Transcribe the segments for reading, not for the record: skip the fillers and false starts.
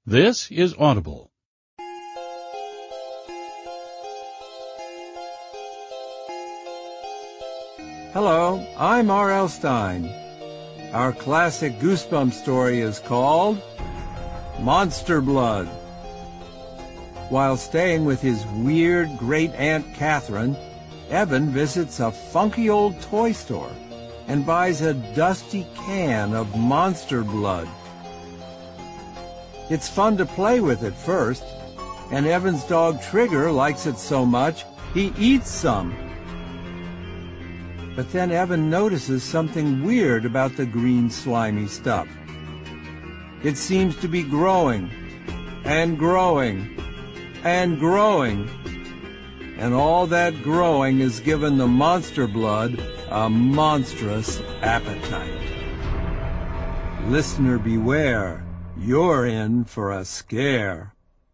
This is Audible. Hello, I'm R.L. Stine. Our classic Goosebumps story is called Monster Blood. While staying with his weird great-aunt Catherine, Evan visits a funky old toy store and buys a dusty can of Monster Blood. It's fun to play with at first, and Evan's dog Trigger likes it so much he eats some. But then Evan notices something weird about the green slimy stuff. It seems to be growing, and growing, and growing. And all that growing has given the Monster Blood a monstrous appetite. Listener beware, you're in for a scare.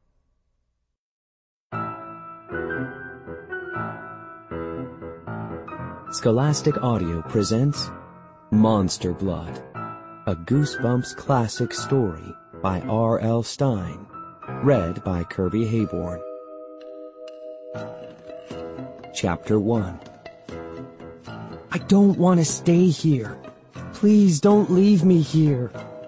Scholastic Audio presents Monster Blood, a Goosebumps classic story by R.L. Stine, read by Kirby Hayborn. Chapter 1. I don't want to stay here. Please don't leave me here.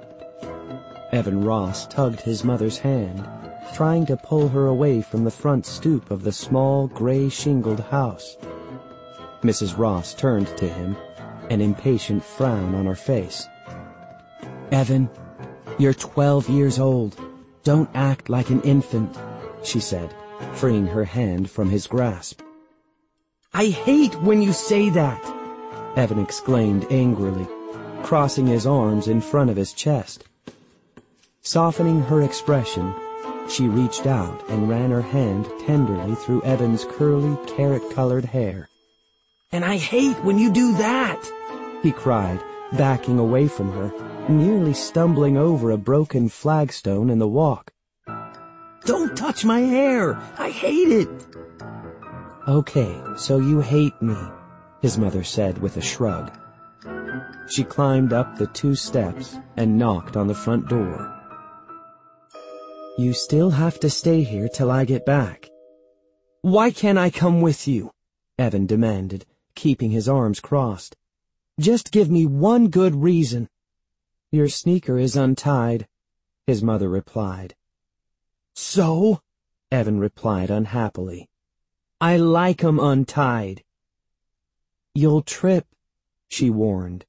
Evan Ross tugged his mother's hand, trying to pull her away from the front stoop of the small, gray-shingled house. Mrs. Ross turned to him, an impatient frown on her face. Evan, you're 12 years old. Don't act like an infant, she said, freeing her hand from his grasp. I hate when you say that, Evan exclaimed angrily, crossing his arms in front of his chest. Softening her expression, she reached out and ran her hand tenderly through Evan's curly, carrot-colored hair. And I hate when you do that, he cried, backing away from her, nearly stumbling over a broken flagstone in the walk. Don't touch my hair! I hate it! Okay, so you hate me, his mother said with a shrug. She climbed up the 2 steps and knocked on the front door. You still have to stay here till I get back. Why can't I come with you? Evan demanded, keeping his arms crossed. Just give me one good reason. Your sneaker is untied, his mother replied. So? Evan replied unhappily. I like 'em untied. You'll trip, she warned.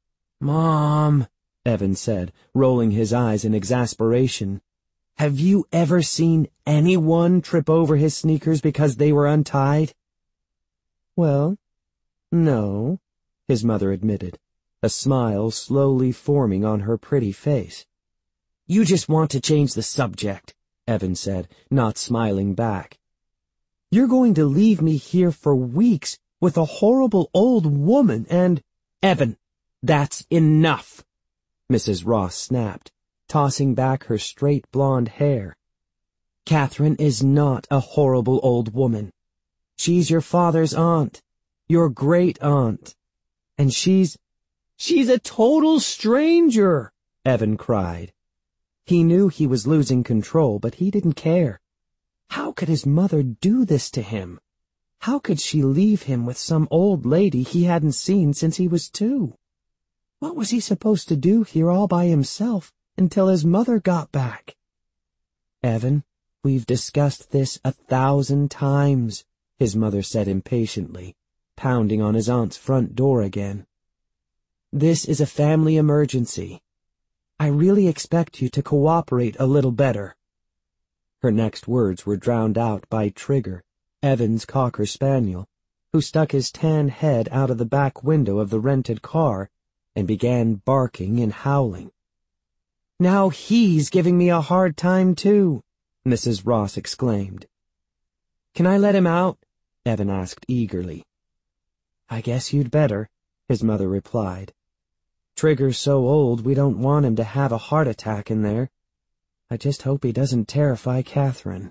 Mom, Evan said, rolling his eyes in exasperation. Have you ever seen anyone trip over his sneakers because they were untied? Well, no, his mother admitted, a smile slowly forming on her pretty face. You just want to change the subject, Evan said, not smiling back. You're going to leave me here for weeks with a horrible old woman and— Evan, that's enough, Mrs. Ross snapped, tossing back her straight blonde hair. Catherine is not a horrible old woman. She's your father's aunt, your great-aunt. And she's a total stranger, Evan cried. He knew he was losing control, but he didn't care. How could his mother do this to him? How could she leave him with some old lady he hadn't seen since he was 2? What was he supposed to do here all by himself until his mother got back? Evan, we've discussed this 1,000 times, his mother said impatiently, pounding on his aunt's front door again. This is a family emergency. I really expect you to cooperate a little better. Her next words were drowned out by Trigger, Evan's cocker spaniel, who stuck his tan head out of the back window of the rented car and began barking and howling. Now he's giving me a hard time, too, Mrs. Ross exclaimed. Can I let him out? Evan asked eagerly. I guess you'd better, his mother replied. Trigger's so old we don't want him to have a heart attack in there. I just hope he doesn't terrify Catherine.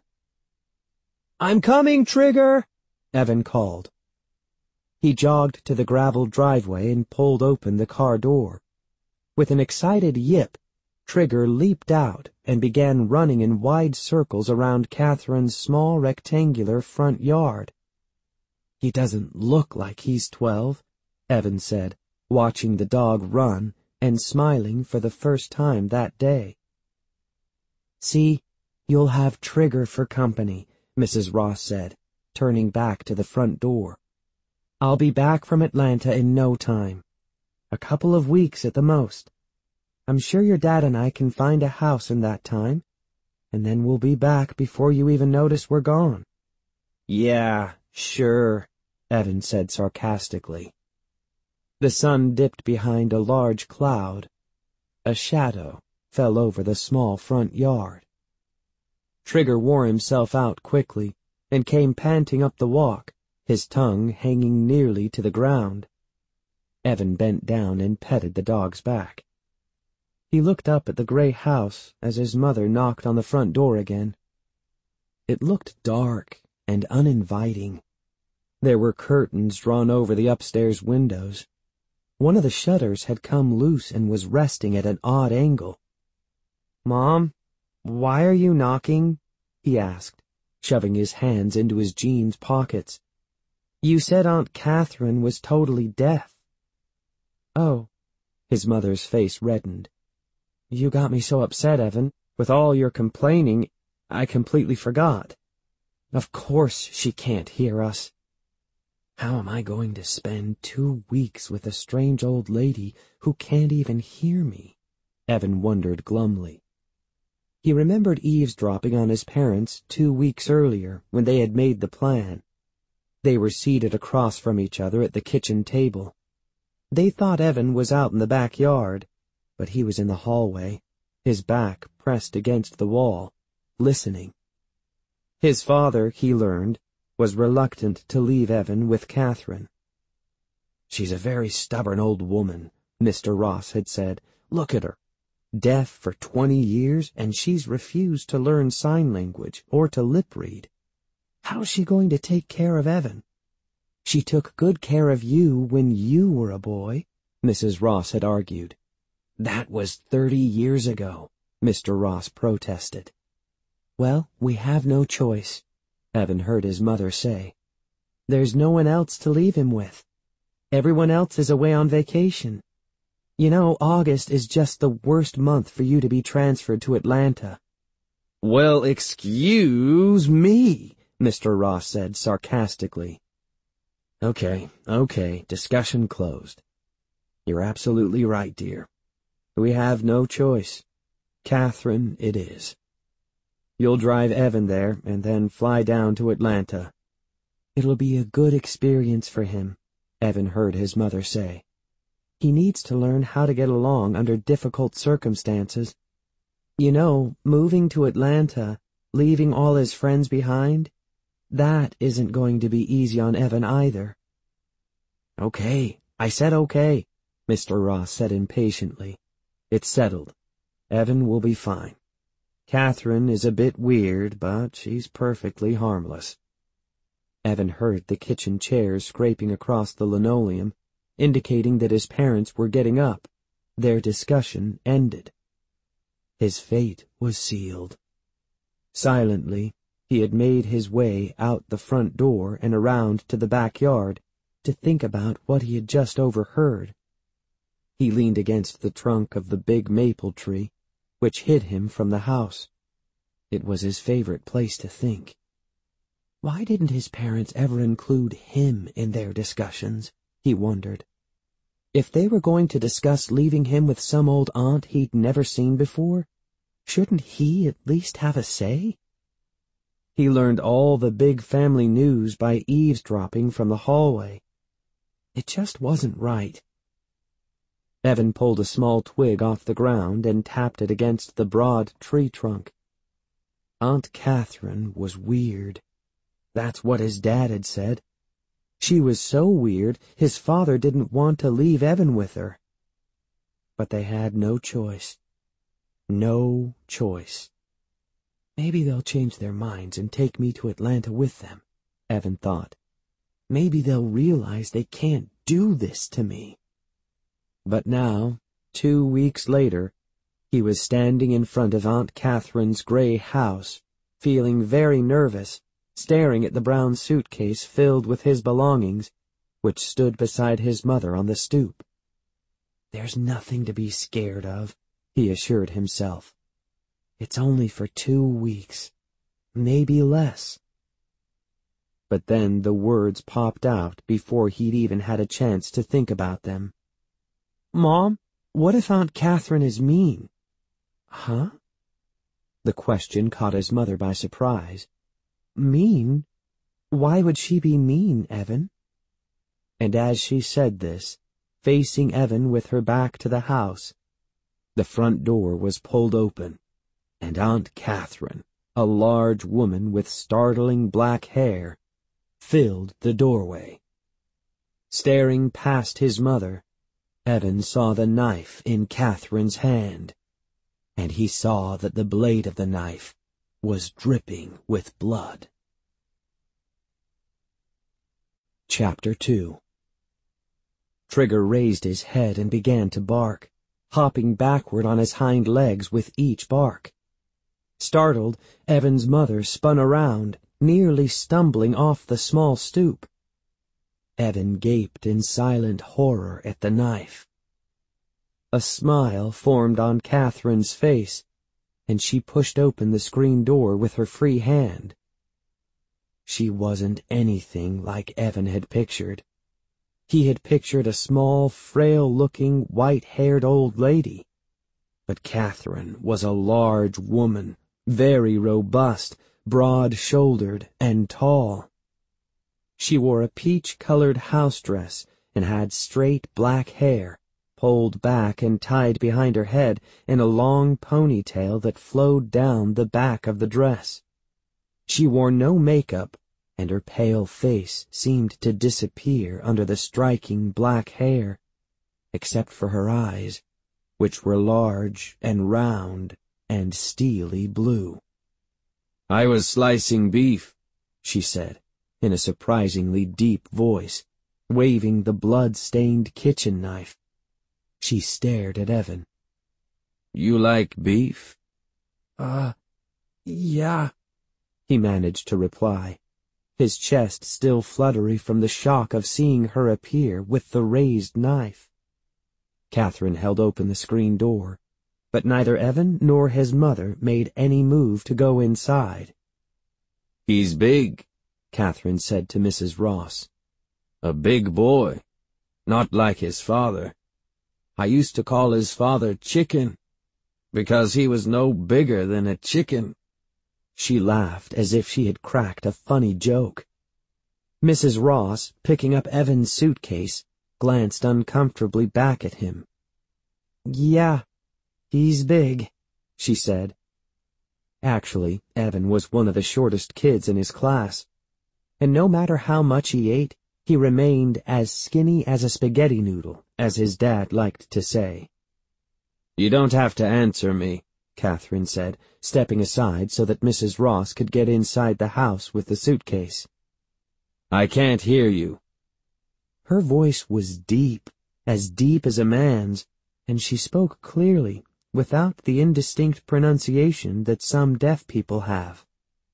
I'm coming, Trigger, Evan called. He jogged to the gravel driveway and pulled open the car door. With an excited yip, Trigger leaped out and began running in wide circles around Catherine's small rectangular front yard. "He doesn't look like he's 12, Evan said, watching the dog run and smiling for the first time that day. "See, you'll have Trigger for company," Mrs. Ross said, turning back to the front door. "I'll be back from Atlanta in no time. A couple of weeks at the most. I'm sure your dad and I can find a house in that time, and then we'll be back before you even notice we're gone." "Yeah, sure," Evan said sarcastically. The sun dipped behind a large cloud. A shadow fell over the small front yard. Trigger wore himself out quickly and came panting up the walk, his tongue hanging nearly to the ground. Evan bent down and petted the dog's back. He looked up at the gray house as his mother knocked on the front door again. It looked dark and uninviting. There were curtains drawn over the upstairs windows. One of the shutters had come loose and was resting at an odd angle. "Mom, why are you knocking?" he asked, shoving his hands into his jeans pockets. "You said Aunt Catherine was totally deaf." "Oh," his mother's face reddened. "You got me so upset, Evan. With all your complaining, I completely forgot. Of course she can't hear us. How am I going to spend 2 weeks with a strange old lady who can't even hear me?" Evan wondered glumly. He remembered eavesdropping on his parents 2 weeks earlier when they had made the plan. They were seated across from each other at the kitchen table. They thought Evan was out in the backyard, but he was in the hallway, his back pressed against the wall, listening. His father, he learned, was reluctant to leave Evan with Catherine. "She's a very stubborn old woman," Mr. Ross had said. "Look at her. Deaf for 20 years, and she's refused to learn sign language or to lip read. How's she going to take care of Evan? She took good care of you when you were a boy," Mrs. Ross had argued. "That was 30 years ago," Mr. Ross protested. "Well, we have no choice," Evan heard his mother say. "There's no one else to leave him with. Everyone else is away on vacation. You know, August is just the worst month for you to be transferred to Atlanta." "Well, excuse me," Mr. Ross said sarcastically. Okay, discussion closed. You're absolutely right, dear. We have no choice. Catherine it is. You'll drive Evan there and then fly down to Atlanta." "It'll be a good experience for him," Evan heard his mother say. "He needs to learn how to get along under difficult circumstances. You know, moving to Atlanta, leaving all his friends behind, that isn't going to be easy on Evan either." "Okay, I said okay," Mr. Ross said impatiently. "It's settled. Evan will be fine. Catherine is a bit weird, but she's perfectly harmless." Evan heard the kitchen chairs scraping across the linoleum, indicating that his parents were getting up. Their discussion ended. His fate was sealed. Silently, he had made his way out the front door and around to the backyard to think about what he had just overheard. He leaned against the trunk of the big maple tree, which hid him from the house. It was his favorite place to think. Why didn't his parents ever include him in their discussions, he wondered. If they were going to discuss leaving him with some old aunt he'd never seen before, shouldn't he at least have a say? He learned all the big family news by eavesdropping from the hallway. It just wasn't right. Evan pulled a small twig off the ground and tapped it against the broad tree trunk. Aunt Catherine was weird. That's what his dad had said. She was so weird, his father didn't want to leave Evan with her. But they had no choice. No choice. Maybe they'll change their minds and take me to Atlanta with them, Evan thought. Maybe they'll realize they can't do this to me. But now, 2 weeks later, He was standing in front of Aunt Catherine's gray house, feeling very nervous, staring at the brown suitcase filled with his belongings, which stood beside his mother on the stoop. "There's nothing to be scared of," he assured himself. "It's only for 2 weeks, maybe less." But then the words popped out before he'd even had a chance to think about them. "Mom, what if Aunt Catherine is mean?" "Huh?" The question caught his mother by surprise. "Mean? Why would she be mean, Evan?" And as she said this, facing Evan with her back to the house, the front door was pulled open, and Aunt Catherine, a large woman with startling black hair, filled the doorway. Staring past his mother, Evan saw the knife in Catherine's hand, and he saw that the blade of the knife was dripping with blood. Chapter 2. Trigger raised his head and began to bark, hopping backward on his hind legs with each bark. Startled, Evan's mother spun around, nearly stumbling off the small stoop. Evan gaped in silent horror at the knife. A smile formed on Catherine's face, and she pushed open the screen door with her free hand. She wasn't anything like Evan had pictured. He had pictured a small, frail-looking, white-haired old lady. But Catherine was a large woman, very robust, broad-shouldered, and tall. She wore a peach-colored house dress and had straight black hair, pulled back and tied behind her head in a long ponytail that flowed down the back of the dress. She wore no makeup, and her pale face seemed to disappear under the striking black hair, except for her eyes, which were large and round and steely blue. "I was slicing beef," she said, in a surprisingly deep voice, waving the blood-stained kitchen knife. She stared at Evan. "You like beef?" Yeah," he managed to reply, his chest still fluttery from the shock of seeing her appear with the raised knife. Catherine held open the screen door, but neither Evan nor his mother made any move to go inside. "He's big," Catherine said to Mrs. Ross. "A big boy, not like his father. I used to call his father Chicken, because he was no bigger than a chicken." She laughed as if she had cracked a funny joke. Mrs. Ross, picking up Evan's suitcase, glanced uncomfortably back at him. "Yeah, he's big," she said. Actually, Evan was one of the shortest kids in his class, and no matter how much he ate, he remained as skinny as a spaghetti noodle, as his dad liked to say. "You don't have to answer me," Catherine said, stepping aside so that Mrs. Ross could get inside the house with the suitcase. "I can't hear you." Her voice was deep as a man's, and she spoke clearly, without the indistinct pronunciation that some deaf people have.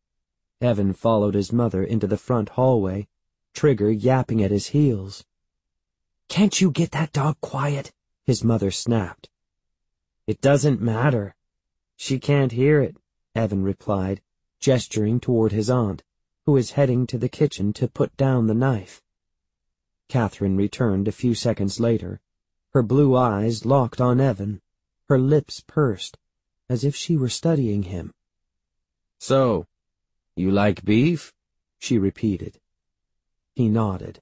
Evan followed his mother into the front hallway, Trigger yapping at his heels. "Can't you get that dog quiet?" his mother snapped. "It doesn't matter. She can't hear it," Evan replied, gesturing toward his aunt, who was heading to the kitchen to put down the knife. Catherine returned a few seconds later, her blue eyes locked on Evan, her lips pursed, as if she were studying him. "So, you like beef?" she repeated. He nodded.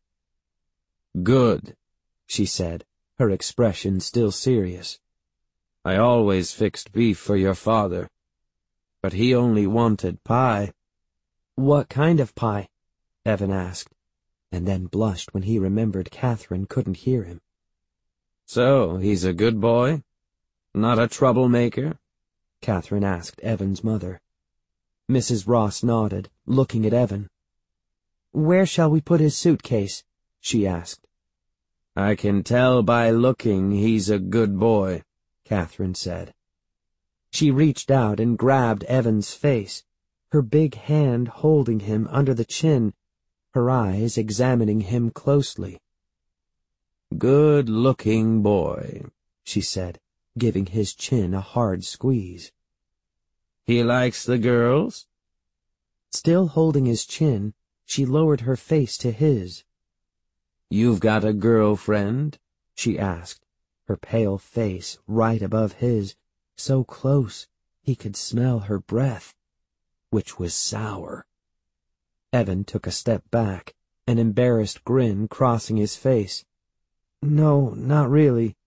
"Good," she said, her expression still serious. "I always fixed beef for your father, but he only wanted pie." "What kind of pie?" Evan asked, and then blushed when he remembered Catherine couldn't hear him. "So, he's a good boy? Not a troublemaker?" Catherine asked Evan's mother. Mrs. Ross nodded, looking at Evan. "Where shall we put his suitcase?" she asked. "I can tell by looking he's a good boy," Catherine said. She reached out and grabbed Evan's face, her big hand holding him under the chin, her eyes examining him closely. "Good-looking boy," she said, giving his chin a hard squeeze. "He likes the girls?" Still holding his chin, she lowered her face to his. "You've got a girlfriend?" she asked, her pale face right above his, so close he could smell her breath, which was sour. Evan took a step back, an embarrassed grin crossing his face. "No, not really."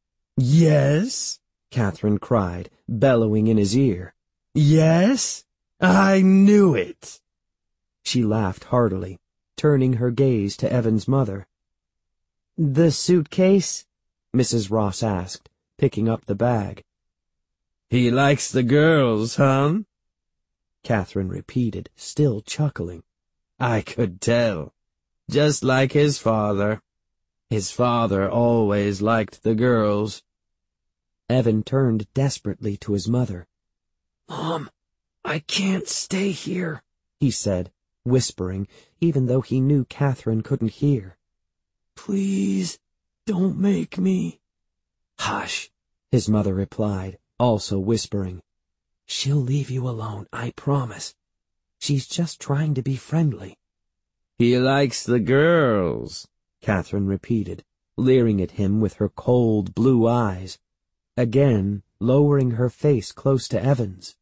"Yes?" Catherine cried, bellowing in his ear. "Yes? I knew it!" She laughed heartily, turning her gaze to Evan's mother. "The suitcase?" Mrs. Ross asked, picking up the bag. "He likes the girls, huh?" Catherine repeated, still chuckling. "I could tell. Just like his father. His father always liked the girls." Evan turned desperately to his mother. "Mom, I can't stay here," he said, whispering, even though he knew Catherine couldn't hear. "Please, don't make me." "Hush," his mother replied, also whispering. "She'll leave you alone, I promise. She's just trying to be friendly." "He likes the girls," Catherine repeated, leering at him with her cold blue eyes, again lowering her face close to Evan's.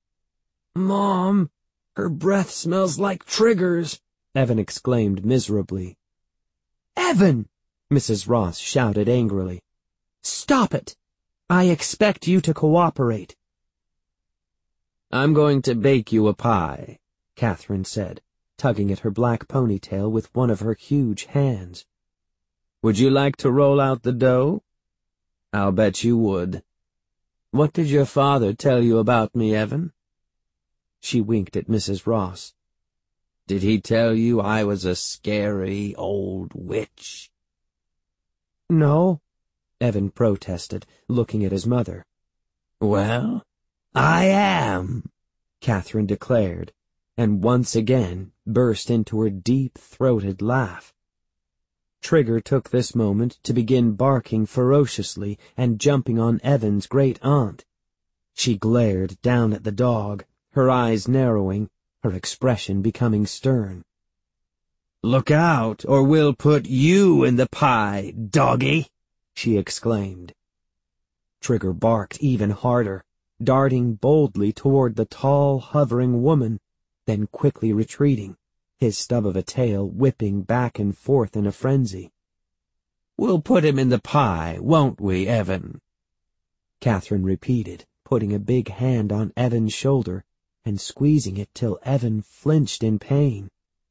"Mom, her breath smells like Trigger's," Evan exclaimed miserably. "Evan!" Mrs. Ross shouted angrily. "Stop it! I expect you to cooperate." "I'm going to bake you a pie," Catherine said, tugging at her black ponytail with one of her huge hands. "Would you like to roll out the dough? I'll bet you would. What did your father tell you about me, Evan?" She winked at Mrs. Ross. "Did he tell you I was a scary old witch?" "No," Evan protested, looking at his mother. "Well, I am," Catherine declared, and once again burst into her deep-throated laugh. Trigger took this moment to begin barking ferociously and jumping on Evan's great-aunt. She glared down at the dog, her eyes narrowing, her expression becoming stern. "Look out, or we'll put you in the pie, doggy!" she exclaimed. Trigger barked even harder, darting boldly toward the tall, hovering woman, then quickly retreating, his stub of a tail whipping back and forth in a frenzy. "We'll put him in the pie, won't we, Evan?" Catherine repeated, putting a big hand on Evan's shoulder and squeezing it till Evan flinched in pain.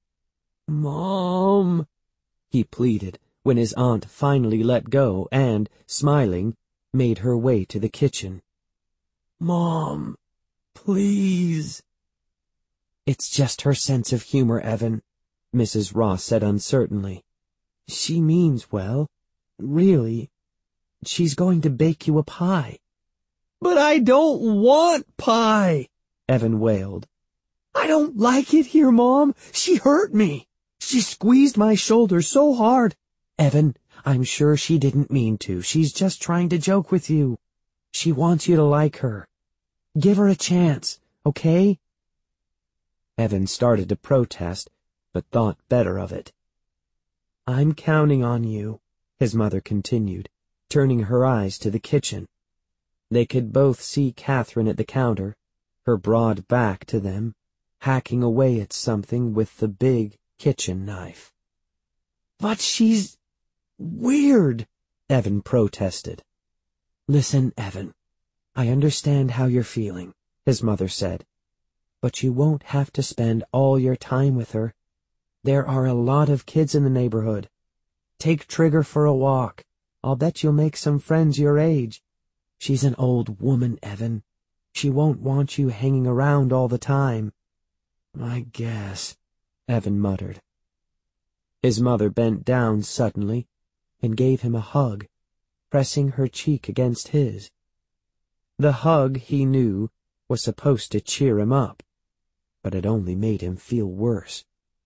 "Mom," he pleaded, when his aunt finally let go and, smiling, made her way to the kitchen. "Mom, please." "It's just her sense of humor, Evan," Mrs. Ross said uncertainly. "She means well. Really. She's going to bake you a pie." "But I don't want pie," Evan wailed. "I don't like it here, Mom. She hurt me. She squeezed my shoulder so hard." "Evan, I'm sure she didn't mean to. She's just trying to joke with you. She wants you to like her. Give her a chance, okay?" Evan started to protest, but thought better of it. "I'm counting on you," his mother continued, turning her eyes to the kitchen. They could both see Catherine at the counter, her broad back to them, hacking away at something with the big kitchen knife. "But she's weird," Evan protested. "Listen, Evan, I understand how you're feeling," his mother said, "but you won't have to spend all your time with her. There are a lot of kids in the neighborhood. Take Trigger for a walk. I'll bet you'll make some friends your age. She's an old woman, Evan. She won't want you hanging around all the time." "I guess," Evan muttered. His mother bent down suddenly and gave him a hug, pressing her cheek against his. The hug, he knew, was supposed to cheer him up, but it only made him feel worse.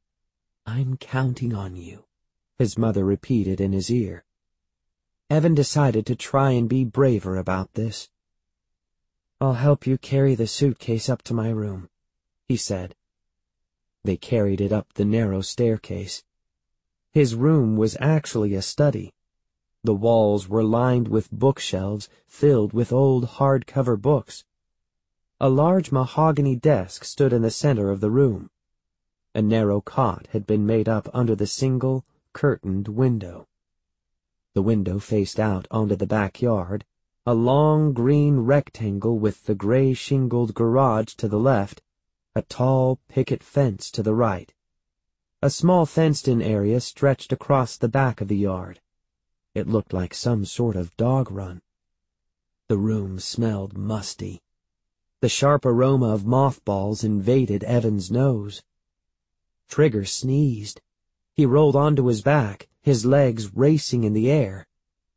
"I'm counting on you," his mother repeated in his ear. Evan decided to try and be braver about this. "I'll help you carry the suitcase up to my room," he said. They carried it up the narrow staircase. His room was actually a study. The walls were lined with bookshelves filled with old hardcover books. A large mahogany desk stood in the center of the room. A narrow cot had been made up under the single, curtained window. The window faced out onto the backyard, a long green rectangle with the gray-shingled garage to the left, a tall picket fence to the right. A small fenced-in area stretched across the back of the yard. It looked like some sort of dog run. The room smelled musty. The sharp aroma of mothballs invaded Evan's nose. Trigger sneezed. He rolled onto his back, his legs racing in the air.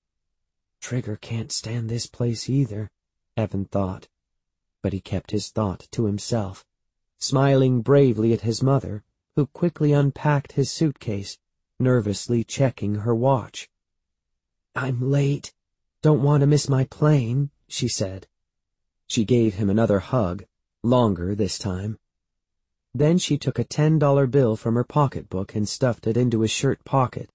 Trigger can't stand this place either, Evan thought. But he kept his thought to himself, smiling bravely at his mother, who quickly unpacked his suitcase, nervously checking her watch. "I'm late. Don't want to miss my plane," she said. She gave him another hug, longer this time. Then she took a $10 bill from her pocketbook and stuffed it into his shirt pocket.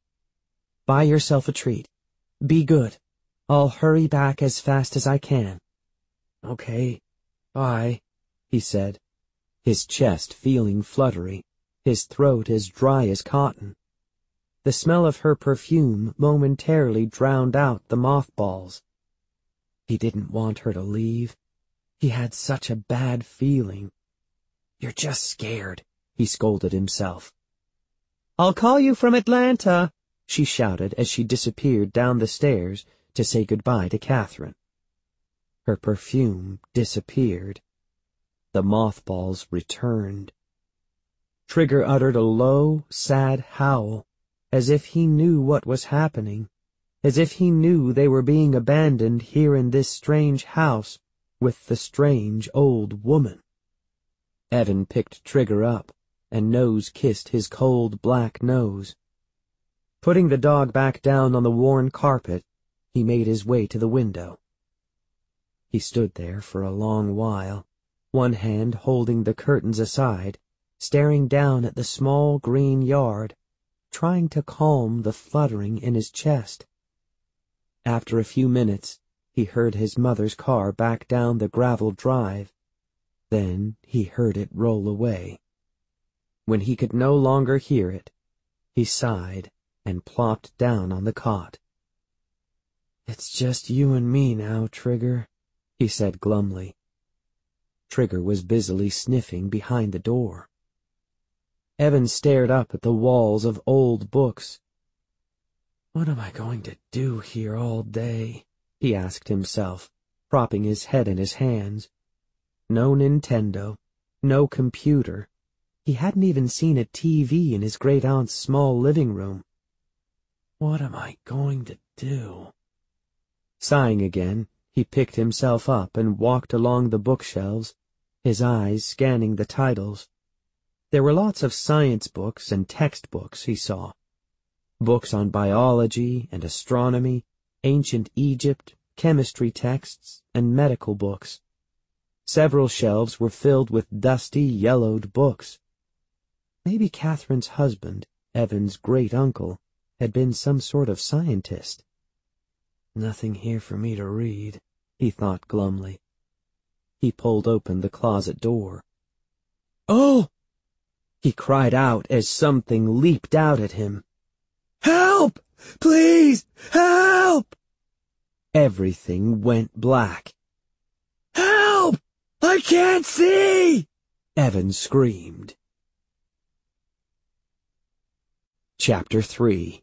"Buy yourself a treat. Be good. I'll hurry back as fast as I can." "Okay, bye," he said, his chest feeling fluttery, his throat as dry as cotton. The smell of her perfume momentarily drowned out the mothballs. He didn't want her to leave. He had such a bad feeling. "You're just scared," he scolded himself. "I'll call you from Atlanta," she shouted as she disappeared down the stairs to say goodbye to Catherine. Her perfume disappeared. The mothballs returned. Trigger uttered a low, sad howl, as if he knew what was happening, as if he knew they were being abandoned here in this strange house with the strange old woman. Evan picked Trigger up and nose-kissed his cold black nose. Putting the dog back down on the worn carpet, he made his way to the window. He stood there for a long while, one hand holding the curtains aside, staring down at the small green yard, trying to calm the fluttering in his chest. After a few minutes, he heard his mother's car back down the gravel drive. Then he heard it roll away. When he could no longer hear it, he sighed and plopped down on the cot. "It's just you and me now, Trigger," he said glumly. Trigger was busily sniffing behind the door. Evan stared up at the walls of old books. "What am I going to do here all day?" he asked himself, propping his head in his hands. No Nintendo, no computer. He hadn't even seen a TV in his great-aunt's small living room. "What am I going to do?" Sighing again, he picked himself up and walked along the bookshelves, his eyes scanning the titles. There were lots of science books and textbooks, he saw. Books on biology and astronomy, ancient Egypt, chemistry texts, and medical books. Several shelves were filled with dusty, yellowed books. Maybe Catherine's husband, Evan's great-uncle, had been some sort of scientist. "Nothing here for me to read," he thought glumly. He pulled open the closet door. "Oh!" he cried out as something leaped out at him. "Help! Please, help!" Everything went black. "Help! I can't see!" Evan screamed. Chapter 3.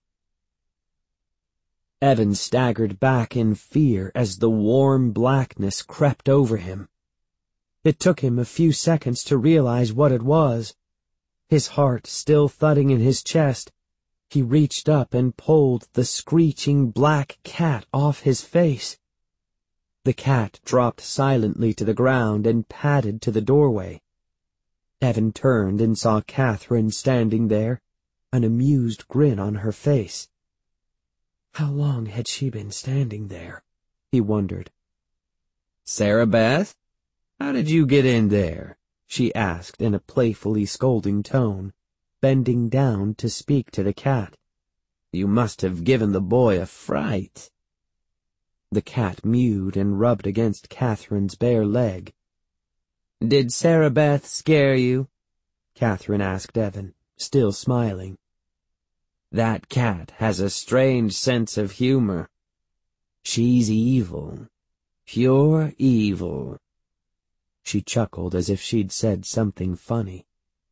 Evan staggered back in fear as the warm blackness crept over him. It took him a few seconds to realize what it was. His heart still thudding in his chest, he reached up and pulled the screeching black cat off his face. The cat dropped silently to the ground and padded to the doorway. Evan turned and saw Catherine standing there, an amused grin on her face. How long had she been standing there? He wondered. "Sarah Beth, how did you get in there?" she asked in a playfully scolding tone, bending down to speak to the cat. "You must have given the boy a fright." The cat mewed and rubbed against Catherine's bare leg. "Did Sarah Beth scare you?" Catherine asked Evan, still smiling. "That cat has a strange sense of humor. She's evil. Pure evil." She chuckled as if she'd said something funny.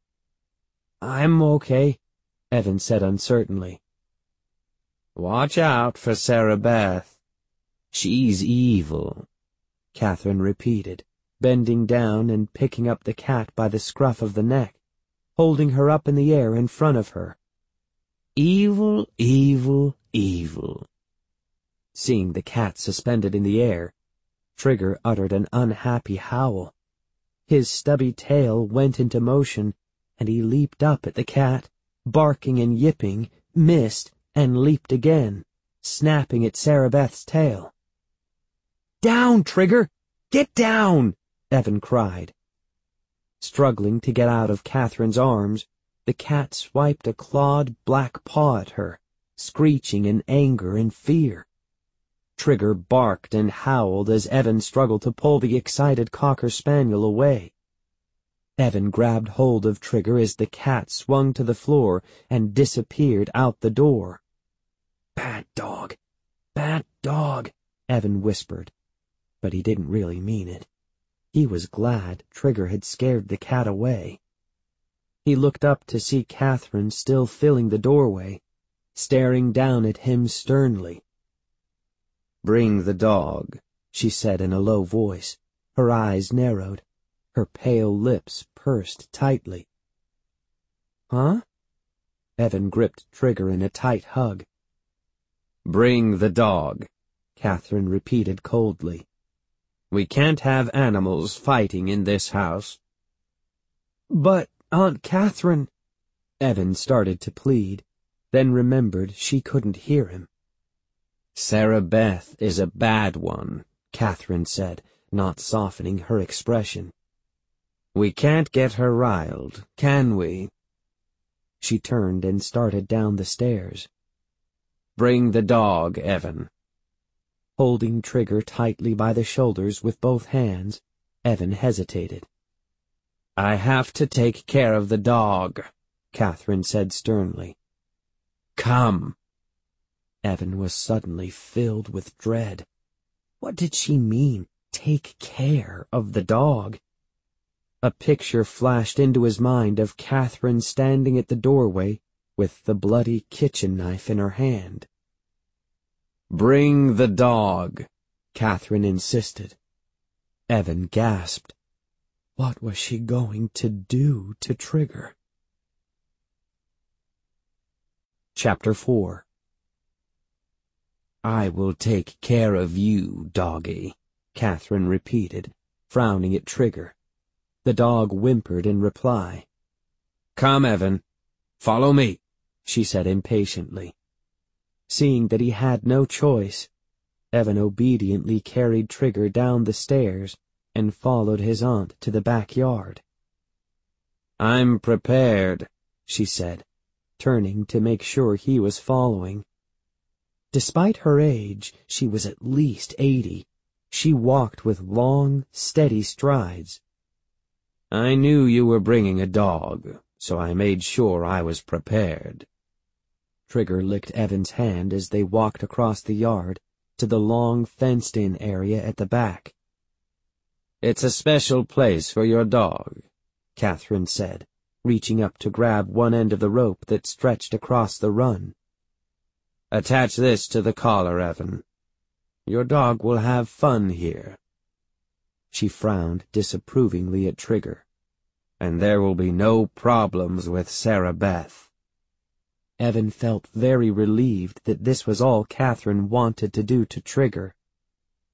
"I'm okay," Evan said uncertainly. "Watch out for Sarah Beth. She's evil," Catherine repeated, bending down and picking up the cat by the scruff of the neck, holding her up in the air in front of her. "Evil, evil, evil." Seeing the cat suspended in the air, Trigger uttered an unhappy howl. His stubby tail went into motion, and he leaped up at the cat, barking and yipping, missed, and leaped again, snapping at Sarah Beth's tail. "Down, Trigger! Get down!" Evan cried. Struggling to get out of Catherine's arms, the cat swiped a clawed black paw at her, screeching in anger and fear. Trigger barked and howled as Evan struggled to pull the excited Cocker Spaniel away. Evan grabbed hold of Trigger as the cat swung to the floor and disappeared out the door. "Bad dog, bad dog," Evan whispered, but he didn't really mean it. He was glad Trigger had scared the cat away. He looked up to see Catherine still filling the doorway, staring down at him sternly. "Bring the dog," she said in a low voice. Her eyes narrowed, her pale lips pursed tightly. "Huh?" Evan gripped Trigger in a tight hug. "Bring the dog," Catherine repeated coldly. "We can't have animals fighting in this house." "But, Aunt Catherine," Evan started to plead, then remembered she couldn't hear him. "Sarah Beth is a bad one," Catherine said, not softening her expression. "We can't get her riled, can we?" She turned and started down the stairs. "Bring the dog, Evan." Holding Trigger tightly by the shoulders with both hands, Evan hesitated. "I have to take care of the dog," Catherine said sternly. "Come." Evan was suddenly filled with dread. What did she mean, take care of the dog? A picture flashed into his mind of Catherine standing at the doorway with the bloody kitchen knife in her hand. "Bring the dog," Catherine insisted. Evan gasped. What was she going to do to Trigger? Chapter 4. "I will take care of you, doggy," Catherine repeated, frowning at Trigger. The dog whimpered in reply. "Come, Evan. Follow me," she said impatiently. Seeing that he had no choice, Evan obediently carried Trigger down the stairs and followed his aunt to the backyard. "I'm prepared," she said, turning to make sure he was following. Despite her age, she was at least 80. She walked with long, steady strides. "I knew you were bringing a dog, so I made sure I was prepared." Trigger licked Evan's hand as they walked across the yard to the long fenced-in area at the back. "It's a special place for your dog," Catherine said, reaching up to grab one end of the rope that stretched across the run. "Attach this to the collar, Evan. Your dog will have fun here." She frowned disapprovingly at Trigger. "And there will be no problems with Sarah Beth." Evan felt very relieved that this was all Catherine wanted to do to Trigger.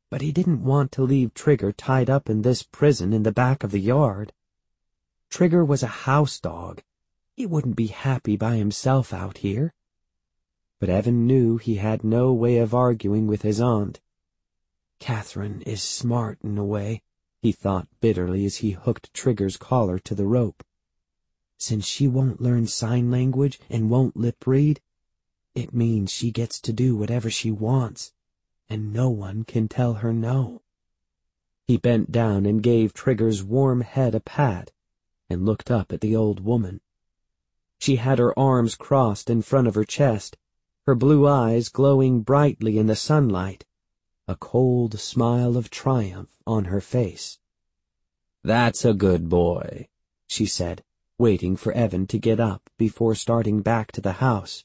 But he didn't want to leave Trigger tied up in this prison in the back of the yard. Trigger was a house dog. He wouldn't be happy by himself out here. But Evan knew he had no way of arguing with his aunt. Catherine is smart in a way, he thought bitterly as he hooked Trigger's collar to the rope. Since she won't learn sign language and won't lip read, it means she gets to do whatever she wants, and no one can tell her no. He bent down and gave Trigger's warm head a pat, and looked up at the old woman. She had her arms crossed in front of her chest, her blue eyes glowing brightly in the sunlight, a cold smile of triumph on her face. "That's a good boy," she said, waiting for Evan to get up before starting back to the house.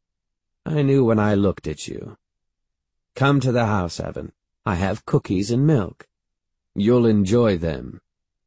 "I knew when I looked at you. Come to the house, Evan. I have cookies and milk. You'll enjoy them."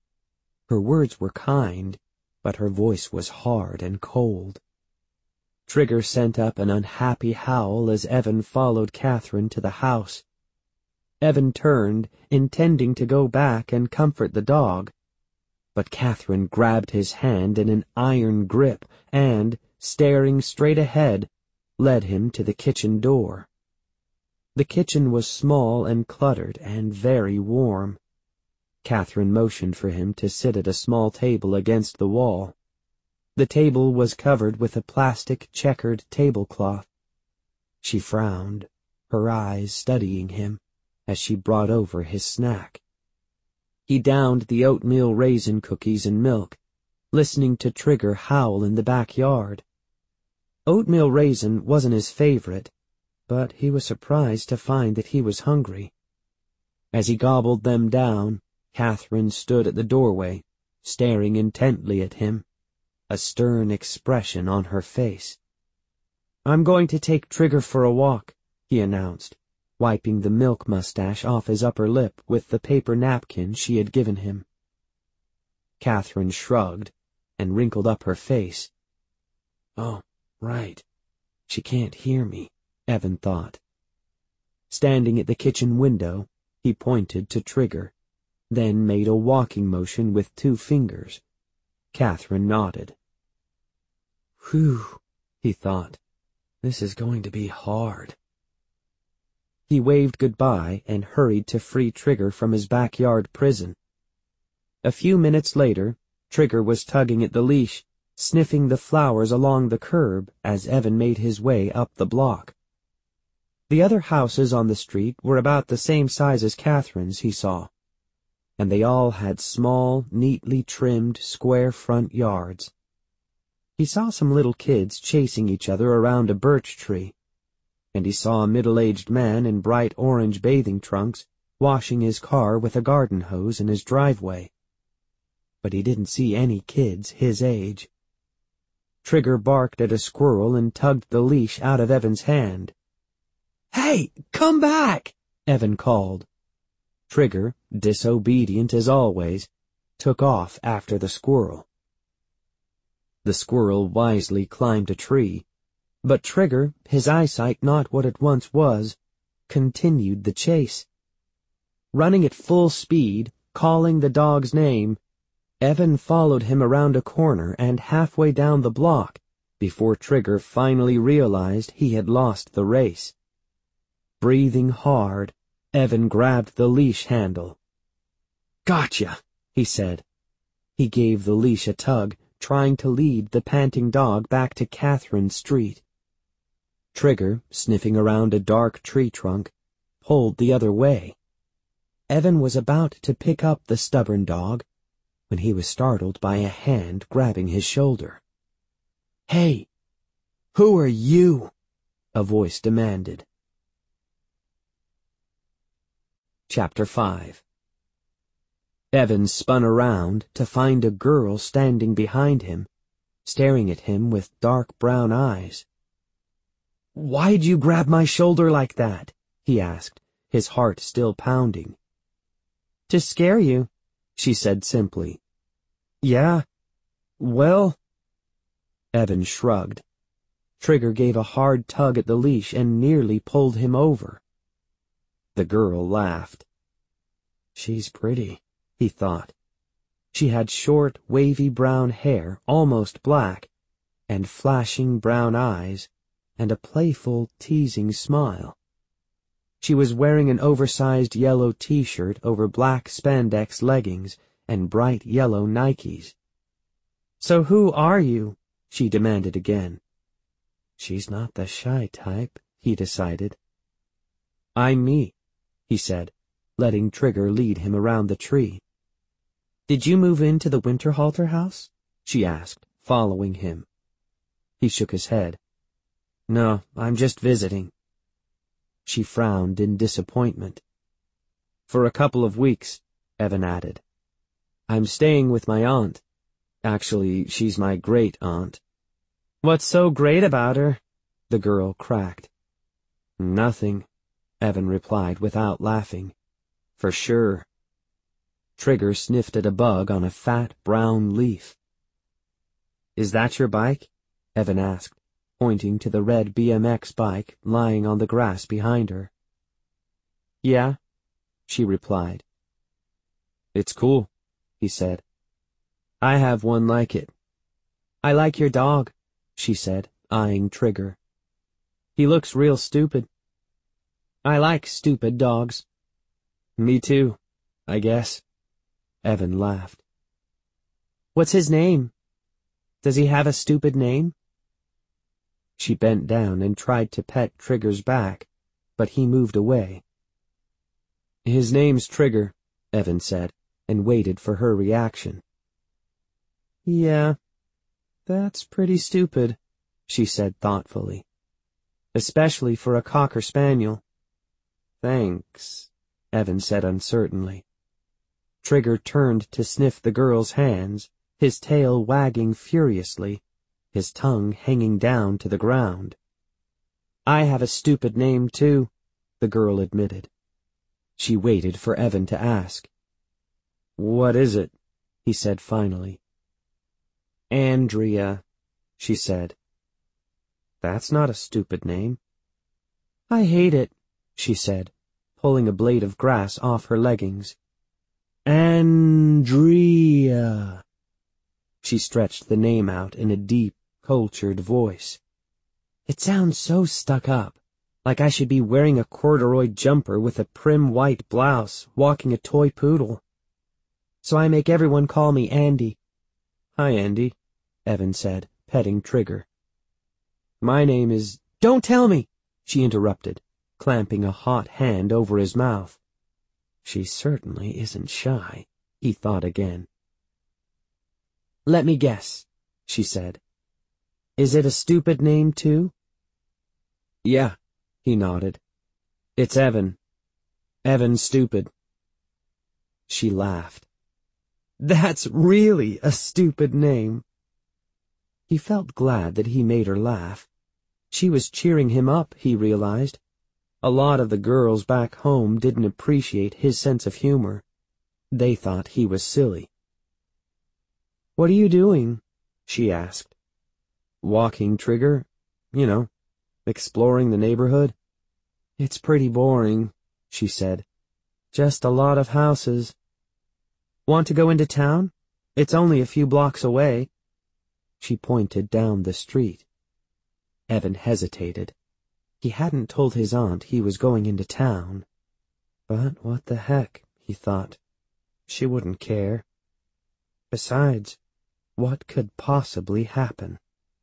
Her words were kind, but her voice was hard and cold. Trigger sent up an unhappy howl as Evan followed Catherine to the house. Evan turned, intending to go back and comfort the dog, but Catherine grabbed his hand in an iron grip and, staring straight ahead, led him to the kitchen door. The kitchen was small and cluttered and very warm. Catherine motioned for him to sit at a small table against the wall. The table was covered with a plastic checkered tablecloth. She frowned, her eyes studying him, as she brought over his snack. He downed the oatmeal raisin cookies and milk, listening to Trigger howl in the backyard. Oatmeal raisin wasn't his favorite, but he was surprised to find that he was hungry. As he gobbled them down, Catherine stood at the doorway, staring intently at him, a stern expression on her face. "I'm going to take Trigger for a walk," he announced, wiping the milk mustache off his upper lip with the paper napkin she had given him. Catherine shrugged and wrinkled up her face. "Oh, right. She can't hear me," Evan thought. Standing at the kitchen window, he pointed to Trigger, then made a walking motion with 2 fingers. Catherine nodded. "Whew," he thought. "This is going to be hard." He waved goodbye and hurried to free Trigger from his backyard prison. A few minutes later, Trigger was tugging at the leash, sniffing the flowers along the curb as Evan made his way up the block. The other houses on the street were about the same size as Catherine's, he saw, and they all had small, neatly trimmed, square front yards. He saw some little kids chasing each other around a birch tree, and he saw a middle-aged man in bright orange bathing trunks washing his car with a garden hose in his driveway. But he didn't see any kids his age. Trigger barked at a squirrel and tugged the leash out of Evan's hand. "Hey, come back!" Evan called. Trigger, disobedient as always, took off after the squirrel. The squirrel wisely climbed a tree, but Trigger, his eyesight not what it once was, continued the chase. Running at full speed, calling the dog's name, Evan followed him around a corner and halfway down the block before Trigger finally realized he had lost the race. Breathing hard, Evan grabbed the leash handle. "Gotcha," he said. He gave the leash a tug, trying to lead the panting dog back to Catherine Street. Trigger, sniffing around a dark tree trunk, pulled the other way. Evan was about to pick up the stubborn dog when he was startled by a hand grabbing his shoulder. "Hey, who are you?" a voice demanded. Chapter 5. Evan spun around to find a girl standing behind him, staring at him with dark brown eyes. "Why'd you grab my shoulder like that?" he asked, his heart still pounding. "To scare you," she said simply. "Yeah, well—" Evan shrugged. Trigger gave a hard tug at the leash and nearly pulled him over. The girl laughed. She's pretty, he thought. She had short, wavy brown hair, almost black, and flashing brown eyes, and a playful, teasing smile. She was wearing an oversized yellow t-shirt over black spandex leggings and bright yellow Nikes. "So who are you?" she demanded again. She's not the shy type, he decided. "I'm me," he said, letting Trigger lead him around the tree. "Did you move into the Winterhalter house?" she asked, following him. He shook his head. "No, I'm just visiting." She frowned in disappointment. "For a couple of weeks," Evan added. "I'm staying with my aunt. Actually, she's my great-aunt." "What's so great about her?" the girl cracked. "Nothing," Evan replied without laughing. "For sure." Trigger sniffed at a bug on a fat brown leaf. "Is that your bike?" Evan asked, pointing to the red BMX bike lying on the grass behind her. "Yeah," she replied. "It's cool," he said. "I have one like it." "I like your dog," she said, eyeing Trigger. "He looks real stupid." "I like stupid dogs." "Me too, I guess." Evan laughed. "What's his name? Does he have a stupid name?" She bent down and tried to pet Trigger's back, but he moved away. "His name's Trigger," Evan said, and waited for her reaction. "Yeah, that's pretty stupid," she said thoughtfully. "Especially for a Cocker Spaniel." "Thanks," Evan said uncertainly. Trigger turned to sniff the girl's hands, his tail wagging furiously, his tongue hanging down to the ground. "I have a stupid name, too," the girl admitted. She waited for Evan to ask. "What is it?" he said finally. "Andrea," she said. "That's not a stupid name." "I hate it," she said, pulling a blade of grass off her leggings. "Andrea." She stretched the name out in a deep, cultured voice. "It sounds so stuck up, like I should be wearing a corduroy jumper with a prim white blouse, walking a toy poodle. So I make everyone call me Andy." "Hi, Andy," Evan said, petting Trigger. "My name is—" "Don't tell me," she interrupted, clamping a hot hand over his mouth. She certainly isn't shy, he thought again. "Let me guess," she said. "Is it a stupid name, too?" "Yeah," he nodded. "It's Evan. Evan Stupid." She laughed. "That's really a stupid name." He felt glad that he made her laugh. She was cheering him up, he realized. A lot of the girls back home didn't appreciate his sense of humor. They thought he was silly. "What are you doing?" she asked. "Walking, Trigger. You know, exploring the neighborhood." "It's pretty boring," she said. "Just a lot of houses." "Want to go into town? It's only a few blocks away." She pointed down the street. Evan hesitated. He hadn't told his aunt he was going into town. But what the heck, he thought. She wouldn't care. Besides, what could possibly happen?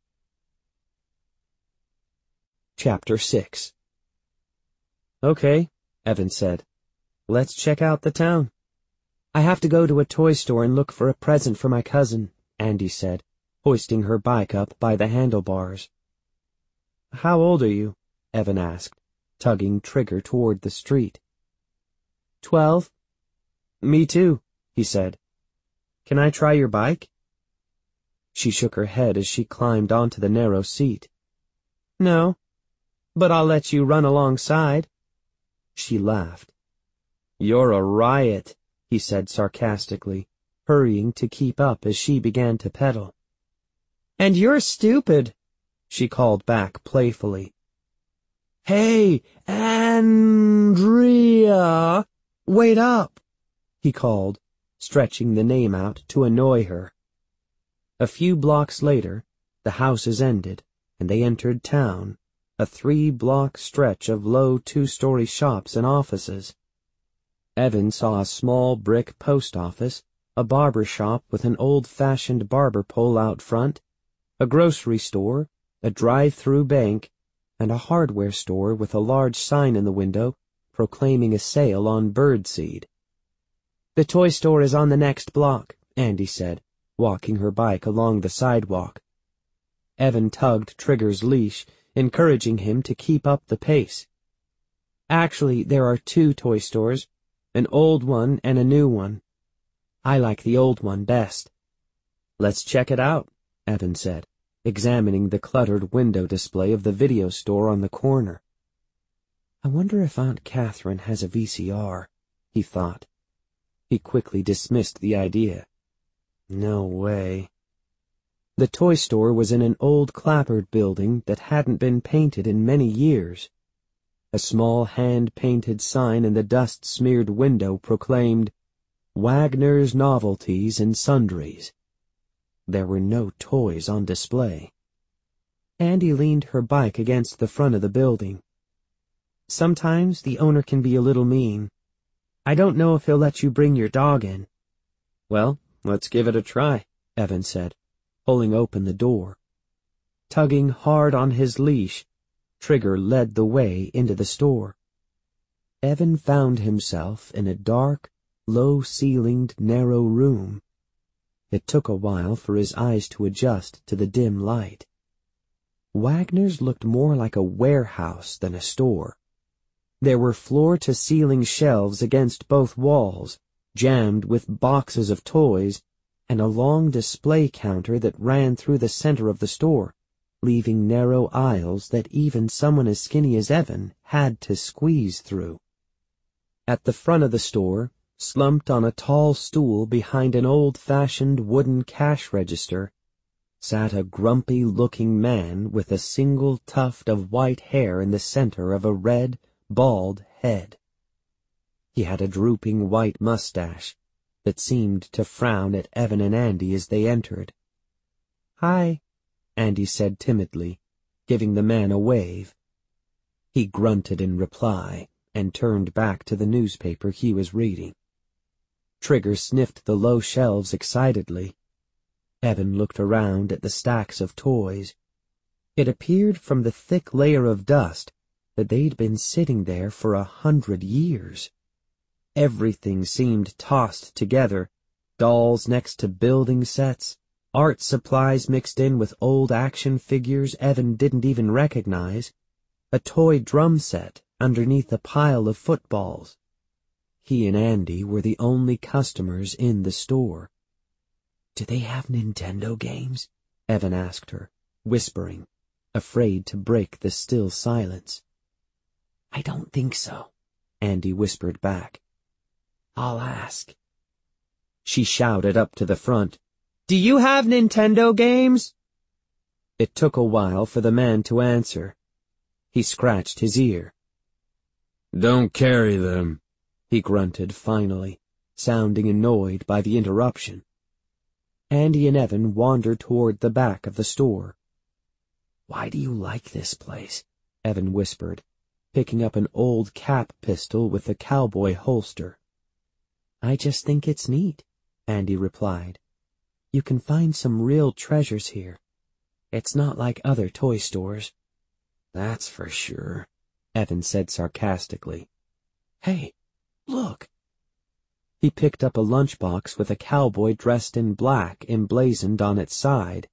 Chapter 6. "Okay," Evan said. "Let's check out the town." "I have to go to a toy store and look for a present for my cousin," Andy said, hoisting her bike up by the handlebars. "How old are you?" Evan asked, tugging Trigger toward the street. 12. "Me too," he said. "Can I try your bike?" She shook her head as she climbed onto the narrow seat. "No, but I'll let you run alongside." She laughed. "You're a riot," he said sarcastically, hurrying to keep up as she began to pedal. "And you're stupid," she called back playfully. "Hey, Andrea! Wait up! He called, stretching the name out to annoy her. A few blocks later, the houses ended, and they entered town, a 3-block stretch of low 2-story shops and offices. Evan saw a small brick post office, a barber shop with an old-fashioned barber pole out front, a grocery store, a drive-through bank, and a hardware store with a large sign in the window proclaiming a sale on birdseed. "The toy store is on the next block," Andy said, walking her bike along the sidewalk. Evan tugged Trigger's leash, encouraging him to keep up the pace. "Actually, there are 2 toy stores, an old one and a new one. I like the old one best." "Let's check it out," Evan said, examining the cluttered window display of the video store on the corner. "I wonder if Aunt Catherine has a VCR," he thought. He quickly dismissed the idea. No way. The toy store was in an old clapboard building that hadn't been painted in many years. A small hand-painted sign in the dust-smeared window proclaimed, "Wagner's Novelties and Sundries." There were no toys on display. Andy leaned her bike against the front of the building. "Sometimes the owner can be a little mean. I don't know if he'll let you bring your dog in." "Well, let's give it a try," Evan said, pulling open the door. Tugging hard on his leash, Trigger led the way into the store. Evan found himself in a dark, low-ceilinged, narrow room. It took a while for his eyes to adjust to the dim light. Wagner's looked more like a warehouse than a store. There were floor-to-ceiling shelves against both walls, jammed with boxes of toys, and a long display counter that ran through the center of the store, leaving narrow aisles that even someone as skinny as Evan had to squeeze through. At the front of the store, slumped on a tall stool behind an old-fashioned wooden cash register, sat a grumpy-looking man with a single tuft of white hair in the center of a red, bald head. He had a drooping white mustache that seemed to frown at Evan and Andy as they entered. "Hi," Andy said timidly, giving the man a wave. He grunted in reply and turned back to the newspaper he was reading. Trigger sniffed the low shelves excitedly. Evan looked around at the stacks of toys. It appeared from the thick layer of dust that they'd been sitting there for 100 years. Everything seemed tossed together, dolls next to building sets, art supplies mixed in with old action figures Evan didn't even recognize, a toy drum set underneath a pile of footballs. He and Andy were the only customers in the store. "Do they have Nintendo games?" Evan asked her, whispering, afraid to break the still silence. "I don't think so," Andy whispered back. "I'll ask." She shouted up to the front, "Do you have Nintendo games?" It took a while for the man to answer. He scratched his ear. "Don't carry them," he grunted finally, sounding annoyed by the interruption. Andy and Evan wandered toward the back of the store. "Why do you like this place?" Evan whispered, picking up an old cap pistol with a cowboy holster. "I just think it's neat," Andy replied. "You can find some real treasures here. It's not like other toy stores." "That's for sure," Evan said sarcastically. "Hey, look." He picked up a lunchbox with a cowboy dressed in black emblazoned on its side.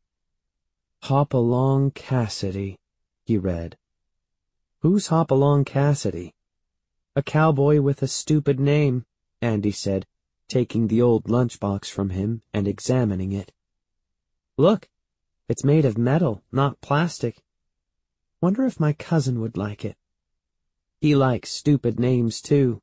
"Hop-along Cassidy," he read. "Who's Hop-along Cassidy?" "A cowboy with a stupid name," Andy said, taking the old lunchbox from him and examining it. "Look, it's made of metal, not plastic. Wonder if my cousin would like it. He likes stupid names, too."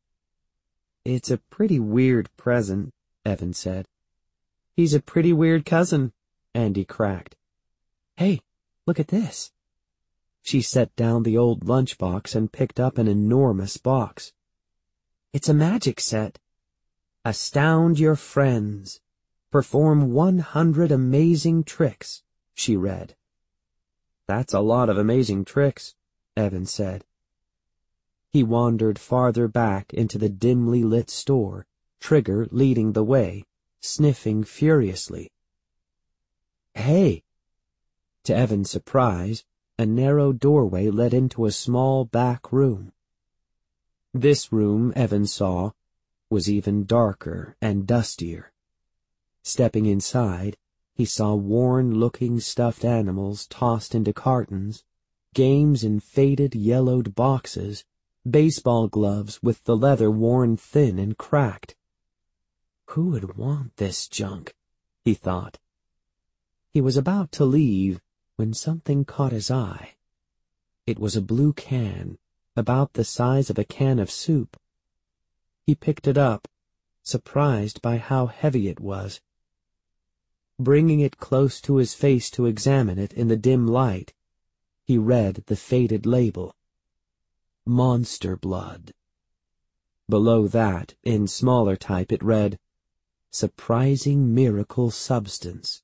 "It's a pretty weird present," Evan said. "He's a pretty weird cousin," Andy cracked. "Hey, look at this." She set down the old lunchbox and picked up an enormous box. It's a magic set. Astound your friends. Perform 100 amazing tricks, she read. That's a lot of amazing tricks, Evan said. He wandered farther back into the dimly lit store, Trigger leading the way, sniffing furiously. Hey! To Evan's surprise, a narrow doorway led into a small back room. This room, Evan saw, was even darker and dustier. Stepping inside, he saw worn-looking stuffed animals tossed into cartons, games in faded, yellowed boxes, baseball gloves with the leather worn thin and cracked. Who would want this junk? He thought. He was about to leave when something caught his eye. It was a blue can, about the size of a can of soup. He picked it up, surprised by how heavy it was. Bringing it close to his face to examine it in the dim light, he read the faded label. Monster Blood. Below that, in smaller type, it read, Surprising Miracle Substance.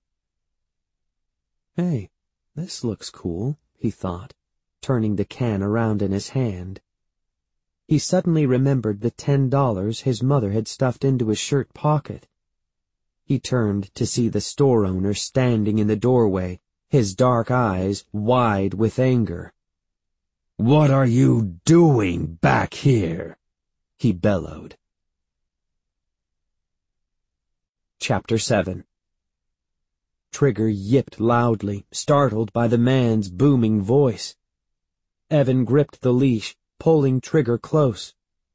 Hey, this looks cool, he thought, turning the can around in his hand. He suddenly remembered the $10 his mother had stuffed into his shirt pocket. He turned to see the store owner standing in the doorway, his dark eyes wide with anger. "What are you doing back here?" he bellowed. Chapter 7. Trigger yipped loudly, startled by the man's booming voice. Evan gripped the leash, pulling Trigger close.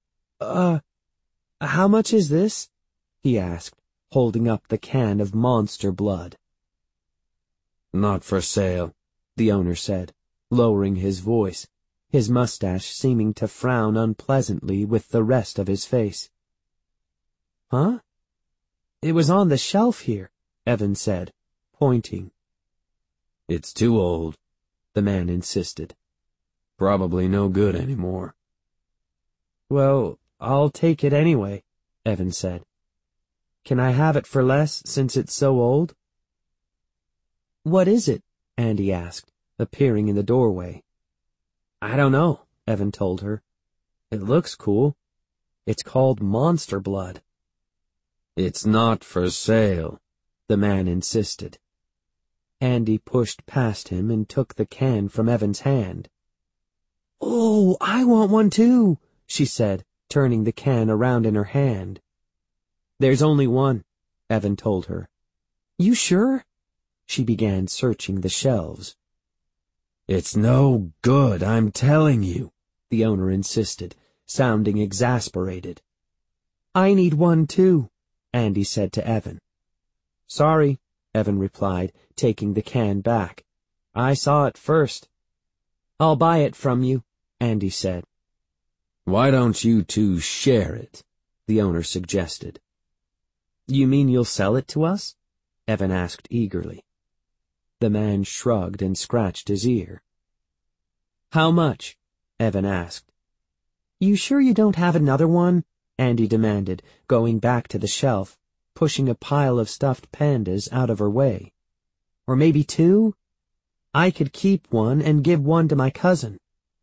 How much is this?" he asked, holding up the can of Monster Blood. "Not for sale," the owner said, lowering his voice, his mustache seeming to frown unpleasantly with the rest of his face. "Huh? It was on the shelf here," Evan said, pointing. "It's too old," the man insisted. "Probably no good anymore." "Well, I'll take it anyway," Evan said. "Can I have it for less since it's so old?" "What is it?" Andy asked, appearing in the doorway. "I don't know," Evan told her. "It looks cool. It's called Monster Blood." "It's not for sale," the man insisted. Andy pushed past him and took the can from Evan's hand. "Oh, I want one too," she said, turning the can around in her hand. "There's only one," Evan told her. "You sure?" She began searching the shelves. "It's no good, I'm telling you," the owner insisted, sounding exasperated. "I need one too," Andy said to Evan. "Sorry," Evan replied, taking the can back. "I saw it first." "I'll buy it from you," Andy said. "Why don't you two share it?" the owner suggested. "You mean you'll sell it to us?" Evan asked eagerly. The man shrugged and scratched his ear. "How much?" Evan asked. "You sure you don't have another one?" Andy demanded, going back to the shelf, pushing a pile of stuffed pandas out of her way. "Or maybe two? I could keep one and give one to my cousin."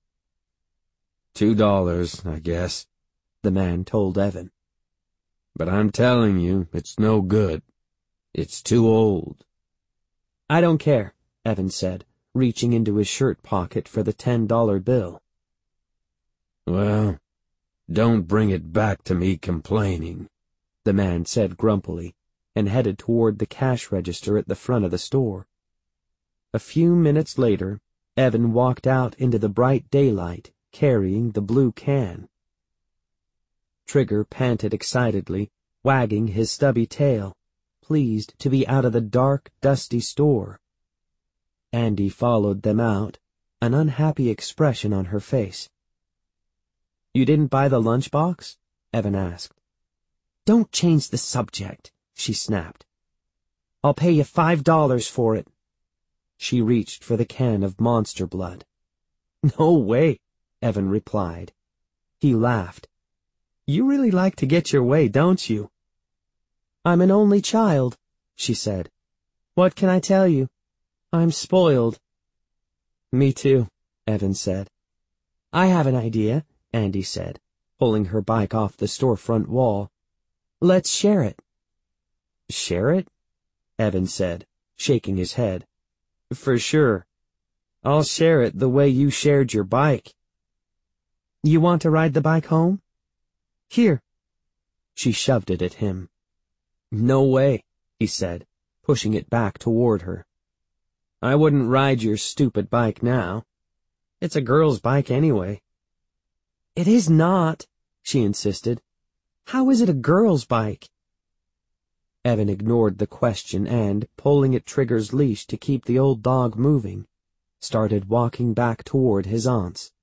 $2, I guess, the man told Evan. "But I'm telling you, it's no good. It's too old." "I don't care," Evan said, reaching into his shirt pocket for the $10 bill. "Well, don't bring it back to me complaining," the man said grumpily, and headed toward the cash register at the front of the store. A few minutes later, Evan walked out into the bright daylight, carrying the blue can. Trigger panted excitedly, wagging his stubby tail, pleased to be out of the dark, dusty store. Andy followed them out, an unhappy expression on her face. "You didn't buy the lunchbox?" Evan asked. "Don't change the subject," she snapped. "I'll pay you $5 for it." She reached for the can of Monster Blood. No way, Evan replied. He laughed. You really like to get your way, don't you? I'm an only child, she said. What can I tell you? I'm spoiled. Me too, Evan said. I have an idea, Andy said, pulling her bike off the storefront wall. Let's share it. Share it? Evan said, shaking his head. For sure. I'll share it the way you shared your bike. You want to ride the bike home? Here. She shoved it at him. No way, he said, pushing it back toward her. I wouldn't ride your stupid bike now. It's a girl's bike anyway. It is not, she insisted. How is it a girl's bike? Evan ignored the question and, pulling at Trigger's leash to keep the old dog moving, started walking back toward his aunt's.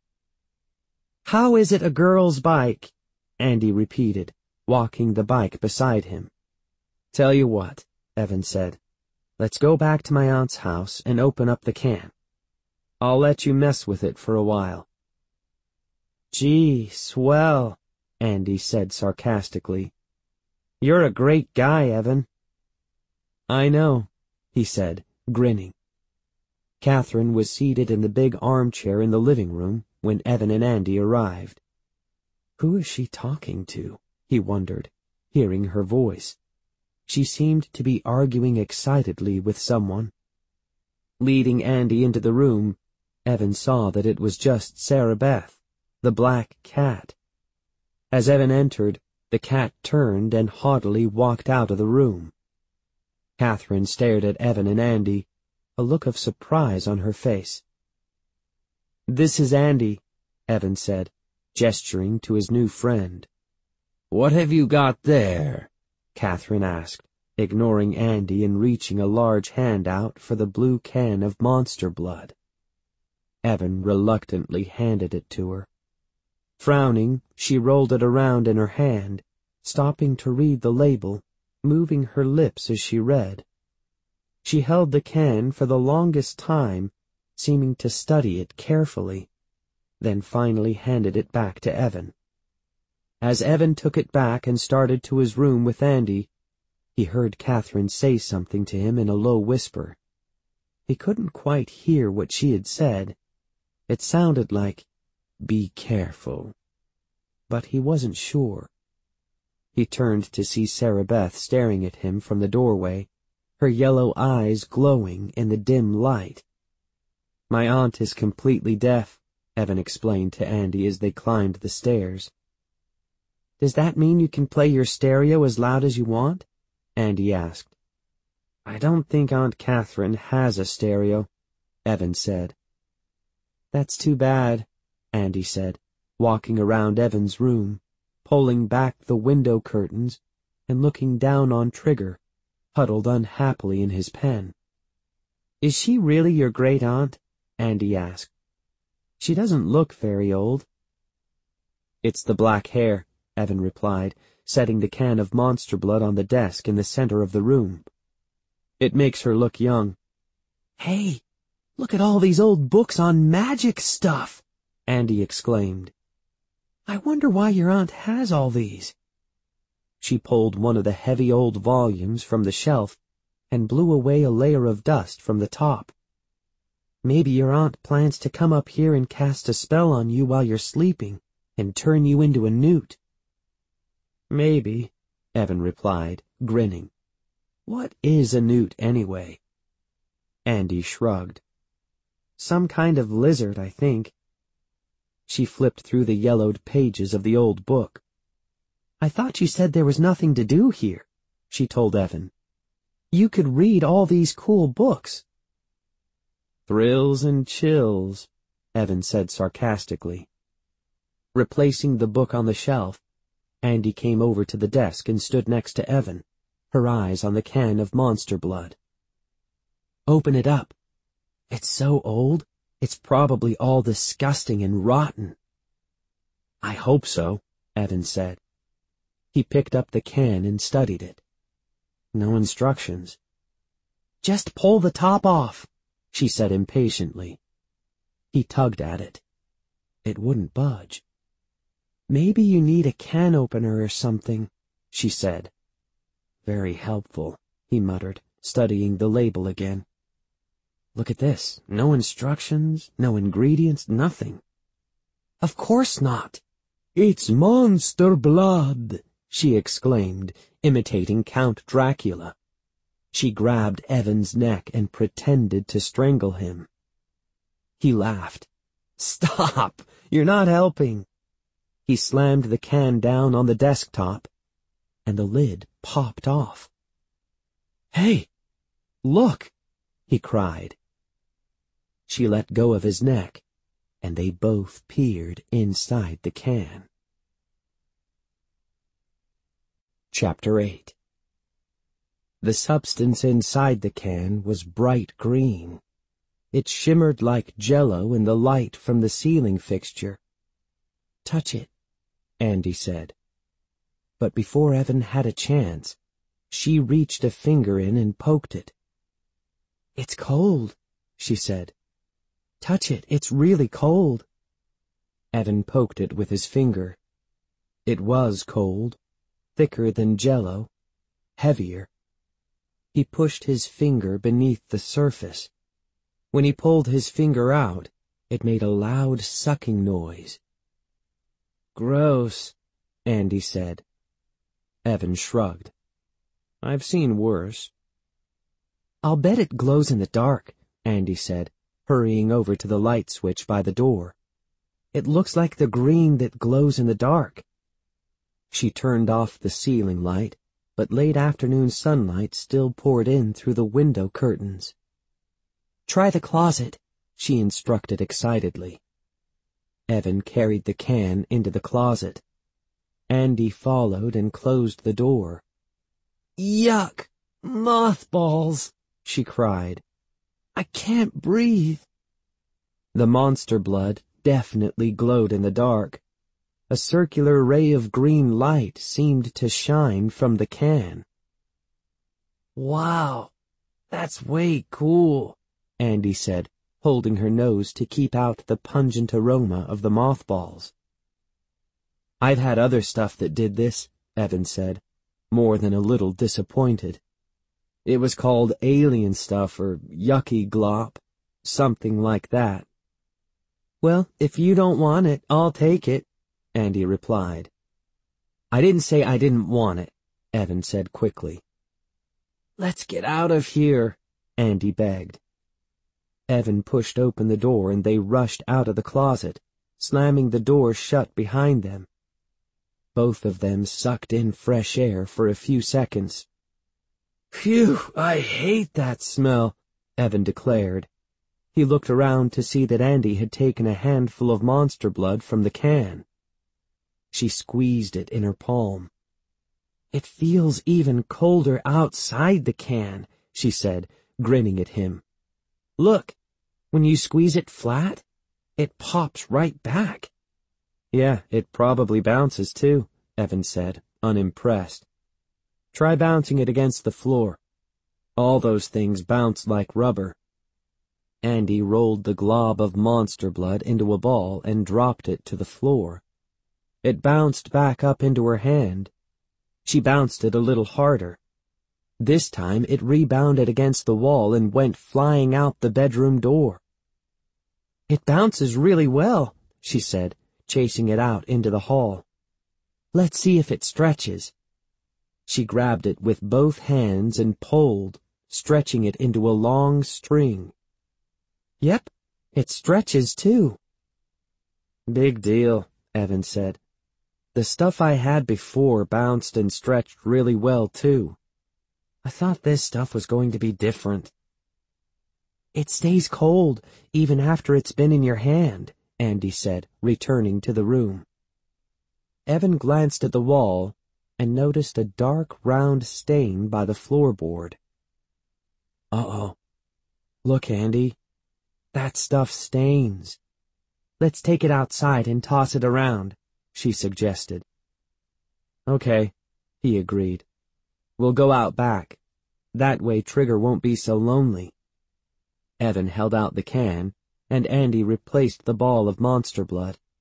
How is it a girl's bike? Andy repeated, walking the bike beside him. Tell you what, Evan said. Let's go back to my aunt's house and open up the can. I'll let you mess with it for a while. Gee, swell, Andy said sarcastically. You're a great guy, Evan. I know, he said, grinning. Catherine was seated in the big armchair in the living room when Evan and Andy arrived. Who is she talking to? He wondered, hearing her voice. She seemed to be arguing excitedly with someone. Leading Andy into the room, Evan saw that it was just Sarah Beth, the black cat. As Evan entered, the cat turned and haughtily walked out of the room. Catherine stared at Evan and Andy, a look of surprise on her face. This is Andy, Evan said, gesturing to his new friend. What have you got there? Catherine asked, ignoring Andy and reaching a large hand out for the blue can of Monster Blood. Evan reluctantly handed it to her. Frowning, she rolled it around in her hand, stopping to read the label, moving her lips as she read. She held the can for the longest time, seeming to study it carefully, then finally handed it back to Evan. As Evan took it back and started to his room with Andy, he heard Catherine say something to him in a low whisper. He couldn't quite hear what she had said. It sounded like, "Be careful." But he wasn't sure. He turned to see Sarah Beth staring at him from the doorway, her yellow eyes glowing in the dim light. My aunt is completely deaf, Evan explained to Andy as they climbed the stairs. Does that mean you can play your stereo as loud as you want? Andy asked. I don't think Aunt Catherine has a stereo, Evan said. That's too bad, Andy said, walking around Evan's room, pulling back the window curtains and looking down on Trigger, huddled unhappily in his pen. Is she really your great-aunt? Andy asked. She doesn't look very old. It's the black hair, Evan replied, setting the can of Monster Blood on the desk in the center of the room. It makes her look young. Hey, look at all these old books on magic stuff, Andy exclaimed. I wonder why your aunt has all these. She pulled one of the heavy old volumes from the shelf and blew away a layer of dust from the top. Maybe your aunt plans to come up here and cast a spell on you while you're sleeping and turn you into a newt. Maybe, Evan replied, grinning. What is a newt, anyway? Andy shrugged. Some kind of lizard, I think. She flipped through the yellowed pages of the old book. I thought you said there was nothing to do here, she told Evan. You could read all these cool books. Thrills and chills, Evan said sarcastically. Replacing the book on the shelf, Andy came over to the desk and stood next to Evan, her eyes on the can of Monster Blood. Open it up. It's so old, it's probably all disgusting and rotten. I hope so, Evan said. He picked up the can and studied it. No instructions. Just pull the top off, she said impatiently. He tugged at it, It wouldn't budge. "Maybe you need a can opener or something," she said. "Very helpful," he muttered, studying the label again. "Look at this. No instructions, no ingredients, nothing." "Of course not." "It's monster blood," she exclaimed, imitating Count Dracula. She grabbed Evan's neck and pretended to strangle him. He laughed. "Stop! You're not helping." He slammed the can down on the desktop, and the lid popped off. "Hey, look!" he cried. She let go of his neck, and they both peered inside the can. Chapter 8. The substance inside the can was bright green. It shimmered like jello in the light from the ceiling fixture. "Touch it," Andy said. But before Evan had a chance, she reached a finger in and poked it. "It's cold," she said. "Touch it, it's really cold." Evan poked it with his finger. It was cold, thicker than jello, heavier. He pushed his finger beneath the surface. When he pulled his finger out, it made a loud sucking noise. "Gross," Andy said. Evan shrugged. "I've seen worse." "I'll bet it glows in the dark," Andy said, hurrying over to the light switch by the door. "It looks like the green that glows in the dark." She turned off the ceiling light, but late afternoon sunlight still poured in through the window curtains. "Try the closet," she instructed excitedly. Evan carried the can into the closet. Andy followed and closed the door. "Yuck! Mothballs!" she cried. "I can't breathe." The monster blood definitely glowed in the dark. A circular ray of green light seemed to shine from the can. "Wow, that's way cool," Andy said, holding her nose to keep out the pungent aroma of the mothballs. "I've had other stuff that did this," Evan said, more than a little disappointed. "It was called alien stuff or yucky glop, something like that." "Well, if you don't want it, I'll take it," Andy replied. "I didn't say I didn't want it," Evan said quickly. "Let's get out of here," Andy begged. Evan pushed open the door and they rushed out of the closet, slamming the door shut behind them. Both of them sucked in fresh air for a few seconds. "Phew, I hate that smell," Evan declared. He looked around to see that Andy had taken a handful of monster blood from the can. She squeezed it in her palm. "It feels even colder outside the can," she said, grinning at him. "Look, when you squeeze it flat, it pops right back." "Yeah, it probably bounces too," Evan said, unimpressed. "Try bouncing it against the floor. All those things bounce like rubber." Andy rolled the glob of monster blood into a ball and dropped it to the floor. It bounced back up into her hand. She bounced it a little harder. This time it rebounded against the wall and went flying out the bedroom door. "It bounces really well," she said, chasing it out into the hall. "Let's see if it stretches." She grabbed it with both hands and pulled, stretching it into a long string. "Yep, it stretches too." "Big deal," Evan said. "The stuff I had before bounced and stretched really well too. I thought this stuff was going to be different." "It stays cold, even after it's been in your hand," Andy said, returning to the room. Evan glanced at the wall and noticed a dark, round stain by the floorboard. "Uh-oh. Look, Andy. That stuff stains." "Let's take it outside and toss it around," she suggested. "Okay," he agreed. "We'll go out back. That way Trigger won't be so lonely." Evan held out the can, and Andy replaced the ball of monster blood.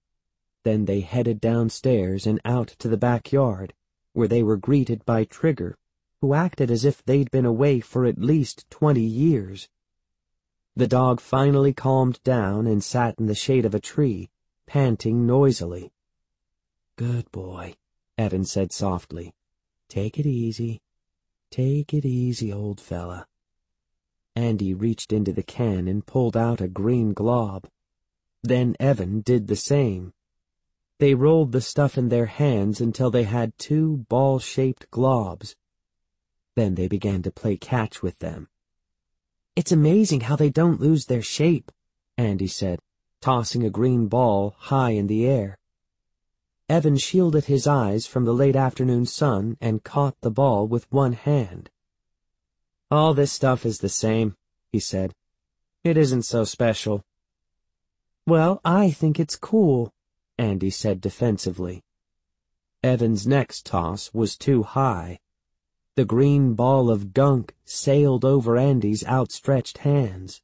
Then they headed downstairs and out to the backyard, where they were greeted by Trigger, who acted as if they'd been away for at least 20 years. The dog finally calmed down and sat in the shade of a tree, panting noisily. "Good boy," Evan said softly. "Take it easy. Take it easy, old fella." Andy reached into the can and pulled out a green glob. Then Evan did the same. They rolled the stuff in their hands until they had 2 ball-shaped globs. Then they began to play catch with them. "It's amazing how they don't lose their shape," Andy said, tossing a green ball high in the air. Evan shielded his eyes from the late afternoon sun and caught the ball with one hand. "All this stuff is the same," he said. "It isn't so special." "Well, I think it's cool," Andy said defensively. Evan's next toss was too high. The green ball of gunk sailed over Andy's outstretched hands.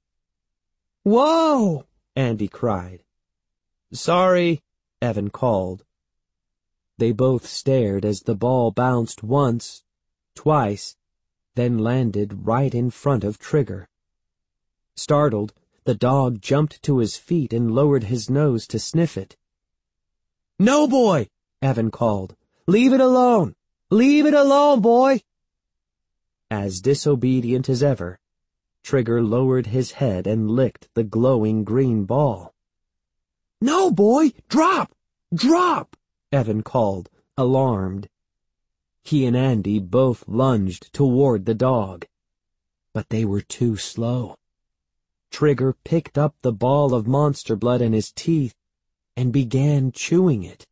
"Whoa!" Andy cried. "Sorry," Evan called. They both stared as the ball bounced once, twice, then landed right in front of Trigger. Startled, the dog jumped to his feet and lowered his nose to sniff it. "No, boy!" Evan called. "Leave it alone! Leave it alone, boy!" As disobedient as ever, Trigger lowered his head and licked the glowing green ball. "No, boy! Drop! Drop!" Evan called, alarmed. He and Andy both lunged toward the dog, but they were too slow. Trigger picked up the ball of monster blood in his teeth and began chewing it.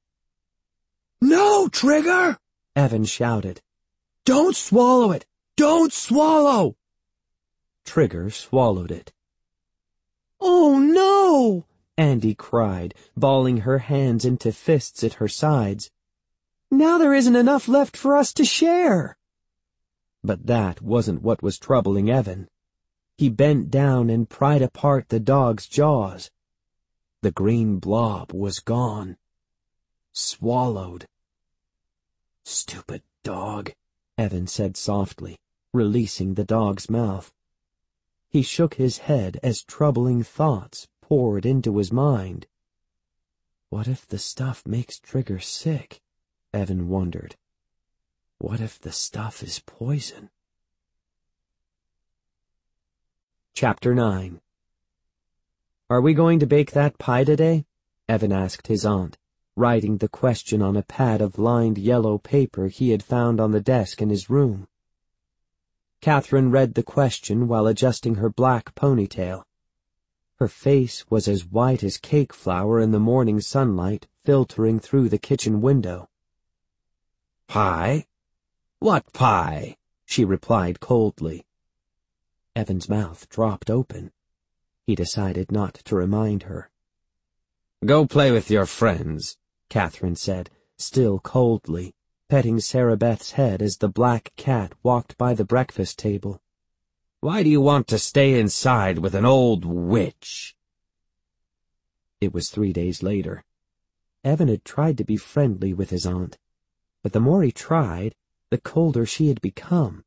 "No, Trigger!" Evan shouted. "Don't swallow it! Don't swallow!" Trigger swallowed it. "Oh, no!" Andy cried, balling her hands into fists at her sides. "Now there isn't enough left for us to share." But that wasn't what was troubling Evan. He bent down and pried apart the dog's jaws. The green blob was gone. Swallowed. "Stupid dog," Evan said softly, releasing the dog's mouth. He shook his head as troubling thoughts poured into his mind. What if the stuff makes Trigger sick? Evan wondered. What if the stuff is poison? Chapter 9. "Are we going to bake that pie today?" Evan asked his aunt, writing the question on a pad of lined yellow paper he had found on the desk in his room. Catherine read the question while adjusting her black ponytail. Her face was as white as cake flour in the morning sunlight filtering through the kitchen window. "Pie? What pie?" she replied coldly. Evan's mouth dropped open. He decided not to remind her. "Go play with your friends," Catherine said, still coldly, petting Sarah Beth's head as the black cat walked by the breakfast table. "Why do you want to stay inside with an old witch?" It was 3 days later. Evan had tried to be friendly with his aunt, but the more he tried, the colder she had become.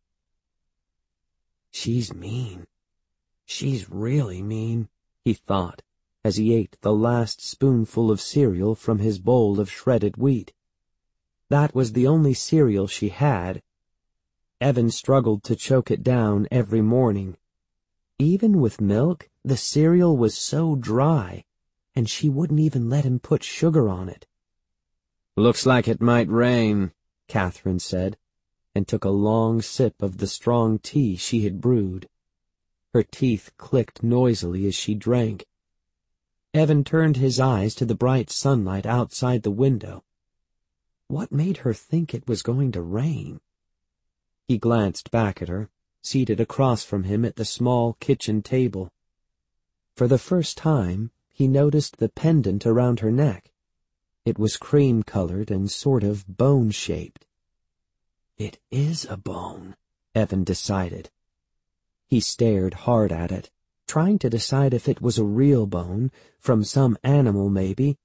"She's mean. She's really mean," he thought, as he ate the last spoonful of cereal from his bowl of shredded wheat. That was the only cereal she had. Evan struggled to choke it down every morning. Even with milk, the cereal was so dry, and she wouldn't even let him put sugar on it. "Looks like it might rain," Catherine said, and took a long sip of the strong tea she had brewed. Her teeth clicked noisily as she drank. Evan turned his eyes to the bright sunlight outside the window. What made her think it was going to rain? He glanced back at her, seated across from him at the small kitchen table. For the first time, he noticed the pendant around her neck. It was cream-colored and sort of bone-shaped. It is a bone, Evan decided. He stared hard at it, trying to decide if it was a real bone, from some animal maybe,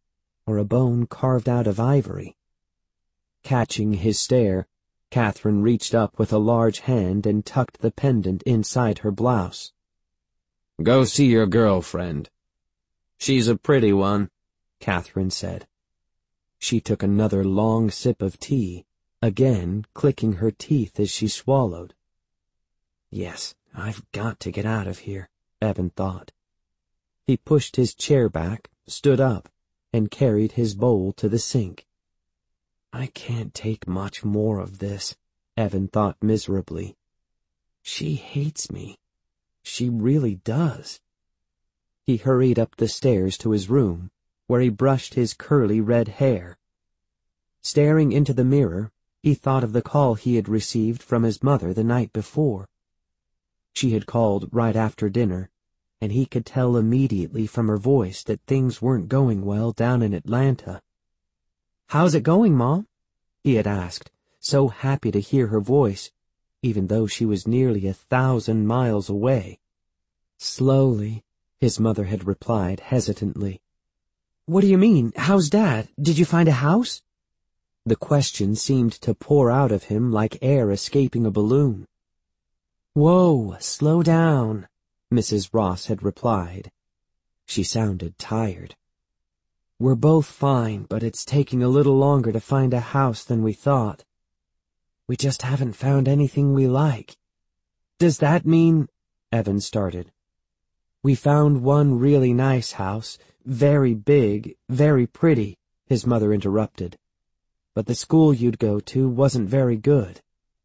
or a bone carved out of ivory. Catching his stare, Catherine reached up with a large hand and tucked the pendant inside her blouse. "Go see your girlfriend. She's a pretty one," Catherine said. She took another long sip of tea, again clicking her teeth as she swallowed. Yes, I've got to get out of here, Evan thought. He pushed his chair back, stood up, and carried his bowl to the sink. I can't take much more of this, Evan thought miserably. She hates me. She really does. He hurried up the stairs to his room, where he brushed his curly red hair. Staring into the mirror, he thought of the call he had received from his mother the night before. She had called right after dinner, and he could tell immediately from her voice that things weren't going well down in Atlanta. "How's it going, Mom?" he had asked, so happy to hear her voice, even though she was nearly 1,000 miles away. "Slowly," his mother had replied hesitantly. "What do you mean? How's Dad? Did you find a house?" The question seemed to pour out of him like air escaping a balloon. "Whoa, slow down," Mrs. Ross had replied. She sounded tired. "We're both fine, but it's taking a little longer to find a house than we thought. We just haven't found anything we like." "Does that mean—" Evan started. "We found one really nice house, very big, very pretty," his mother interrupted. "But the school you'd go to wasn't very good."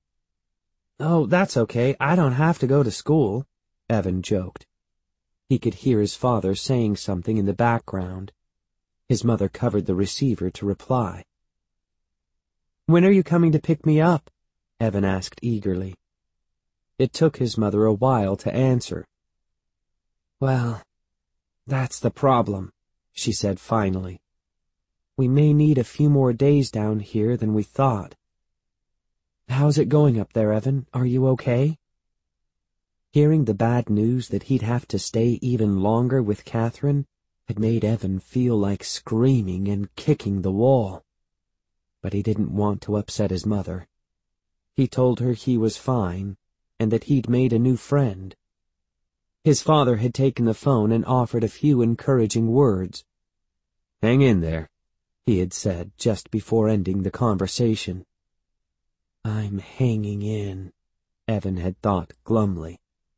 "Oh, that's okay. I don't have to go to school," Evan joked. He could hear his father saying something in the background. His mother covered the receiver to reply. "When are you coming to pick me up?" Evan asked eagerly. It took his mother a while to answer. "Well, that's the problem," she said finally. "We may need a few more days down here than we thought. How's it going up there, Evan? Are you okay?" Hearing the bad news that he'd have to stay even longer with Catherine had made Evan feel like screaming and kicking the wall. But he didn't want to upset his mother. He told her he was fine, and that he'd made a new friend. His father had taken the phone and offered a few encouraging words. "Hang in there," he had said just before ending the conversation. "I'm hanging in," Evan had thought glumly.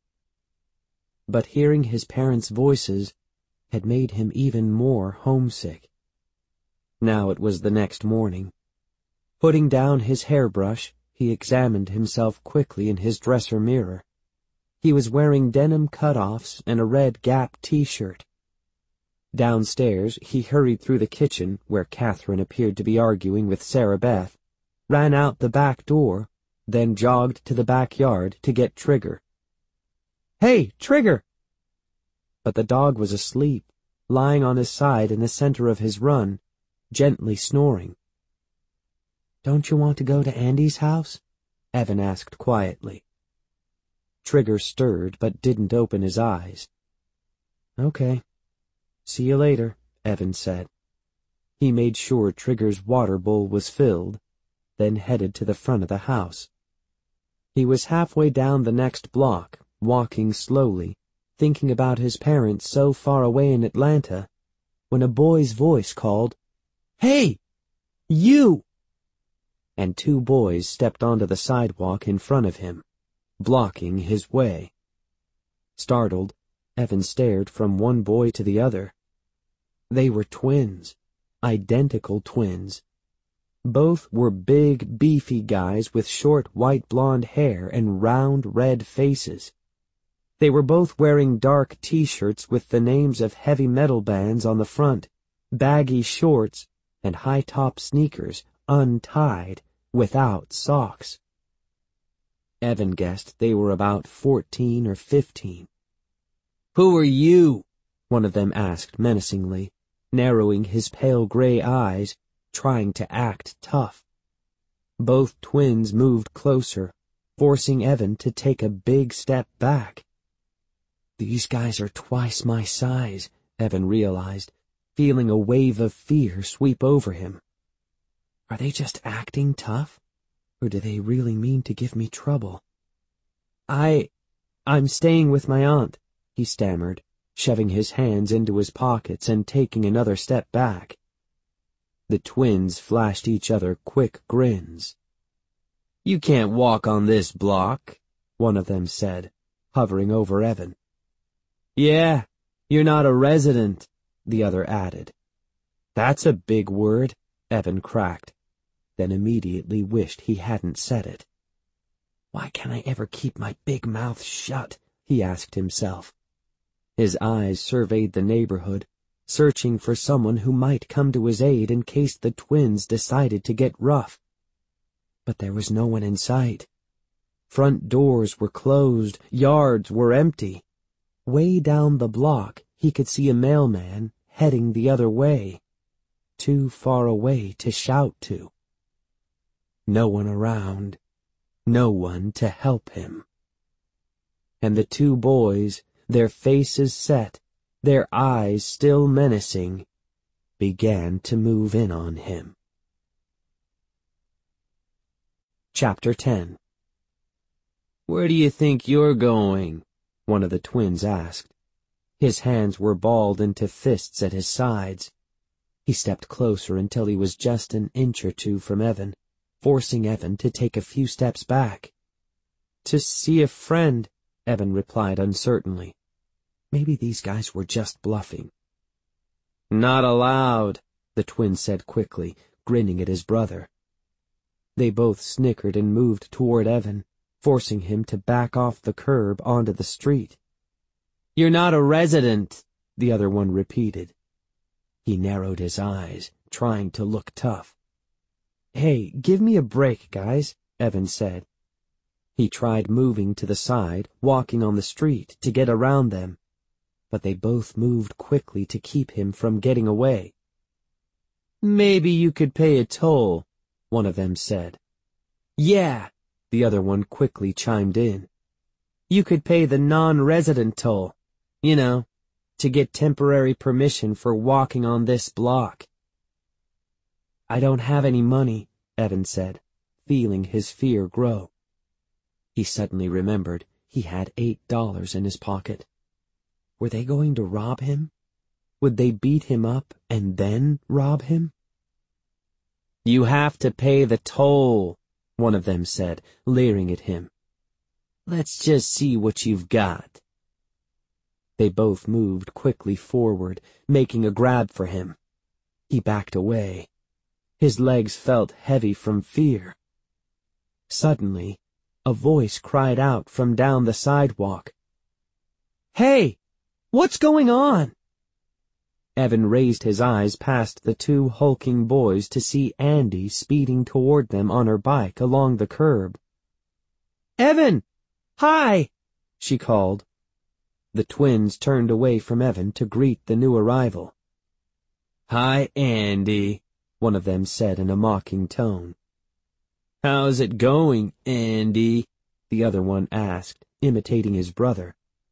But hearing his parents' voices had made him even more homesick. Now it was the next morning. Putting down his hairbrush, he examined himself quickly in his dresser mirror. He was wearing denim cutoffs and a red Gap t-shirt. Downstairs, he hurried through the kitchen, where Catherine appeared to be arguing with Sarah Beth, ran out the back door, then jogged to the backyard to get Trigger. "Hey, Trigger!" But the dog was asleep, lying on his side in the center of his run, gently snoring. "Don't you want to go to Andy's house?" Evan asked quietly. Trigger stirred but didn't open his eyes. "Okay. See you later," Evan said. He made sure Trigger's water bowl was filled, then headed to the front of the house. He was halfway down the next block, walking slowly, thinking about his parents so far away in Atlanta, when a boy's voice called, "Hey! You!" And 2 boys stepped onto the sidewalk in front of him, blocking his way. Startled, Evan stared from one boy to the other. They were twins, identical twins. Both were big, beefy guys with short white blonde hair and round red faces. They were both wearing dark t-shirts with the names of heavy metal bands on the front, baggy shorts, and high-top sneakers, untied, without socks. Evan guessed they were about 14 or 15. "Who are you?" one of them asked menacingly, narrowing his pale gray eyes, trying to act tough. Both twins moved closer, forcing Evan to take a big step back. These guys are twice my size, Evan realized, feeling a wave of fear sweep over him. Are they just acting tough? Or do they really mean to give me trouble? I'm staying with my aunt, he stammered, shoving his hands into his pockets and taking another step back. The twins flashed each other quick grins. You can't walk on this block, one of them said, hovering over Evan. Yeah, you're not a resident, the other added. That's a big word, Evan cracked, then immediately wished he hadn't said it. Why can't I ever keep my big mouth shut? He asked himself. His eyes surveyed the neighborhood, searching for someone who might come to his aid in case the twins decided to get rough. But there was no one in sight. Front doors were closed, yards were empty. Way down the block, he could see a mailman heading the other way, too far away to shout to. No one around, no one to help him. And the two boys, their faces set, their eyes still menacing, began to move in on him. Chapter 10. Where do you think you're going? One of the twins asked. His hands were balled into fists at his sides. He stepped closer until he was just an inch or two from Evan, forcing Evan to take a few steps back. To see a friend, Evan replied uncertainly. Maybe these guys were just bluffing. Not allowed, the twin said quickly, grinning at his brother. They both snickered and moved toward Evan, forcing him to back off the curb onto the street. You're not a resident, the other one repeated. He narrowed his eyes, trying to look tough. Hey, give me a break, guys, Evan said. He tried moving to the side, walking on the street, to get around them, but they both moved quickly to keep him from getting away. Maybe you could pay a toll, one of them said. Yeah, the other one quickly chimed in. You could pay the non-resident toll, you know, to get temporary permission for walking on this block. I don't have any money, Evan said, feeling his fear grow. He suddenly remembered he had $8 in his pocket. Were they going to rob him? Would they beat him up and then rob him? You have to pay the toll, one of them said, leering at him. Let's just see what you've got. They both moved quickly forward, making a grab for him. He backed away. His legs felt heavy from fear. Suddenly, a voice cried out from down the sidewalk. Hey! What's going on? Evan raised his eyes past the two hulking boys to see Andy speeding toward them on her bike along the curb. Evan! Hi! She called. The twins turned away from Evan to greet the new arrival. Hi, Andy, one of them said in a mocking tone. How's it going, Andy? The other one asked, imitating his brother.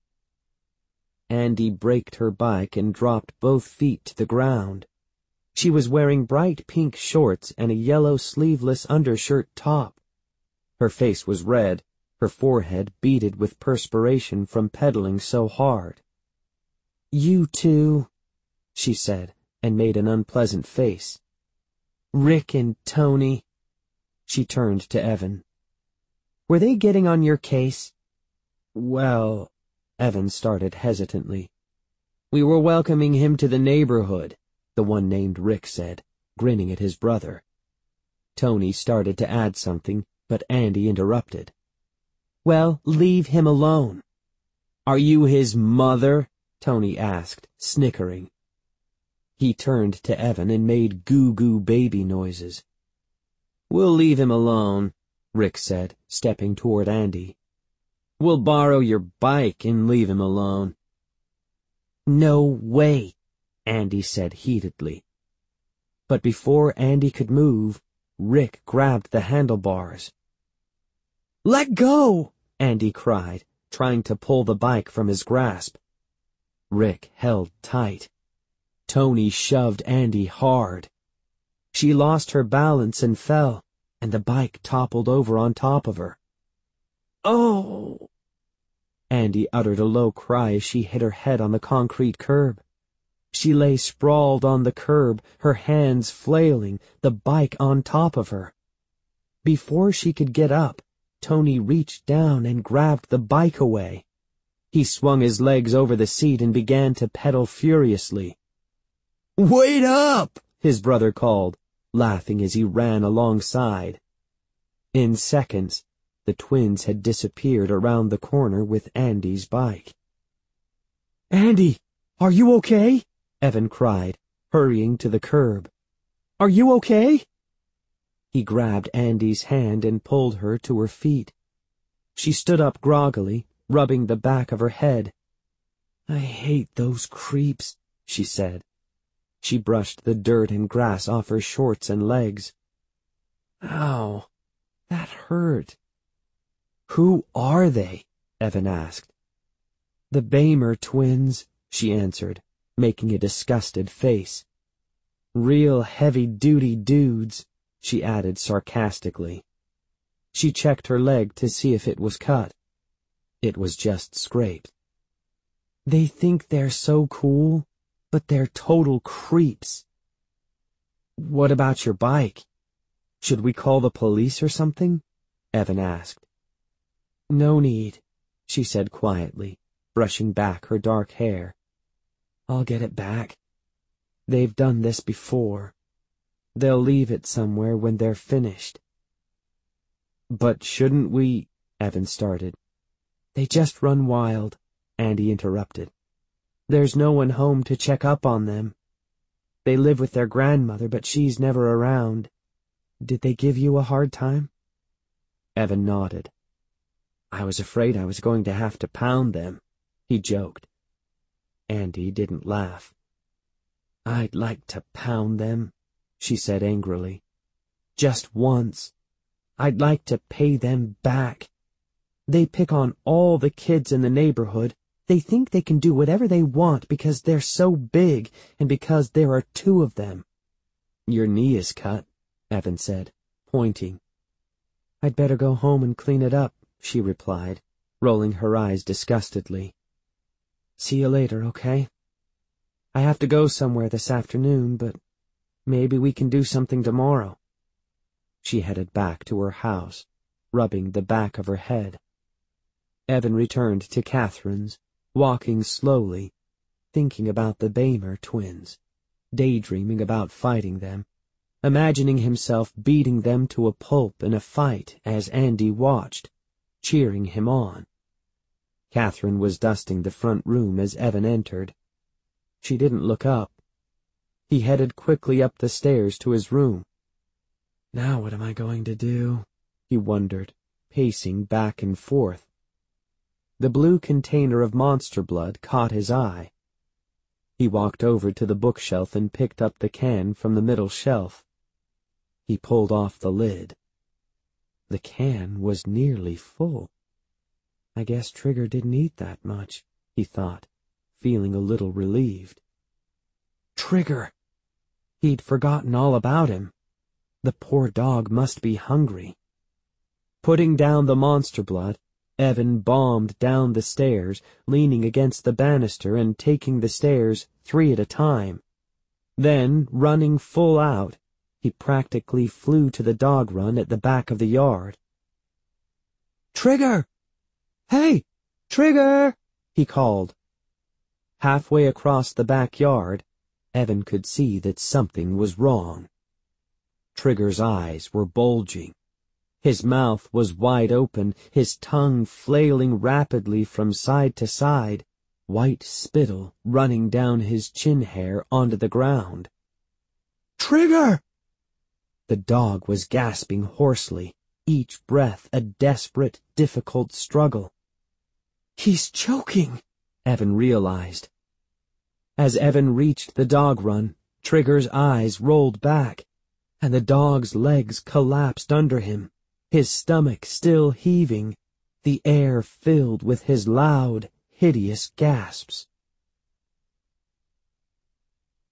Andy braked her bike and dropped both feet to the ground. She was wearing bright pink shorts and a yellow sleeveless undershirt top. Her face was red, her forehead beaded with perspiration from pedaling so hard. You two, she said, and made an unpleasant face. Rick and Tony. She turned to Evan. Were they getting on your case? Well, Evan started hesitantly. We were welcoming him to the neighborhood, the one named Rick said, grinning at his brother. Tony started to add something, but Andy interrupted. Well, leave him alone. Are you his mother? Tony asked, snickering. He turned to Evan and made goo-goo baby noises. We'll leave him alone, Rick said, stepping toward Andy. We'll borrow your bike and leave him alone. No way, Andy said heatedly. But before Andy could move, Rick grabbed the handlebars. Let go, Andy cried, trying to pull the bike from his grasp. Rick held tight. Tony shoved Andy hard. She lost her balance and fell, and the bike toppled over on top of her. "Oh!" Andy uttered a low cry as she hit her head on the concrete curb. She lay sprawled on the curb, her hands flailing, the bike on top of her. Before she could get up, Tony reached down and grabbed the bike away. He swung his legs over the seat and began to pedal furiously. "Wait up!" his brother called, laughing as he ran alongside. In seconds, the twins had disappeared around the corner with Andy's bike. "Andy, are you okay?" Evan cried, hurrying to the curb. "Are you okay?" He grabbed Andy's hand and pulled her to her feet. She stood up groggily, rubbing the back of her head. "I hate those creeps," she said. She brushed the dirt and grass off her shorts and legs. "Ow, that hurt." "Who are they?" Evan asked. "The Bamer twins," she answered, making a disgusted face. "Real heavy-duty dudes," she added sarcastically. She checked her leg to see if it was cut. It was just scraped. "They think they're so cool, but they're total creeps." "What about your bike? Should we call the police or something?" Evan asked. "No need," she said quietly, brushing back her dark hair. "I'll get it back. They've done this before. They'll leave it somewhere when they're finished." "But shouldn't we—" Evan started. "They just run wild," Andy interrupted. "There's no one home to check up on them. They live with their grandmother, but she's never around. Did they give you a hard time?" Evan nodded. "I was afraid I was going to have to pound them," he joked. Andy didn't laugh. "I'd like to pound them," she said angrily. "Just once. I'd like to pay them back. They pick on all the kids in the neighborhood. They think they can do whatever they want because they're so big and because there are two of them." "Your knee is cut," Evan said, pointing. "I'd better go home and clean it up," she replied, rolling her eyes disgustedly. "See you later, okay? I have to go somewhere this afternoon, but maybe we can do something tomorrow." She headed back to her house, rubbing the back of her head. Evan returned to Catherine's, walking slowly, thinking about the Bamer twins, daydreaming about fighting them, imagining himself beating them to a pulp in a fight as Andy watched, cheering him on. Catherine was dusting the front room as Evan entered. She didn't look up. He headed quickly up the stairs to his room. "Now what am I going to do?" he wondered, pacing back and forth. The blue container of Monster Blood caught his eye. He walked over to the bookshelf and picked up the can from the middle shelf. He pulled off the lid. The can was nearly full. I guess Trigger didn't eat that much, he thought, feeling a little relieved. Trigger! He'd forgotten all about him. The poor dog must be hungry. Putting down the Monster Blood, Evan bombed down the stairs, leaning against the banister and taking the stairs 3 at a time. Then, running full out, he practically flew to the dog run at the back of the yard. "Trigger! Hey, Trigger!" he called. Halfway across the backyard, Evan could see that something was wrong. Trigger's eyes were bulging. His mouth was wide open, his tongue flailing rapidly from side to side, white spittle running down his chin hair onto the ground. "Trigger!" The dog was gasping hoarsely, each breath a desperate, difficult struggle. "He's choking," Evan realized. As Evan reached the dog run, Trigger's eyes rolled back, and the dog's legs collapsed under him, his stomach still heaving, the air filled with his loud, hideous gasps.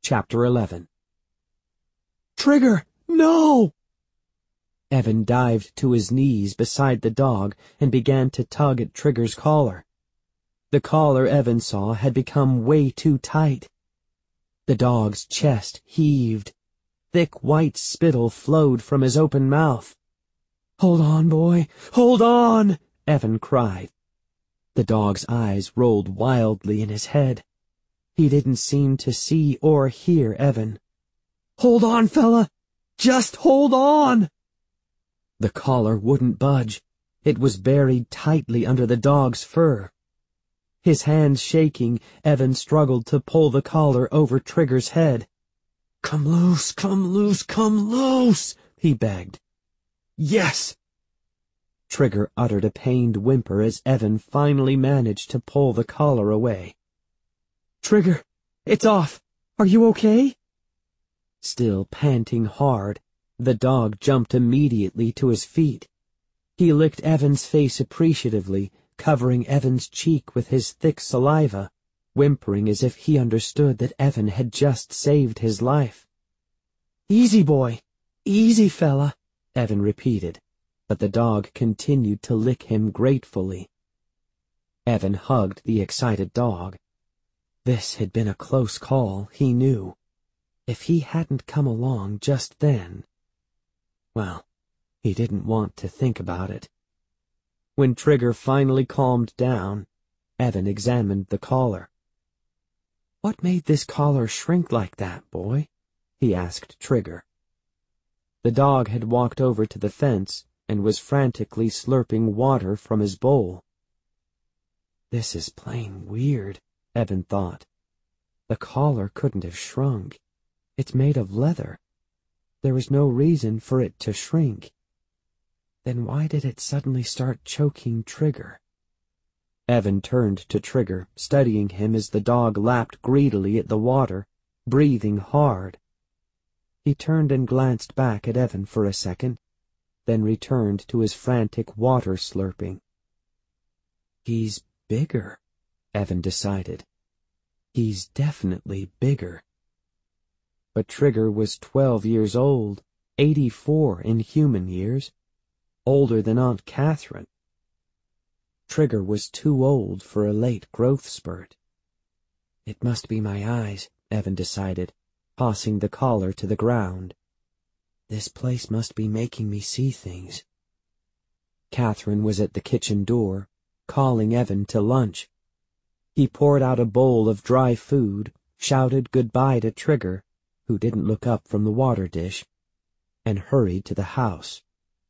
Chapter 11. Trigger, no! Evan dived to his knees beside the dog and began to tug at Trigger's collar. The collar, Evan saw, had become way too tight. The dog's chest heaved. Thick white spittle flowed from his open mouth. "Hold on, boy, hold on!" Evan cried. The dog's eyes rolled wildly in his head. He didn't seem to see or hear Evan. "Hold on, fella! Just hold on!" The collar wouldn't budge. It was buried tightly under the dog's fur. His hands shaking, Evan struggled to pull the collar over Trigger's head. "Come loose, come loose, come loose!" he begged. "Yes!" Trigger uttered a pained whimper as Evan finally managed to pull the collar away. "Trigger, it's off. Are you okay?" Still panting hard, the dog jumped immediately to his feet. He licked Evan's face appreciatively, covering Evan's cheek with his thick saliva, whimpering as if he understood that Evan had just saved his life. "Easy, boy. Easy, fella," Evan repeated, but the dog continued to lick him gratefully. Evan hugged the excited dog. This had been a close call, he knew. If he hadn't come along just then... Well, he didn't want to think about it. When Trigger finally calmed down, Evan examined the collar. "What made this collar shrink like that, boy?" he asked Trigger. The dog had walked over to the fence and was frantically slurping water from his bowl. This is plain weird, Evan thought. The collar couldn't have shrunk. It's made of leather. There was no reason for it to shrink. Then why did it suddenly start choking Trigger? Evan turned to Trigger, studying him as the dog lapped greedily at the water, breathing hard. He turned and glanced back at Evan for a second, then returned to his frantic water slurping. He's bigger, Evan decided. He's definitely bigger. But Trigger was 12 years old, 84 in human years, older than Aunt Catherine. Trigger was too old for a late growth spurt. It must be my eyes, Evan decided, tossing the collar to the ground. This place must be making me see things. Catherine was at the kitchen door, calling Evan to lunch. He poured out a bowl of dry food, shouted goodbye to Trigger, who didn't look up from the water dish, and hurried to the house.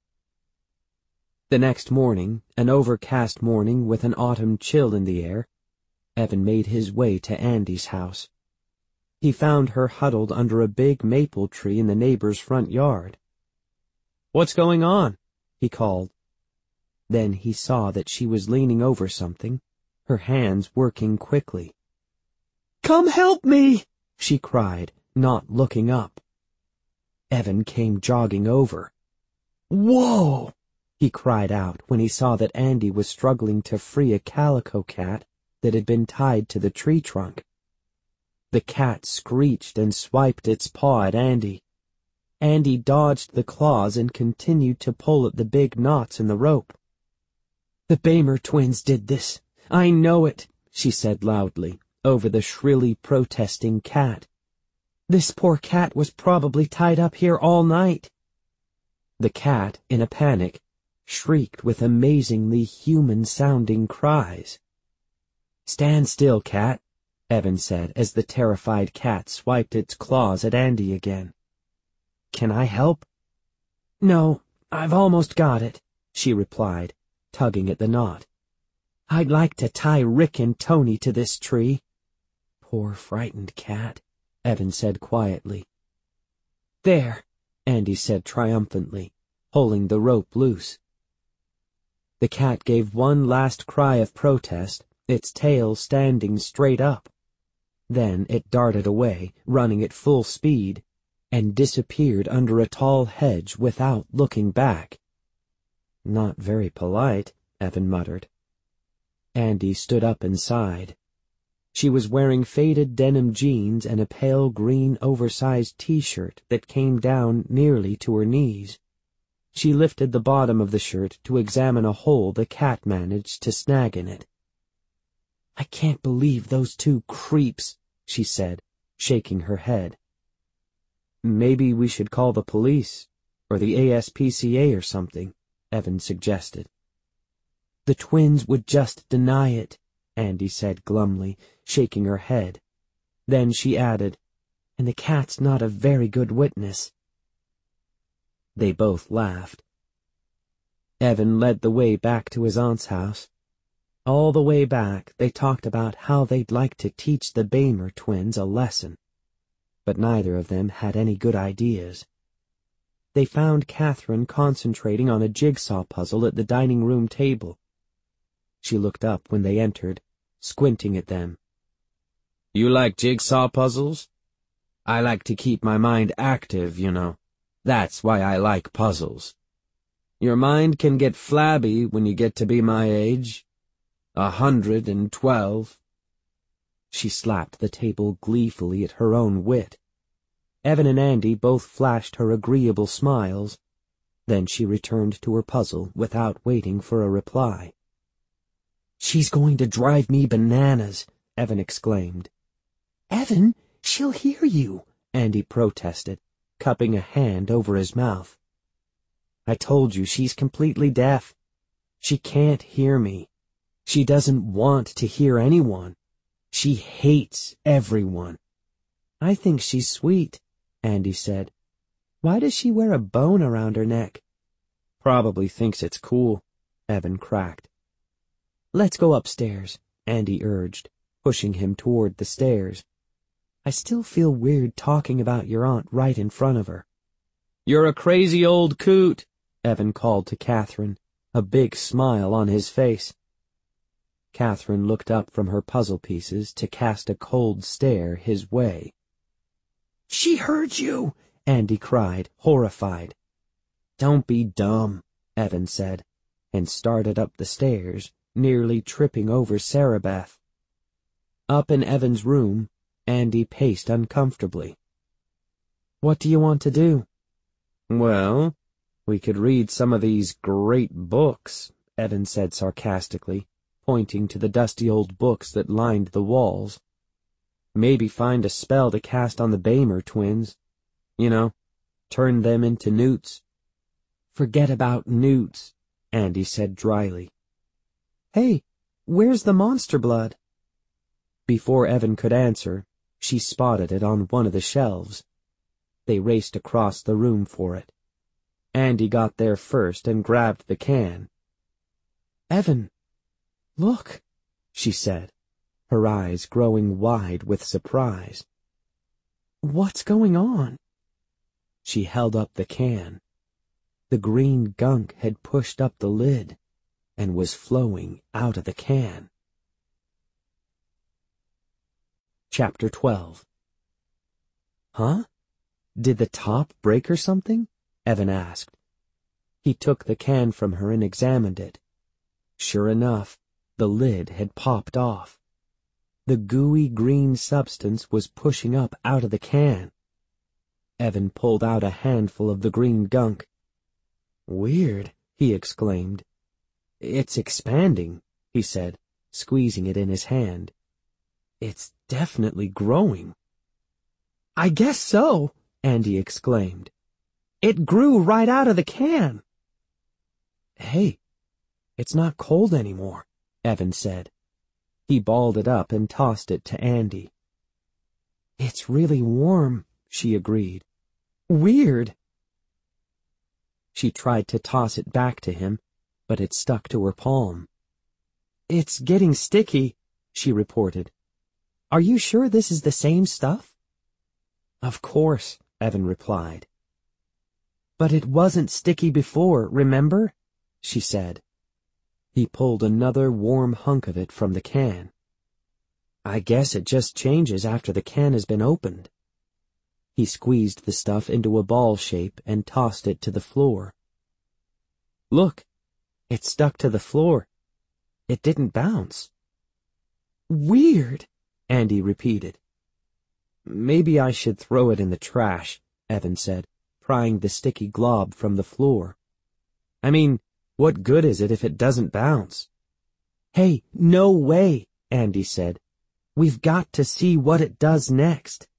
The next morning, an overcast morning with an autumn chill in the air, Evan made his way to Andy's house. He found her huddled under a big maple tree in the neighbor's front yard. "What's going on?" he called. Then he saw that she was leaning over something, her hands working quickly. "Come help me!" she cried, not looking up. Evan came jogging over. "Whoa!" he cried out when he saw that Andy was struggling to free a calico cat that had been tied to the tree trunk. The cat screeched and swiped its paw at Andy. Andy dodged the claws and continued to pull at the big knots in the rope. "The Bamer twins did this. I know it," she said loudly, over the shrilly protesting cat. "This poor cat was probably tied up here all night." The cat, in a panic, shrieked with amazingly human-sounding cries. "Stand still, cat," Evan said as the terrified cat swiped its claws at Andy again. "Can I help?" "No, I've almost got it," she replied, tugging at the knot. "I'd like to tie Rick and Tony to this tree." "Poor frightened cat," Evan said quietly. "There," Andy said triumphantly, pulling the rope loose. The cat gave one last cry of protest, its tail standing straight up. Then it darted away, running at full speed, and disappeared under a tall hedge without looking back. "Not very polite," Evan muttered. Andy stood up and sighed. She was wearing faded denim jeans and a pale green oversized t-shirt that came down nearly to her knees. She lifted the bottom of the shirt to examine a hole the cat managed to snag in it. "I can't believe those two creeps," she said, shaking her head. "Maybe we should call the police, or the ASPCA or something," Evan suggested. "The twins would just deny it," Andy said glumly, shaking her head. Then she added, "And the cat's not a very good witness." They both laughed. Evan led the way back to his aunt's house. All the way back, they talked about how they'd like to teach the Bamer twins a lesson, but neither of them had any good ideas. They found Catherine concentrating on a jigsaw puzzle at the dining room table. She looked up when they entered, squinting at them. "You like jigsaw puzzles? I like to keep my mind active, you know. That's why I like puzzles. Your mind can get flabby when you get to be my age. 112. She slapped the table gleefully at her own wit. Evan and Andy both flashed her agreeable smiles. Then she returned to her puzzle without waiting for a reply. "She's going to drive me bananas," Evan exclaimed. "Evan, she'll hear you," Andy protested, cupping a hand over his mouth. "I told you she's completely deaf. She can't hear me. She doesn't want to hear anyone. She hates everyone." "I think she's sweet," Andy said. "Why does she wear a bone around her neck?" "Probably thinks it's cool," Evan cracked. "Let's go upstairs," Andy urged, pushing him toward the stairs. "I still feel weird talking about your aunt right in front of her." "You're a crazy old coot," Evan called to Catherine, a big smile on his face. Catherine looked up from her puzzle pieces to cast a cold stare his way. "She heard you!" Andy cried, horrified. "Don't be dumb," Evan said, and started up the stairs, nearly tripping over Sarah Beth. Up in Evan's room, Andy paced uncomfortably. "What do you want to do?" "Well, we could read some of these great books," Evan said sarcastically, pointing to the dusty old books that lined the walls. "Maybe find a spell to cast on the Bamer twins. You know, turn them into newts." "Forget about newts," Andy said dryly. "Hey, where's the monster blood?" Before Evan could answer, she spotted it on one of the shelves. They raced across the room for it. Andy got there first and grabbed the can. "Evan, look," she said, her eyes growing wide with surprise. "What's going on?" She held up the can. The green gunk had pushed up the lid and was flowing out of the can. Chapter 12. "Huh? Did the top break or something?" Evan asked. He took the can from her and examined it. Sure enough, the lid had popped off. The gooey green substance was pushing up out of the can. Evan pulled out a handful of the green gunk. "Weird," he exclaimed. "It's expanding," he said, squeezing it in his hand. "It's definitely growing." "I guess so," Andy exclaimed. "It grew right out of the can." "Hey, it's not cold anymore," Evan said. He balled it up and tossed it to Andy. "It's really warm," she agreed. "Weird." She tried to toss it back to him, but it stuck to her palm. "It's getting sticky," she reported. "Are you sure this is the same stuff?" "Of course," Evan replied. "But it wasn't sticky before, remember?" she said. He pulled another warm hunk of it from the can. "I guess it just changes after the can has been opened." He squeezed the stuff into a ball shape and tossed it to the floor. "Look, it stuck to the floor. It didn't bounce." "Weird." Andy repeated. Maybe I should throw it in the trash, Evan said, prying the sticky glob from the floor. I mean, what good is it if it doesn't bounce? Hey, no way, Andy said. We've got to see what it does next.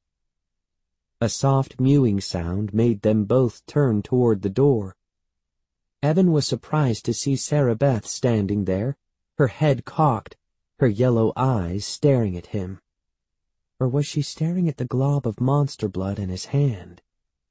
A soft mewing sound made them both turn toward the door. Evan was surprised to see Sarah Beth standing there, her head cocked, her yellow eyes staring at him. Or was she staring at the glob of monster blood in his hand?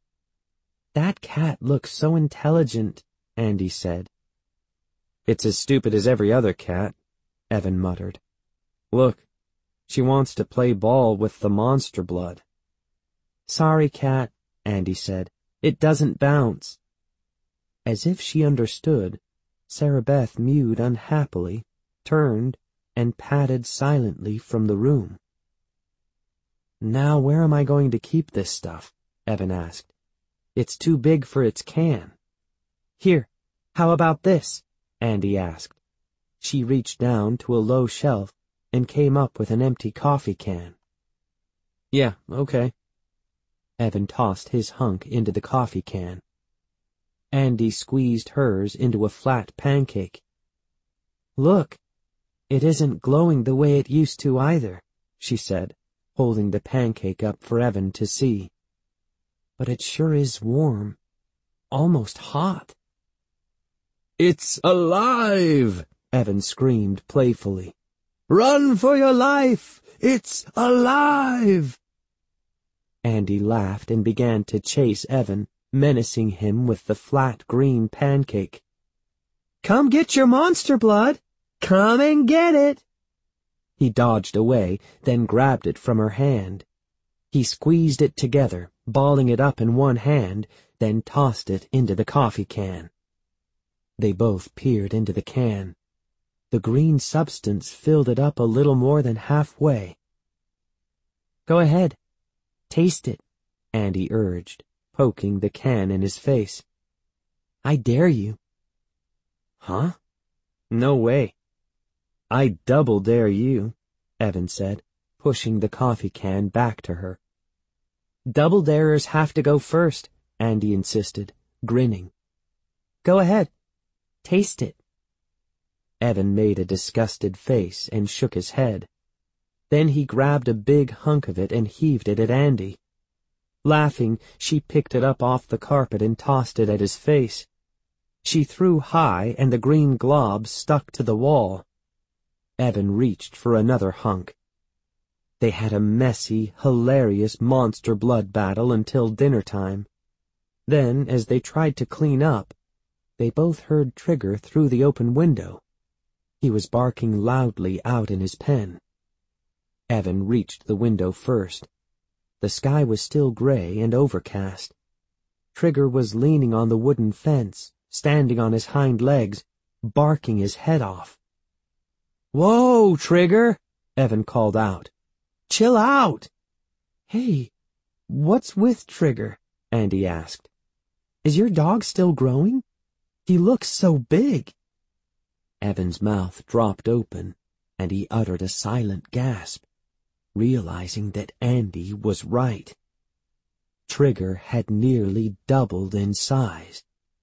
That cat looks so intelligent, Andy said. It's as stupid as every other cat, Evan muttered. Look, she wants to play ball with the monster blood. Sorry, cat, Andy said. It doesn't bounce. As if she understood, Sarah Beth mewed unhappily, turned, and padded silently from the room. Now where am I going to keep this stuff? Evan asked. It's too big for its can. Here, how about this? Andy asked. She reached down to a low shelf and came up with an empty coffee can. Yeah, okay. Evan tossed his hunk into the coffee can. Andy squeezed hers into a flat pancake. Look, it isn't glowing the way it used to either, she said, holding the pancake up for Evan to see. But it sure is warm. Almost hot. It's alive! Evan screamed playfully. Run for your life! It's alive! Andy laughed and began to chase Evan, menacing him with the flat green pancake. Come get your monster blood! Come and get it! He dodged away, then grabbed it from her hand. He squeezed it together, balling it up in one hand, then tossed it into the coffee can. They both peered into the can. The green substance filled it up a little more than halfway. Go ahead. Taste it, Andy urged, poking the can in his face. I dare you. Huh? No way. I double dare you, Evan said, pushing the coffee can back to her. Double darers have to go first, Andy insisted, grinning. Go ahead. Taste it. Evan made a disgusted face and shook his head. Then he grabbed a big hunk of it and heaved it at Andy. Laughing, she picked it up off the carpet and tossed it at his face. She threw high, and the green glob stuck to the wall. Evan reached for another hunk. They had a messy, hilarious monster blood battle until dinner time. Then, as they tried to clean up, they both heard Trigger through the open window. He was barking loudly out in his pen. Evan reached the window first. The sky was still gray and overcast. Trigger was leaning on the wooden fence, standing on his hind legs, barking his head off. Whoa, Trigger! Evan called out. Chill out! Hey, what's with Trigger? Andy asked. Is your dog still growing? He looks so big. Evan's mouth dropped open, and he uttered a silent gasp, realizing that Andy was right. Trigger had nearly doubled in size.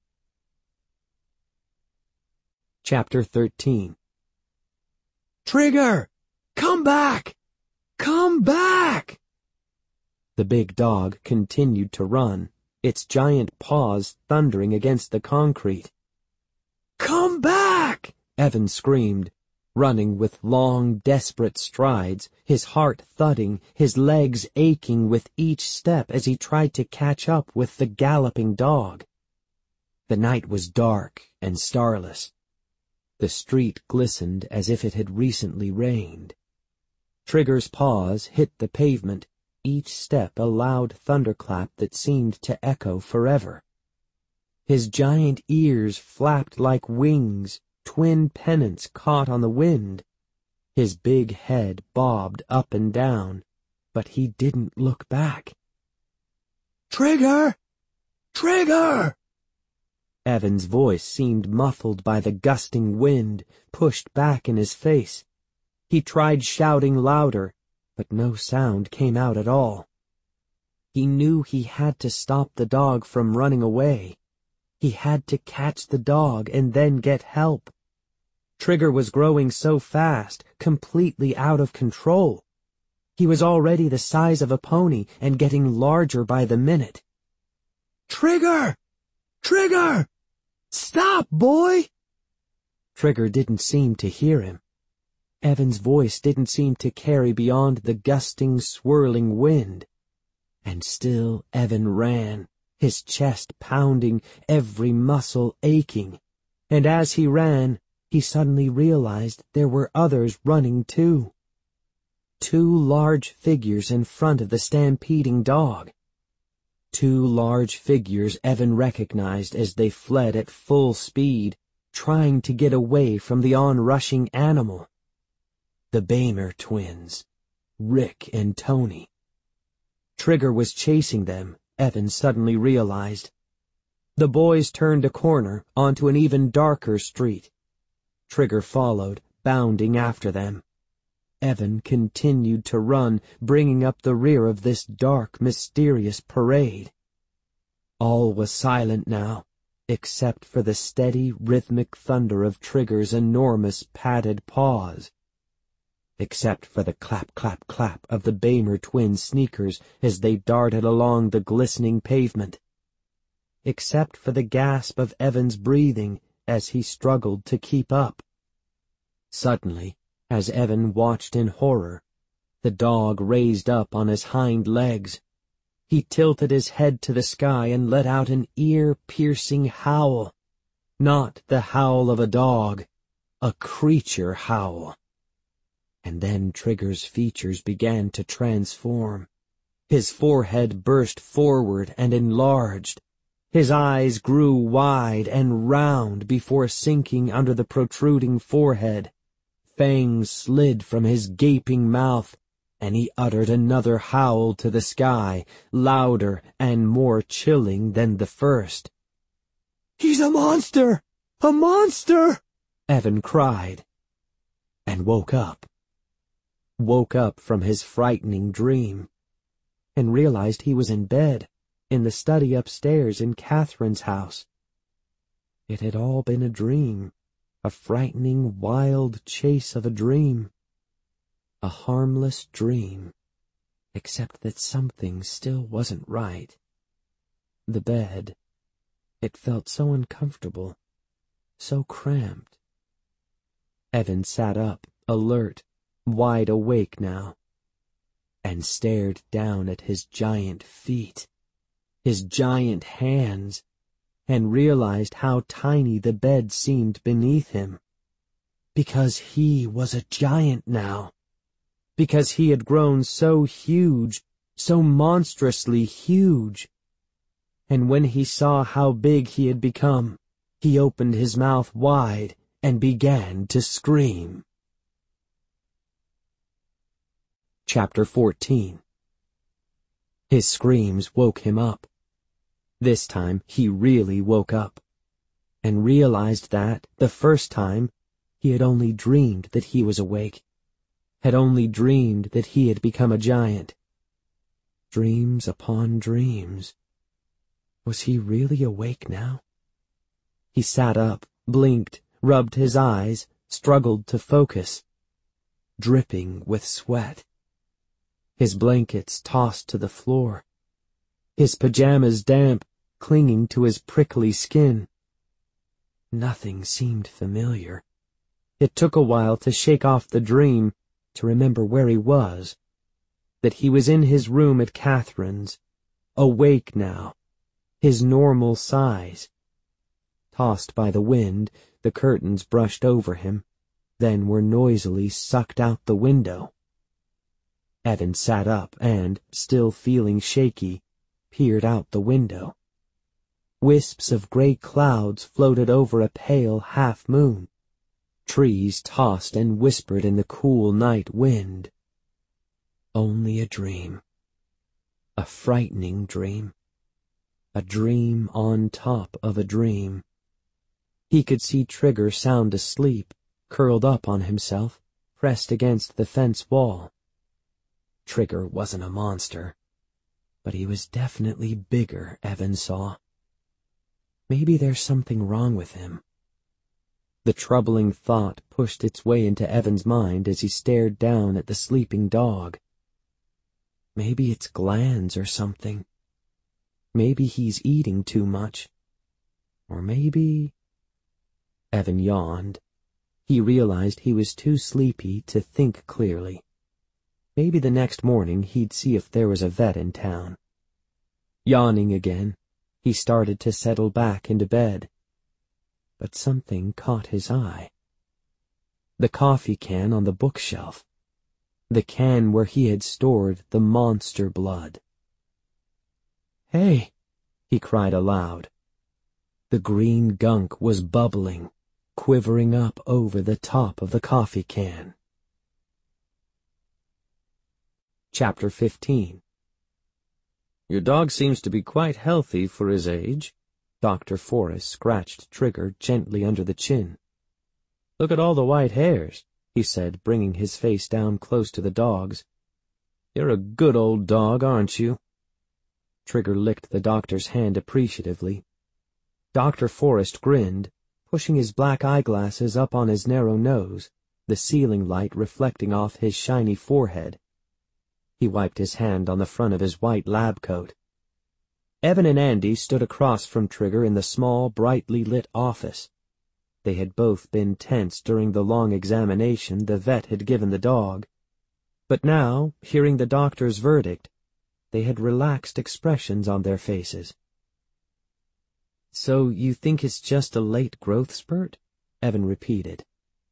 Chapter 13. Trigger! Come back! Come back! The big dog continued to run, its giant paws thundering against the concrete. Come back! Evan screamed, running with long, desperate strides, his heart thudding, his legs aching with each step as he tried to catch up with the galloping dog. The night was dark and starless. The street glistened as if it had recently rained. Trigger's paws hit the pavement, each step a loud thunderclap that seemed to echo forever. His giant ears flapped like wings, twin pennants caught on the wind. His big head bobbed up and down, but he didn't look back. Trigger! Trigger! Evan's voice seemed muffled by the gusting wind, pushed back in his face. He tried shouting louder, but no sound came out at all. He knew he had to stop the dog from running away. He had to catch the dog and then get help. Trigger was growing so fast, completely out of control. He was already the size of a pony and getting larger by the minute. "Trigger! Trigger! Stop, boy!" Trigger didn't seem to hear him. Evan's voice didn't seem to carry beyond the gusting, swirling wind. And still Evan ran, his chest pounding, every muscle aching. And as he ran, he suddenly realized there were others running too. 2 large figures in front of the stampeding dog. 2 large figures Evan recognized as they fled at full speed, trying to get away from the onrushing animal. The Bamer twins, Rick and Tony. Trigger was chasing them, Evan suddenly realized. The boys turned a corner onto an even darker street. Trigger followed, bounding after them. Evan continued to run, bringing up the rear of this dark, mysterious parade. All was silent now, except for the steady, rhythmic thunder of Trigger's enormous padded paws. Except for the clap, clap, clap of the Bamer twins' sneakers as they darted along the glistening pavement. Except for the gasp of Evan's breathing as he struggled to keep up. Suddenly, as Evan watched in horror, the dog raised up on his hind legs. He tilted his head to the sky and let out an ear-piercing howl. Not the howl of a dog, a creature howl. And then Trigger's features began to transform. His forehead burst forward and enlarged. His eyes grew wide and round before sinking under the protruding forehead. Fangs slid from his gaping mouth, and he uttered another howl to the sky, louder and more chilling than the first. "He's a monster! A monster!" Evan cried, and woke up from his frightening dream, and realized he was in bed, in the study upstairs in Catherine's house. It had all been a dream, a frightening, wild chase of a dream. A harmless dream, except that something still wasn't right. The bed, it felt so uncomfortable, so cramped. Evan sat up, alert, wide awake now, and stared down at his giant feet, his giant hands, and realized how tiny the bed seemed beneath him. Because he was a giant now. Because he had grown so huge, so monstrously huge. And when he saw how big he had become, he opened his mouth wide and began to scream. Chapter 14. His screams woke him up. This time he really woke up, and realized that, the first time, he had only dreamed that he was awake, had only dreamed that he had become a giant. Dreams upon dreams. Was he really awake now? He sat up, blinked, rubbed his eyes, struggled to focus, dripping with sweat. His blankets tossed to the floor, his pajamas damp, clinging to his prickly skin. Nothing seemed familiar. It took a while to shake off the dream, to remember where he was, that he was in his room at Catherine's, awake now, his normal size. Tossed by the wind, the curtains brushed over him, then were noisily sucked out the window. Evan sat up and, still feeling shaky, peered out the window. Wisps of gray clouds floated over a pale half-moon. Trees tossed and whispered in the cool night wind. Only a dream. A frightening dream. A dream on top of a dream. He could see Trigger sound asleep, curled up on himself, pressed against the fence wall. Trigger wasn't a monster, but he was definitely bigger, Evan saw. Maybe there's something wrong with him. The troubling thought pushed its way into Evan's mind as he stared down at the sleeping dog. Maybe it's glands or something. Maybe he's eating too much. Or maybe... Evan yawned. He realized he was too sleepy to think clearly. Maybe the next morning he'd see if there was a vet in town. Yawning again, he started to settle back into bed. But something caught his eye. The coffee can on the bookshelf. The can where he had stored the monster blood. "Hey!" he cried aloud. The green gunk was bubbling, quivering up over the top of the coffee can. Chapter 15. "Your dog seems to be quite healthy for his age." Dr. Forrest scratched Trigger gently under the chin. "Look at all the white hairs," he said, bringing his face down close to the dog's. "You're a good old dog, aren't you?" Trigger licked the doctor's hand appreciatively. Dr. Forrest grinned, pushing his black eyeglasses up on his narrow nose, the ceiling light reflecting off his shiny forehead. He wiped his hand on the front of his white lab coat. Evan and Andy stood across from Trigger in the small, brightly lit office. They had both been tense during the long examination the vet had given the dog, but now, hearing the doctor's verdict, they had relaxed expressions on their faces. "So you think it's just a late growth spurt?" Evan repeated.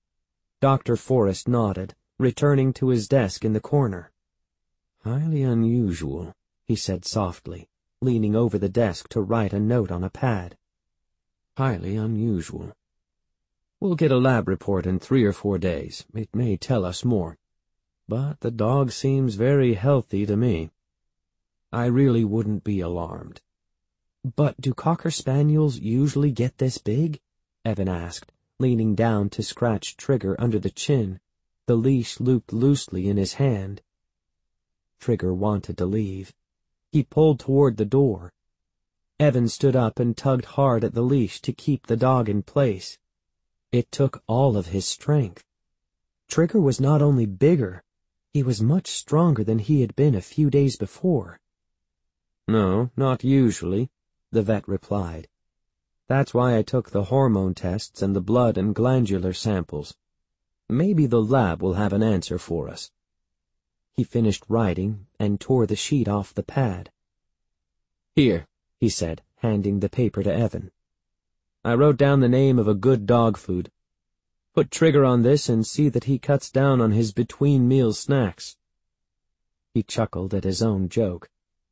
Dr. Forrest nodded, returning to his desk in the corner. "Highly unusual," he said softly, leaning over the desk to write a note on a pad. "Highly unusual. We'll get a lab report in 3 or 4 days. It may tell us more. But the dog seems very healthy to me. I really wouldn't be alarmed." "But do Cocker Spaniels usually get this big?" Evan asked, leaning down to scratch Trigger under the chin, the leash looped loosely in his hand. Trigger wanted to leave. He pulled toward the door. Evan stood up and tugged hard at the leash to keep the dog in place. It took all of his strength. Trigger was not only bigger, he was much stronger than he had been a few days before. "No, not usually," the vet replied. "That's why I took the hormone tests and the blood and glandular samples. Maybe the lab will have an answer for us." He finished writing and tore the sheet off the pad. "Here," he said, handing the paper to Evan. "I wrote down the name of a good dog food. Put Trigger on this and see that he cuts down on his between-meal snacks." He chuckled at his own joke.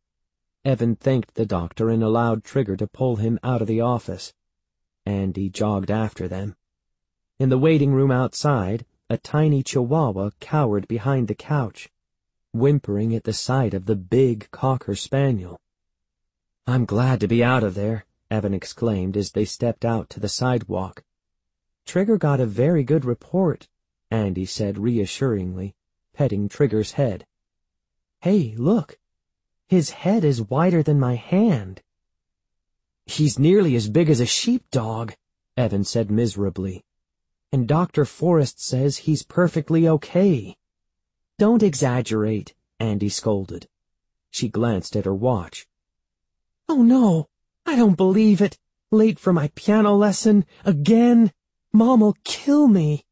Evan thanked the doctor and allowed Trigger to pull him out of the office. Andy jogged after them. In the waiting room outside, a tiny chihuahua cowered behind the couch, whimpering at the sight of the big Cocker Spaniel. "I'm glad to be out of there," Evan exclaimed as they stepped out to the sidewalk. "Trigger got a very good report," Andy said reassuringly, petting Trigger's head. "Hey, look! His head is wider than my hand." "He's nearly as big as a sheepdog," Evan said miserably. "And Dr. Forrest says he's perfectly okay." "Don't exaggerate," Andy scolded. She glanced at her watch. "Oh no, I don't believe it. Late for my piano lesson, again. Mom'll kill me."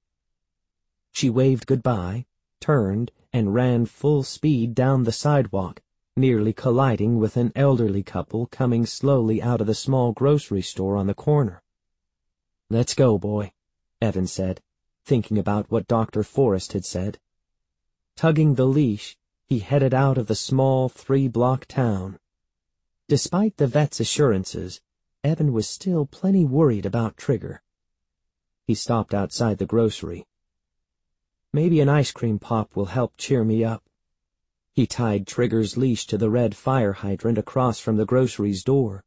She waved goodbye, turned, and ran full speed down the sidewalk, nearly colliding with an elderly couple coming slowly out of the small grocery store on the corner. "Let's go, boy," Evan said, thinking about what Dr. Forrest had said. Tugging the leash, he headed out of the small 3-block town. Despite the vet's assurances, Evan was still plenty worried about Trigger. He stopped outside the grocery. "Maybe an ice cream pop will help cheer me up." He tied Trigger's leash to the red fire hydrant across from the grocery's door.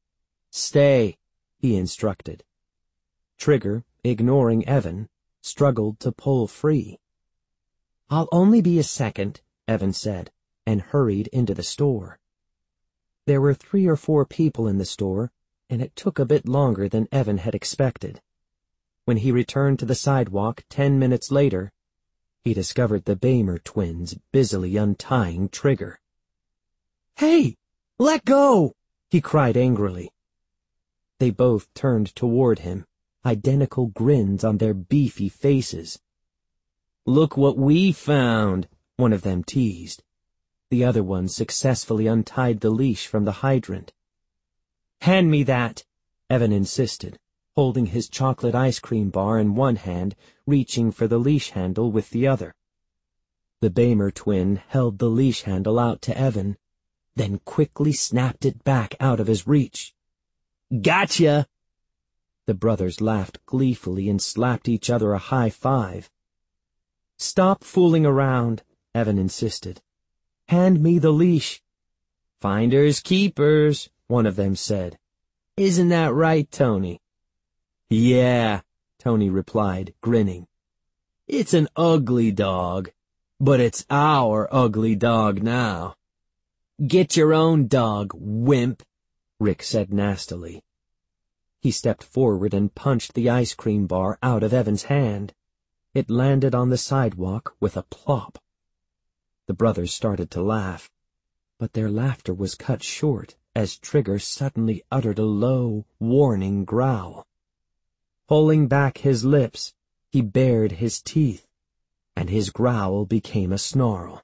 "Stay," he instructed. Trigger, ignoring Evan, struggled to pull free. "I'll only be a second," Evan said, and hurried into the store. There were 3 or 4 people in the store, and it took a bit longer than Evan had expected. When he returned to the sidewalk 10 minutes later, he discovered the Bamer twins busily untying Trigger. "Hey, let go!" he cried angrily. They both turned toward him, identical grins on their beefy faces. "Look what we found," one of them teased. The other one successfully untied the leash from the hydrant. "Hand me that," Evan insisted, holding his chocolate ice cream bar in one hand, reaching for the leash handle with the other. The Bamer twin held the leash handle out to Evan, then quickly snapped it back out of his reach. "Gotcha!" The brothers laughed gleefully and slapped each other a high five. "Stop fooling around," Evan insisted. "Hand me the leash." "Finders keepers," one of them said. "Isn't that right, Tony?" "Yeah," Tony replied, grinning. "It's an ugly dog, but it's our ugly dog now." "Get your own dog, wimp," Rick said nastily. He stepped forward and punched the ice cream bar out of Evan's hand. It landed on the sidewalk with a plop. The brothers started to laugh, but their laughter was cut short as Trigger suddenly uttered a low, warning growl. Pulling back his lips, he bared his teeth, and his growl became a snarl.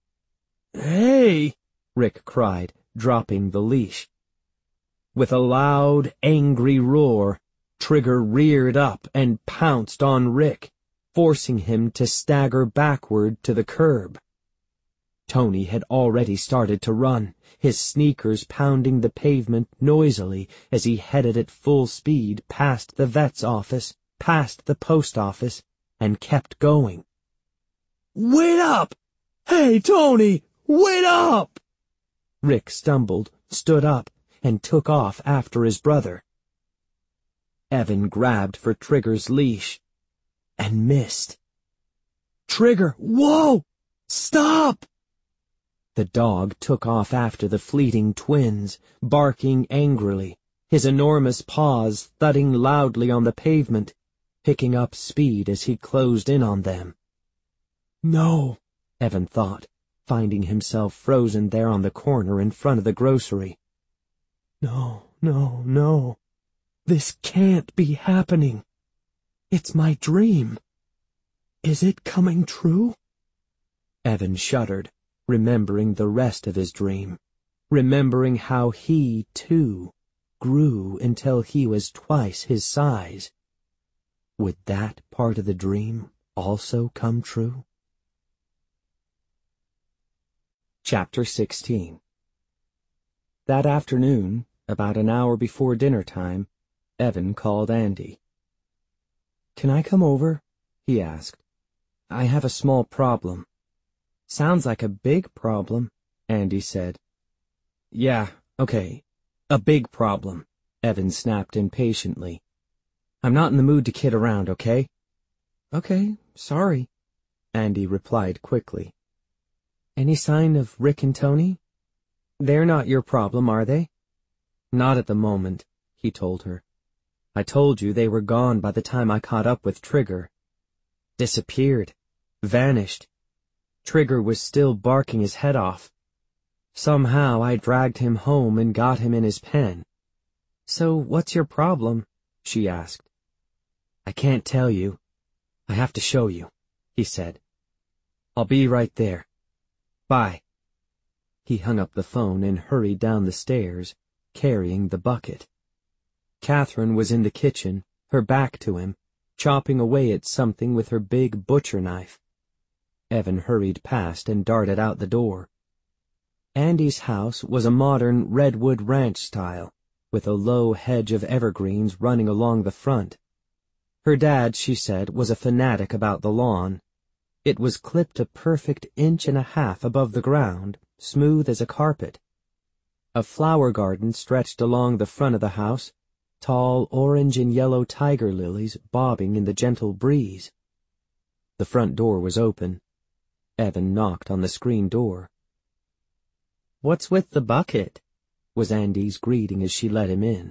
"Hey!" Rick cried, dropping the leash. With a loud, angry roar, Trigger reared up and pounced on Rick, forcing him to stagger backward to the curb. Tony had already started to run, his sneakers pounding the pavement noisily as he headed at full speed past the vet's office, past the post office, and kept going. "Wait up! Hey, Tony, wait up!" Rick stumbled, stood up, and took off after his brother. Evan grabbed for Trigger's leash and missed. "Trigger, whoa! Stop!" The dog took off after the fleeting twins, barking angrily, his enormous paws thudding loudly on the pavement, picking up speed as he closed in on them. "No," Evan thought, finding himself frozen there on the corner in front of the grocery. "No, no, no. This can't be happening. It's my dream. Is it coming true?" Evan shuddered, remembering the rest of his dream, remembering how he, too, grew until he was twice his size. Would that part of the dream also come true? Chapter 16. That afternoon, about an hour before dinner time, Evan called Andy. "Can I come over?" he asked. "I have a small problem." "Sounds like a big problem," Andy said. "Yeah, okay. A big problem," Evan snapped impatiently. "I'm not in the mood to kid around, okay?" "Okay, sorry," Andy replied quickly. "Any sign of Rick and Tony? They're not your problem, are they?" "Not at the moment," he told her. "I told you they were gone by the time I caught up with Trigger. Disappeared. Vanished. Trigger was still barking his head off. Somehow I dragged him home and got him in his pen." "So what's your problem?" she asked. "I can't tell you. I have to show you," he said. "I'll be right there. Bye." He hung up the phone and hurried down the stairs, carrying the bucket. Catherine was in the kitchen, her back to him, chopping away at something with her big butcher knife. Evan hurried past and darted out the door. Andy's house was a modern redwood ranch style, with a low hedge of evergreens running along the front. Her dad, she said, was a fanatic about the lawn. It was clipped a perfect 1.5 inches above the ground, smooth as a carpet. A flower garden stretched along the front of the house, tall orange and yellow tiger lilies bobbing in the gentle breeze. The front door was open. Evan knocked on the screen door. "What's with the bucket?" was Andy's greeting as she let him in.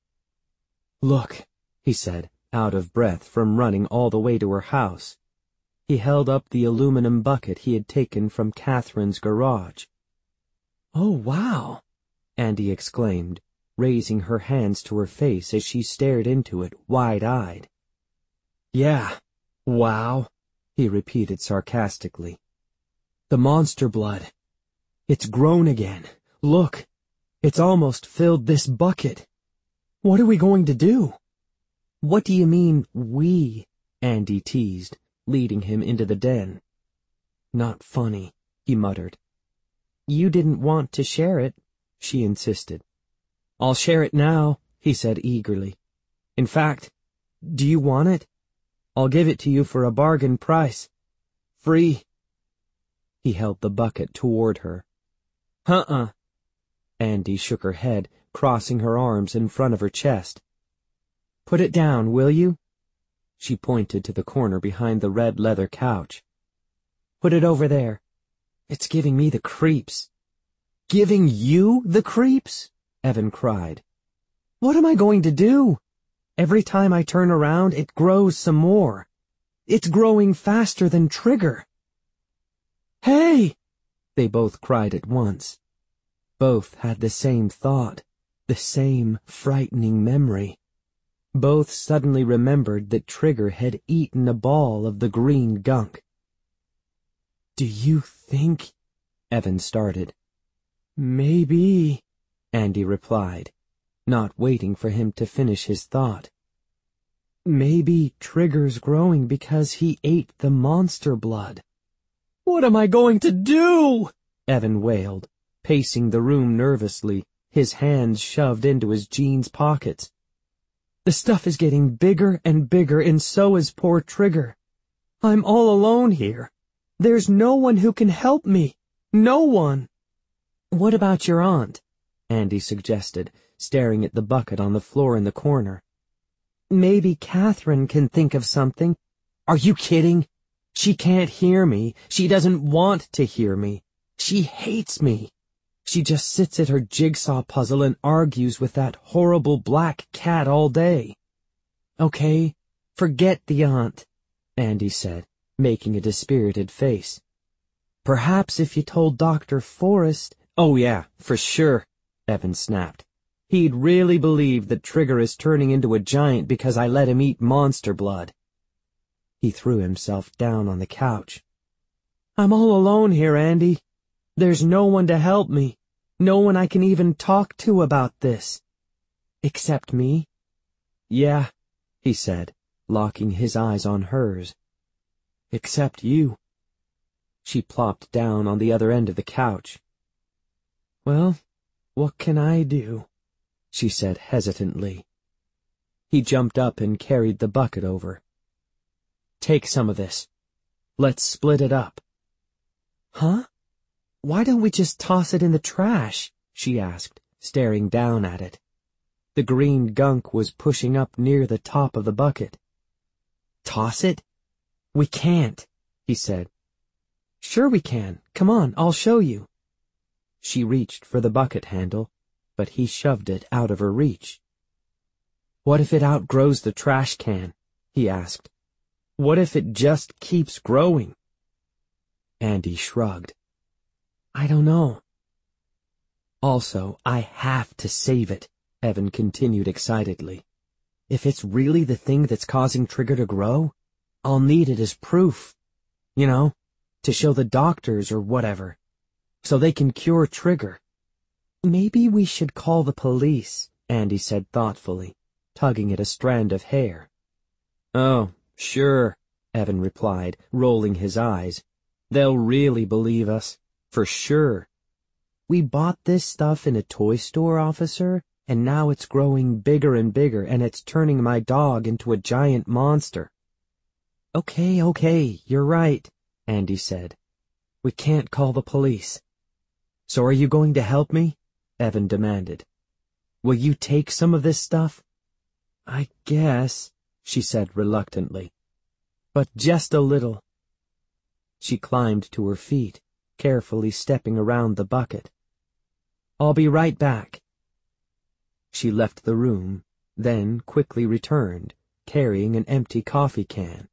"Look," he said, out of breath from running all the way to her house. He held up the aluminum bucket he had taken from Catherine's garage. "Oh, wow!" Andy exclaimed, raising her hands to her face as she stared into it, wide-eyed. "Yeah, wow," he repeated sarcastically. "The monster blood. It's grown again. Look, it's almost filled this bucket. What are we going to do?" "What do you mean, we?" Andy teased, leading him into the den. "Not funny," he muttered. "You didn't want to share it," she insisted. "I'll share it now," he said eagerly. "In fact, do you want it? I'll give it to you for a bargain price. Free." He held the bucket toward her. "Uh-uh." Andy shook her head, crossing her arms in front of her chest. "Put it down, will you?" She pointed to the corner behind the red leather couch. "Put it over there. It's giving me the creeps." "Giving you the creeps?" Evan cried. "What am I going to do? Every time I turn around, it grows some more. It's growing faster than Trigger." "Hey!" they both cried at once. Both had the same thought, the same frightening memory. Both suddenly remembered that Trigger had eaten a ball of the green gunk. "Do you think—" Evan started. "Maybe," Andy replied, not waiting for him to finish his thought. "Maybe Trigger's growing because he ate the monster blood." "What am I going to do?" Evan wailed, pacing the room nervously, his hands shoved into his jeans pockets. "The stuff is getting bigger and bigger, and so is poor Trigger. I'm all alone here. There's no one who can help me. No one." "What about your aunt?" Andy suggested, staring at the bucket on the floor in the corner. "Maybe Catherine can think of something." "Are you kidding? She can't hear me. She doesn't want to hear me. She hates me. She just sits at her jigsaw puzzle and argues with that horrible black cat all day." "Okay, forget the aunt," Andy said, making a dispirited face. "Perhaps if you told Dr. Forrest—" "Oh yeah, for sure," Evan snapped. "He'd really believe that Trigger is turning into a giant because I let him eat monster blood." He threw himself down on the couch. "I'm all alone here, Andy. There's no one to help me. No one I can even talk to about this. Except me." "Yeah," he said, locking his eyes on hers. "Except you." She plopped down on the other end of the couch. "Well, what can I do?" she said hesitantly. He jumped up and carried the bucket over. "Take some of this. Let's split it up." "Huh? Why don't we just toss it in the trash?" she asked, staring down at it. The green gunk was pushing up near the top of the bucket. "Toss it? We can't," he said. "Sure we can. Come on, I'll show you." She reached for the bucket handle, but he shoved it out of her reach. "What if it outgrows the trash can?" he asked. "What if it just keeps growing?" Andy shrugged. "I don't know." "Also, I have to save it," Evan continued excitedly. "If it's really the thing that's causing Trigger to grow, I'll need it as proof. You know, to show the doctors or whatever, so they can cure Trigger." "Maybe we should call the police," Andy said thoughtfully, tugging at a strand of hair. "Oh, sure," Evan replied, rolling his eyes. "They'll really believe us. For sure. We bought this stuff in a toy store, officer, and now it's growing bigger and bigger, and it's turning my dog into a giant monster." Okay, you're right," Andy said. "We can't call the police." "So are you going to help me?" Evan demanded. "Will you take some of this stuff?" "I guess," she said reluctantly. "But just a little." She climbed to her feet, carefully stepping around the bucket. "I'll be right back." She left the room, then quickly returned, carrying an empty coffee can.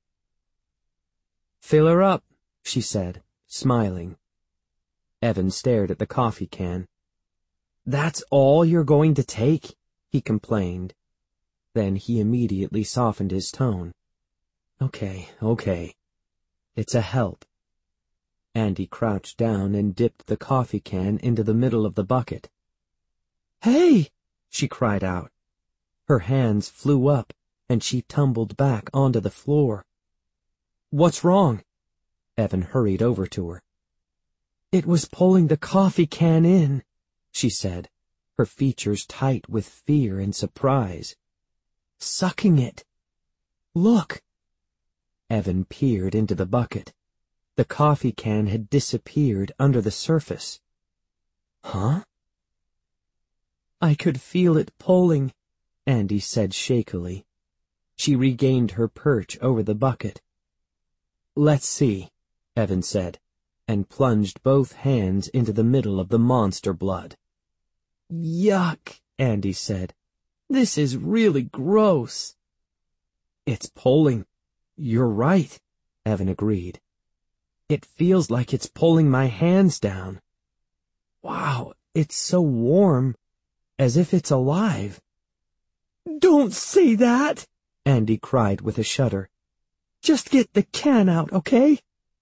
"Fill her up," she said, smiling. Evan stared at the coffee can. "That's all you're going to take?" he complained. Then he immediately softened his tone. Okay. It's a help." Andy crouched down and dipped the coffee can into the middle of the bucket. "Hey!" she cried out. Her hands flew up, and she tumbled back onto the floor. "What's wrong?" Evan hurried over to her. "It was pulling the coffee can in," she said, her features tight with fear and surprise. "Sucking it. Look." Evan peered into the bucket. The coffee can had disappeared under the surface. "Huh?" "I could feel it pulling," Andy said shakily. She regained her perch over the bucket. "Let's see," Evan said, and plunged both hands into the middle of the monster blood. "Yuck," Andy said. "This is really gross." "It's pulling. You're right," Evan agreed. "It feels like it's pulling my hands down. Wow, it's so warm, as if it's alive." "Don't say that," Andy cried with a shudder. "Just get the can out, okay?"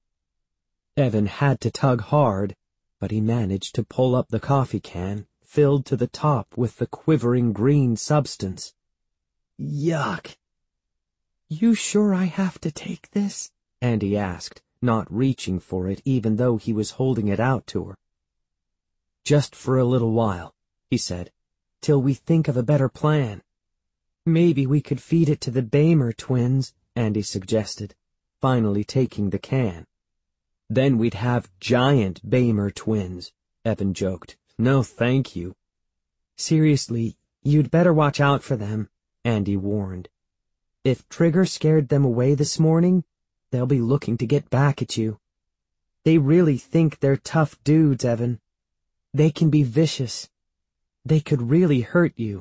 Evan had to tug hard, but he managed to pull up the coffee can, filled to the top with the quivering green substance. "Yuck." "You sure I have to take this?" Andy asked, not reaching for it even though he was holding it out to her. "Just for a little while," he said, "till we think of a better plan." "Maybe we could feed it to the Bamer twins," Andy suggested, finally taking the can. "Then we'd have giant Bamer twins," Evan joked. "No, thank you." "Seriously, you'd better watch out for them," Andy warned. "If Trigger scared them away this morning, they'll be looking to get back at you. They really think they're tough dudes, Evan. They can be vicious. They could really hurt you."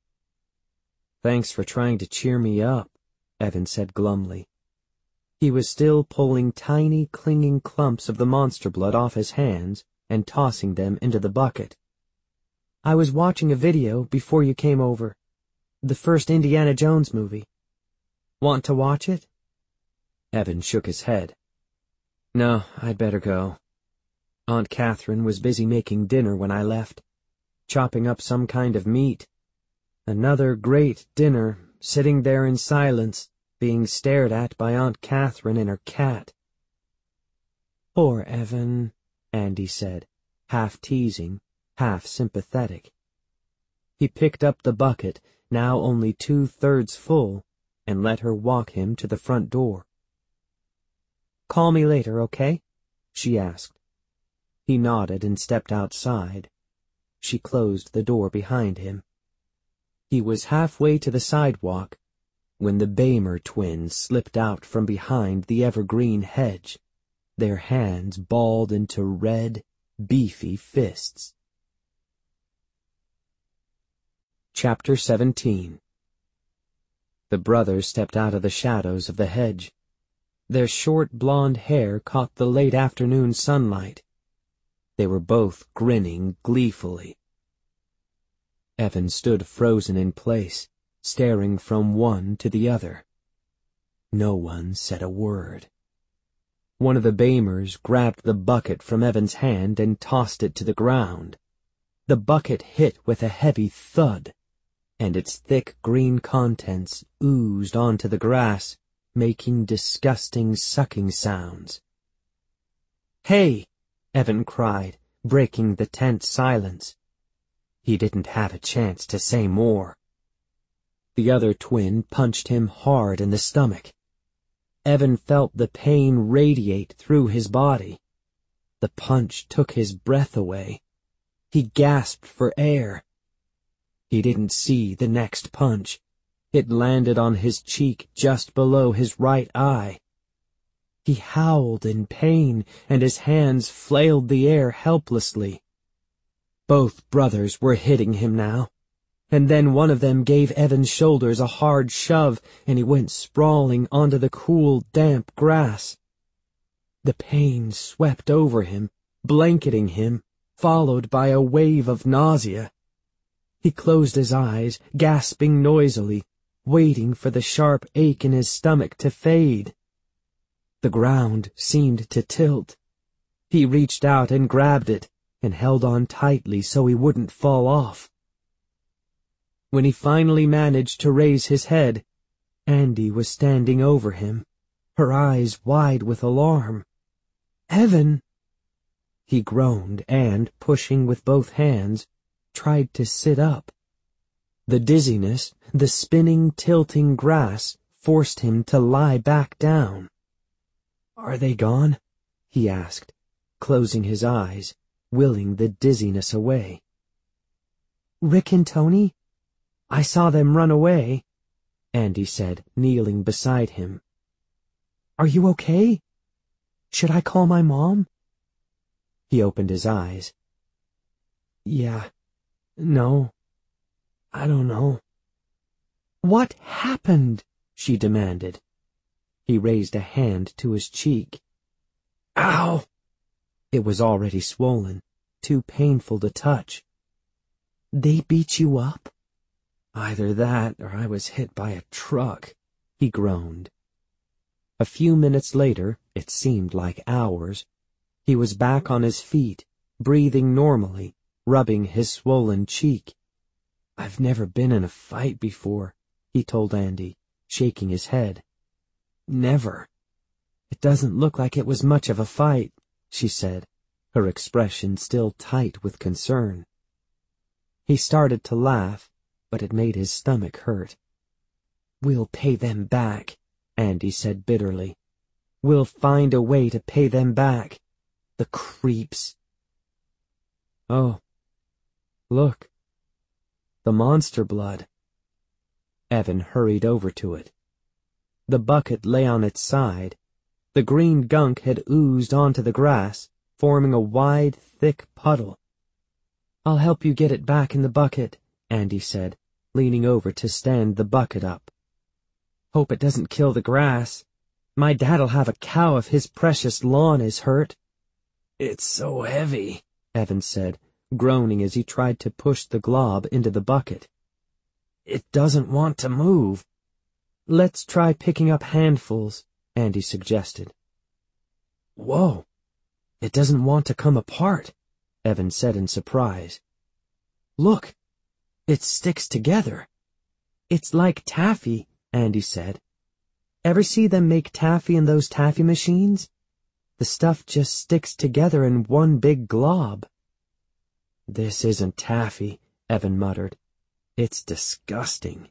"Thanks for trying to cheer me up," Evan said glumly. He was still pulling tiny, clinging clumps of the monster blood off his hands and tossing them into the bucket. "I was watching a video before you came over. The first Indiana Jones movie. Want to watch it?" Evan shook his head. "No, I'd better go. Aunt Catherine was busy making dinner when I left, chopping up some kind of meat. Another great dinner, sitting there in silence, being stared at by Aunt Catherine and her cat." "Poor Evan," Andy said, half teasing, half sympathetic. He picked up the bucket, now only 2/3 full, and let her walk him to the front door. "Call me later, okay?" she asked. He nodded and stepped outside. She closed the door behind him. He was halfway to the sidewalk when the Bamer twins slipped out from behind the evergreen hedge, their hands balled into red, beefy fists. Chapter 17. The brothers stepped out of the shadows of the hedge. Their short blonde hair caught the late afternoon sunlight. They were both grinning gleefully. Evan stood frozen in place, staring from one to the other. No one said a word. One of the Bamers grabbed the bucket from Evan's hand and tossed it to the ground. The bucket hit with a heavy thud, and its thick green contents oozed onto the grass, making disgusting sucking sounds. "Hey!" Evan cried, breaking the tense silence. He didn't have a chance to say more. The other twin punched him hard in the stomach. Evan felt the pain radiate through his body. The punch took his breath away. He gasped for air. He didn't see the next punch. It landed on his cheek just below his right eye. He howled in pain, and his hands flailed the air helplessly. Both brothers were hitting him now, and then one of them gave Evan's shoulders a hard shove, and he went sprawling onto the cool, damp grass. The pain swept over him, blanketing him, followed by a wave of nausea. He closed his eyes, gasping noisily, waiting for the sharp ache in his stomach to fade. The ground seemed to tilt. He reached out and grabbed it, and held on tightly so he wouldn't fall off. When he finally managed to raise his head, Andy was standing over him, her eyes wide with alarm. "Evan!" He groaned and, pushing with both hands, tried to sit up. The dizziness, the spinning, tilting grass, forced him to lie back down. "Are they gone?" he asked, closing his eyes, willing the dizziness away. "Rick and Tony? I saw them run away," Andy said, kneeling beside him. "Are you okay? Should I call my mom?" He opened his eyes. "Yeah. No. I don't know." "What happened?" she demanded. He raised a hand to his cheek. "Ow!" It was already swollen, too painful to touch. "They beat you up?" "Either that or I was hit by a truck," he groaned. A few minutes later, it seemed like hours, he was back on his feet, breathing normally, rubbing his swollen cheek. "I've never been in a fight before," he told Andy, shaking his head. "Never." "It doesn't look like it was much of a fight," she said, her expression still tight with concern. He started to laugh, but it made his stomach hurt. "We'll pay them back," Andy said bitterly. "We'll find a way to pay them back. The creeps." "Oh, look. The monster blood." Evan hurried over to it. The bucket lay on its side. The green gunk had oozed onto the grass, forming a wide, thick puddle. "I'll help you get it back in the bucket," Andy said, leaning over to stand the bucket up. "Hope it doesn't kill the grass. My dad'll have a cow if his precious lawn is hurt." "It's so heavy," Evan said, groaning as he tried to push the glob into the bucket. "It doesn't want to move." "Let's try picking up handfuls," Andy suggested. "Whoa! It doesn't want to come apart," Evan said in surprise. "Look! It sticks together." "It's like taffy," Andy said. "Ever see them make taffy in those taffy machines? The stuff just sticks together in one big glob." "This isn't taffy," Evan muttered. "It's disgusting."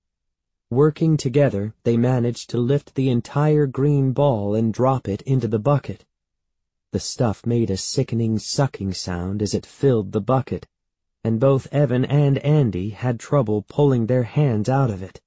Working together, they managed to lift the entire green ball and drop it into the bucket. The stuff made a sickening sucking sound as it filled the bucket, and both Evan and Andy had trouble pulling their hands out of it.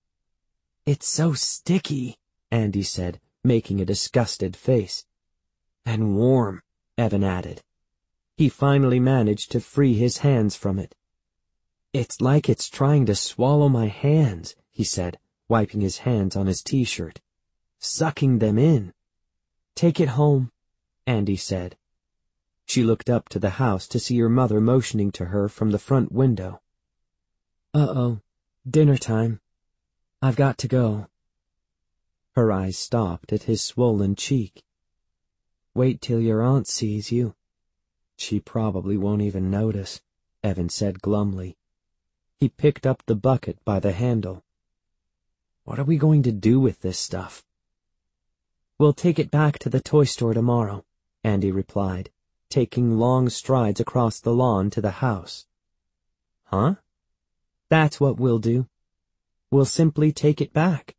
"It's so sticky," Andy said, making a disgusted face. "And warm," Evan added. He finally managed to free his hands from it. "It's like it's trying to swallow my hands," he said, wiping his hands on his t-shirt. "Sucking them in." "Take it home," Andy said. She looked up to the house to see her mother motioning to her from the front window. "Uh-oh, dinner time. I've got to go." Her eyes stopped at his swollen cheek. "Wait till your aunt sees you." "She probably won't even notice," Evan said glumly. He picked up the bucket by the handle. "What are we going to do with this stuff?" "We'll take it back to the toy store tomorrow," Andy replied, taking long strides across the lawn to the house. "Huh?" "That's what we'll do. We'll simply take it back."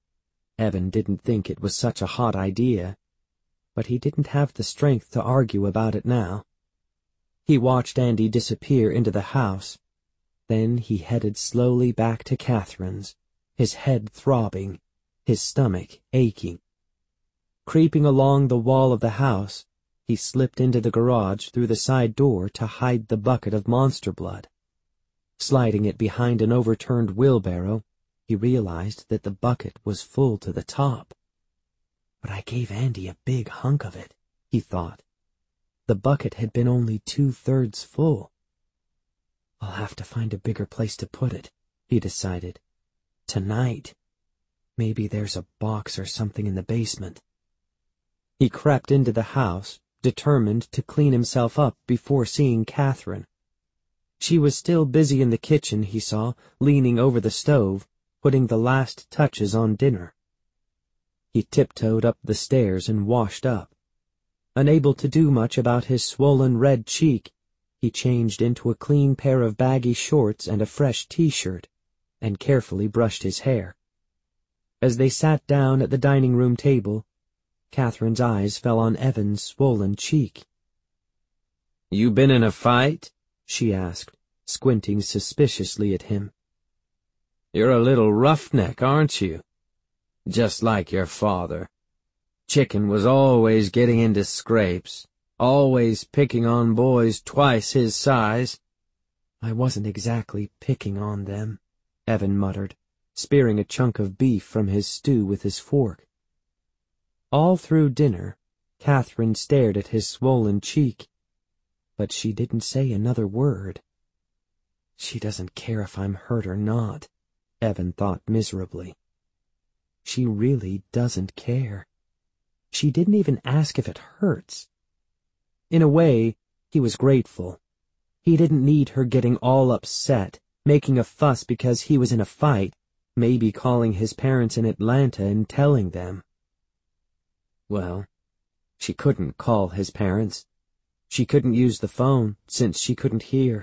Evan didn't think it was such a hot idea, but he didn't have the strength to argue about it now. He watched Andy disappear into the house. Then he headed slowly back to Catherine's, his head throbbing, his stomach aching. Creeping along the wall of the house, he slipped into the garage through the side door to hide the bucket of monster blood. Sliding it behind an overturned wheelbarrow, he realized that the bucket was full to the top. But I gave Andy a big hunk of it, he thought. The bucket had been only 2/3 full. I'll have to find a bigger place to put it, he decided. Tonight. Maybe there's a box or something in the basement. He crept into the house, determined to clean himself up before seeing Catherine. She was still busy in the kitchen, he saw, leaning over the stove, putting the last touches on dinner. He tiptoed up the stairs and washed up. Unable to do much about his swollen red cheek, he changed into a clean pair of baggy shorts and a fresh t-shirt, and carefully brushed his hair. As they sat down at the dining room table, Catherine's eyes fell on Evan's swollen cheek. "You been in a fight?" she asked, squinting suspiciously at him. "You're a little roughneck, aren't you? Just like your father. Chicken was always getting into scrapes, always picking on boys twice his size." "I wasn't exactly picking on them," Evan muttered, spearing a chunk of beef from his stew with his fork. All through dinner, Catherine stared at his swollen cheek, but she didn't say another word. She doesn't care if I'm hurt or not, Evan thought miserably. She really doesn't care. She didn't even ask if it hurts. In a way, he was grateful. He didn't need her getting all upset, making a fuss because he was in a fight, maybe calling his parents in Atlanta and telling them. Well, she couldn't call his parents. She couldn't use the phone, since she couldn't hear.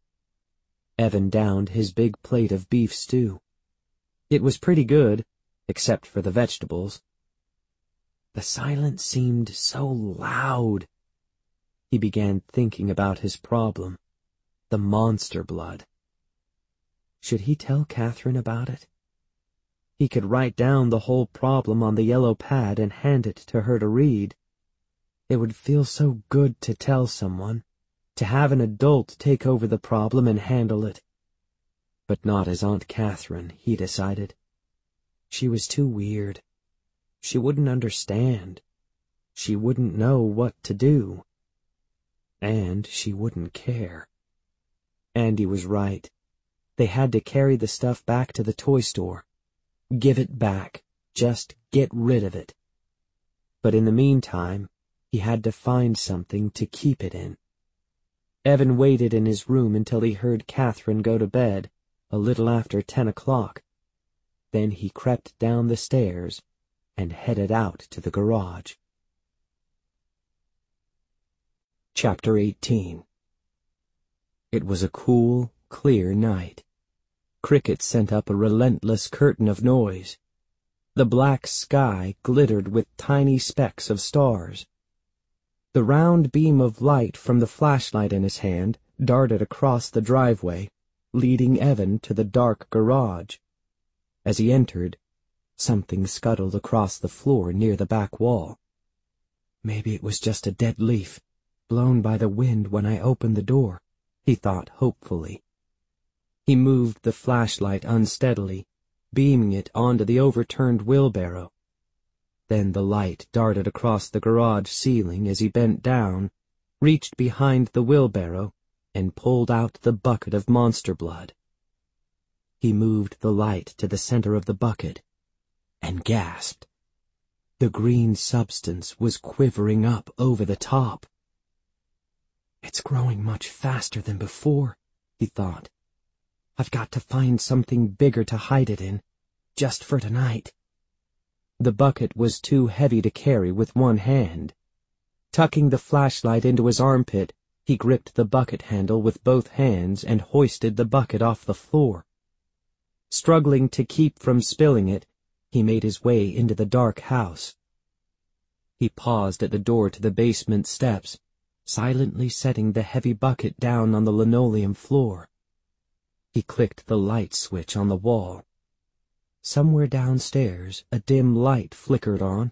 Evan downed his big plate of beef stew. It was pretty good, except for the vegetables. The silence seemed so loud. He began thinking about his problem, the monster blood. Should he tell Catherine about it? He could write down the whole problem on the yellow pad and hand it to her to read. It would feel so good to tell someone, to have an adult take over the problem and handle it. But not as Aunt Catherine, he decided. She was too weird. She wouldn't understand. She wouldn't know what to do. And she wouldn't care. Andy was right. They had to carry the stuff back to the toy store. Give it back. Just get rid of it. But in the meantime, he had to find something to keep it in. Evan waited in his room until he heard Catherine go to bed, a little after 10 o'clock. Then he crept down the stairs and headed out to the garage. Chapter 18. It was a cool, clear night. Crickets sent up a relentless curtain of noise. The black sky glittered with tiny specks of stars. The round beam of light from the flashlight in his hand darted across the driveway, leading Evan to the dark garage. As he entered, something scuttled across the floor near the back wall. Maybe it was just a dead leaf, blown by the wind when I opened the door, he thought hopefully. He moved the flashlight unsteadily, beaming it onto the overturned wheelbarrow. Then the light darted across the garage ceiling as he bent down, reached behind the wheelbarrow, and pulled out the bucket of monster blood. He moved the light to the center of the bucket and gasped. The green substance was quivering up over the top. It's growing much faster than before, he thought. I've got to find something bigger to hide it in, just for tonight. The bucket was too heavy to carry with one hand. Tucking the flashlight into his armpit, he gripped the bucket handle with both hands and hoisted the bucket off the floor. Struggling to keep from spilling it, he made his way into the dark house. He paused at the door to the basement steps, silently setting the heavy bucket down on the linoleum floor. He clicked the light switch on the wall. Somewhere downstairs, a dim light flickered on,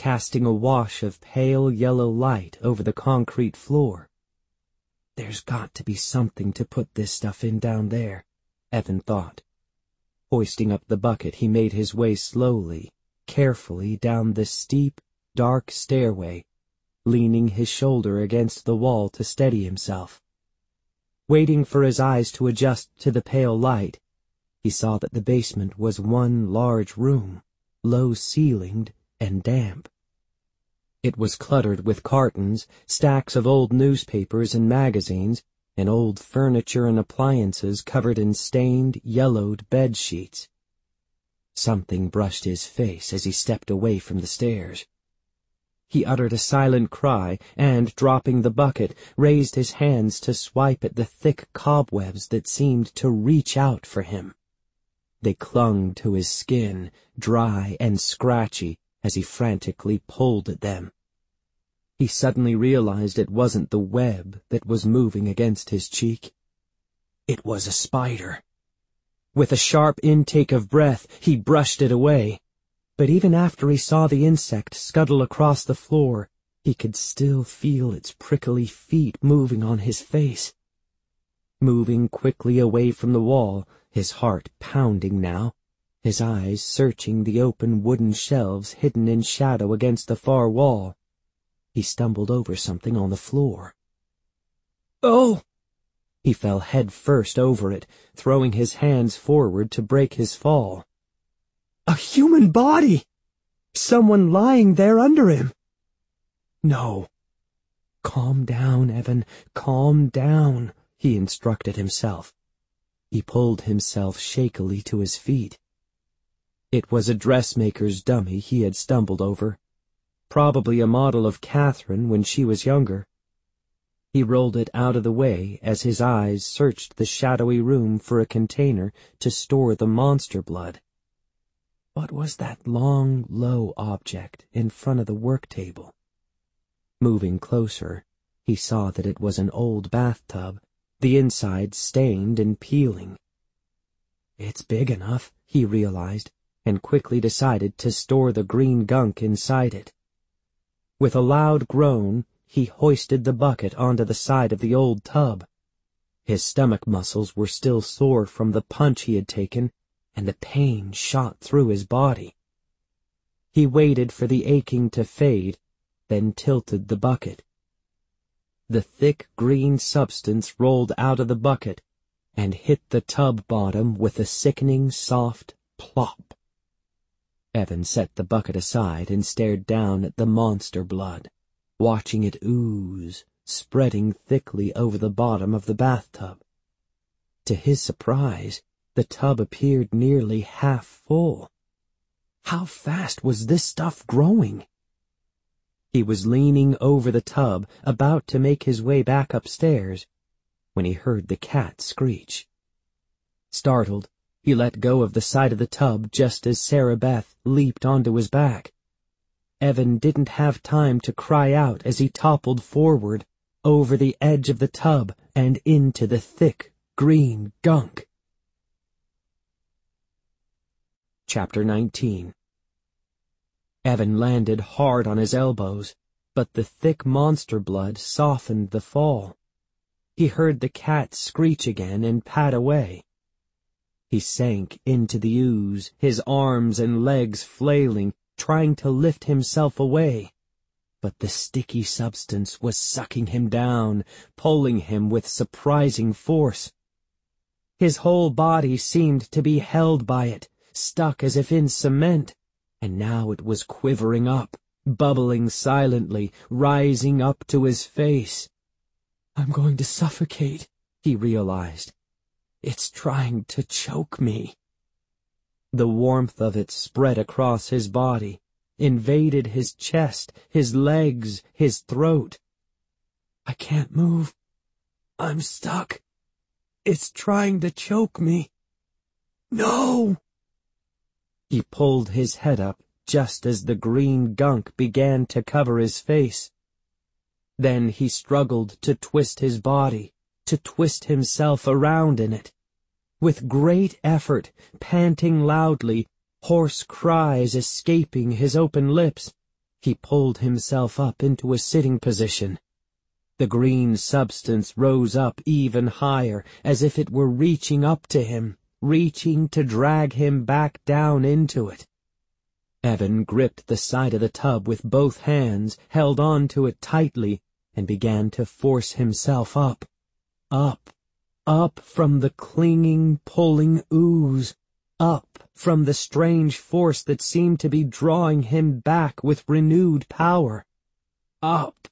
casting a wash of pale yellow light over the concrete floor. There's got to be something to put this stuff in down there, Evan thought. Hoisting up the bucket, he made his way slowly, carefully down the steep, dark stairway, leaning his shoulder against the wall to steady himself. Waiting for his eyes to adjust to the pale light, he saw that the basement was one large room, low-ceilinged and damp. It was cluttered with cartons, stacks of old newspapers and magazines, and old furniture and appliances covered in stained, yellowed bed sheets. Something brushed his face as he stepped away from the stairs. He uttered a silent cry and, dropping the bucket, raised his hands to swipe at the thick cobwebs that seemed to reach out for him. They clung to his skin, dry and scratchy, as he frantically pulled at them. He suddenly realized it wasn't the web that was moving against his cheek. It was a spider. With a sharp intake of breath, he brushed it away. But even after he saw the insect scuttle across the floor, he could still feel its prickly feet moving on his face. Moving quickly away from the wall, his heart pounding now, his eyes searching the open wooden shelves hidden in shadow against the far wall, he stumbled over something on the floor. "Oh!" He fell head first over it, throwing his hands forward to break his fall. A human body! Someone lying there under him! No. Calm down, Evan, calm down, he instructed himself. He pulled himself shakily to his feet. It was a dressmaker's dummy he had stumbled over, probably a model of Catherine when she was younger. He rolled it out of the way as his eyes searched the shadowy room for a container to store the monster blood. What was that long, low object in front of the work table? Moving closer, he saw that it was an old bathtub, the inside stained and peeling. It's big enough, he realized, and quickly decided to store the green gunk inside it. With a loud groan, he hoisted the bucket onto the side of the old tub. His stomach muscles were still sore from the punch he had taken, and the pain shot through his body. He waited for the aching to fade, then tilted the bucket. The thick green substance rolled out of the bucket and hit the tub bottom with a sickening soft plop. Evan set the bucket aside and stared down at the monster blood, watching it ooze, spreading thickly over the bottom of the bathtub. To his surprise, the tub appeared nearly half full. How fast was this stuff growing? He was leaning over the tub, about to make his way back upstairs, when he heard the cat screech. Startled, he let go of the side of the tub just as Sarah Beth leaped onto his back. Evan didn't have time to cry out as he toppled forward, over the edge of the tub and into the thick, green gunk. Chapter 19. Evan landed hard on his elbows, but the thick monster blood softened the fall. He heard the cat screech again and pad away. He sank into the ooze, his arms and legs flailing, trying to lift himself away. But the sticky substance was sucking him down, pulling him with surprising force. His whole body seemed to be held by it, stuck as if in cement, and now it was quivering up, bubbling silently, rising up to his face. I'm going to suffocate, he realized. It's trying to choke me. The warmth of it spread across his body, invaded his chest, his legs, his throat. I can't move. I'm stuck. It's trying to choke me. No! He pulled his head up just as the green gunk began to cover his face. Then he struggled to twist his body, to twist himself around in it. With great effort, panting loudly, hoarse cries escaping his open lips, He pulled himself up into a sitting position. The green substance rose up even higher, as if it were reaching up to him, reaching to drag him back down into it. Evan gripped the side of the tub with both hands, held on to it tightly, and began to force himself up. Up from the clinging, pulling ooze. Up from the strange force that seemed to be drawing him back with renewed power. Up.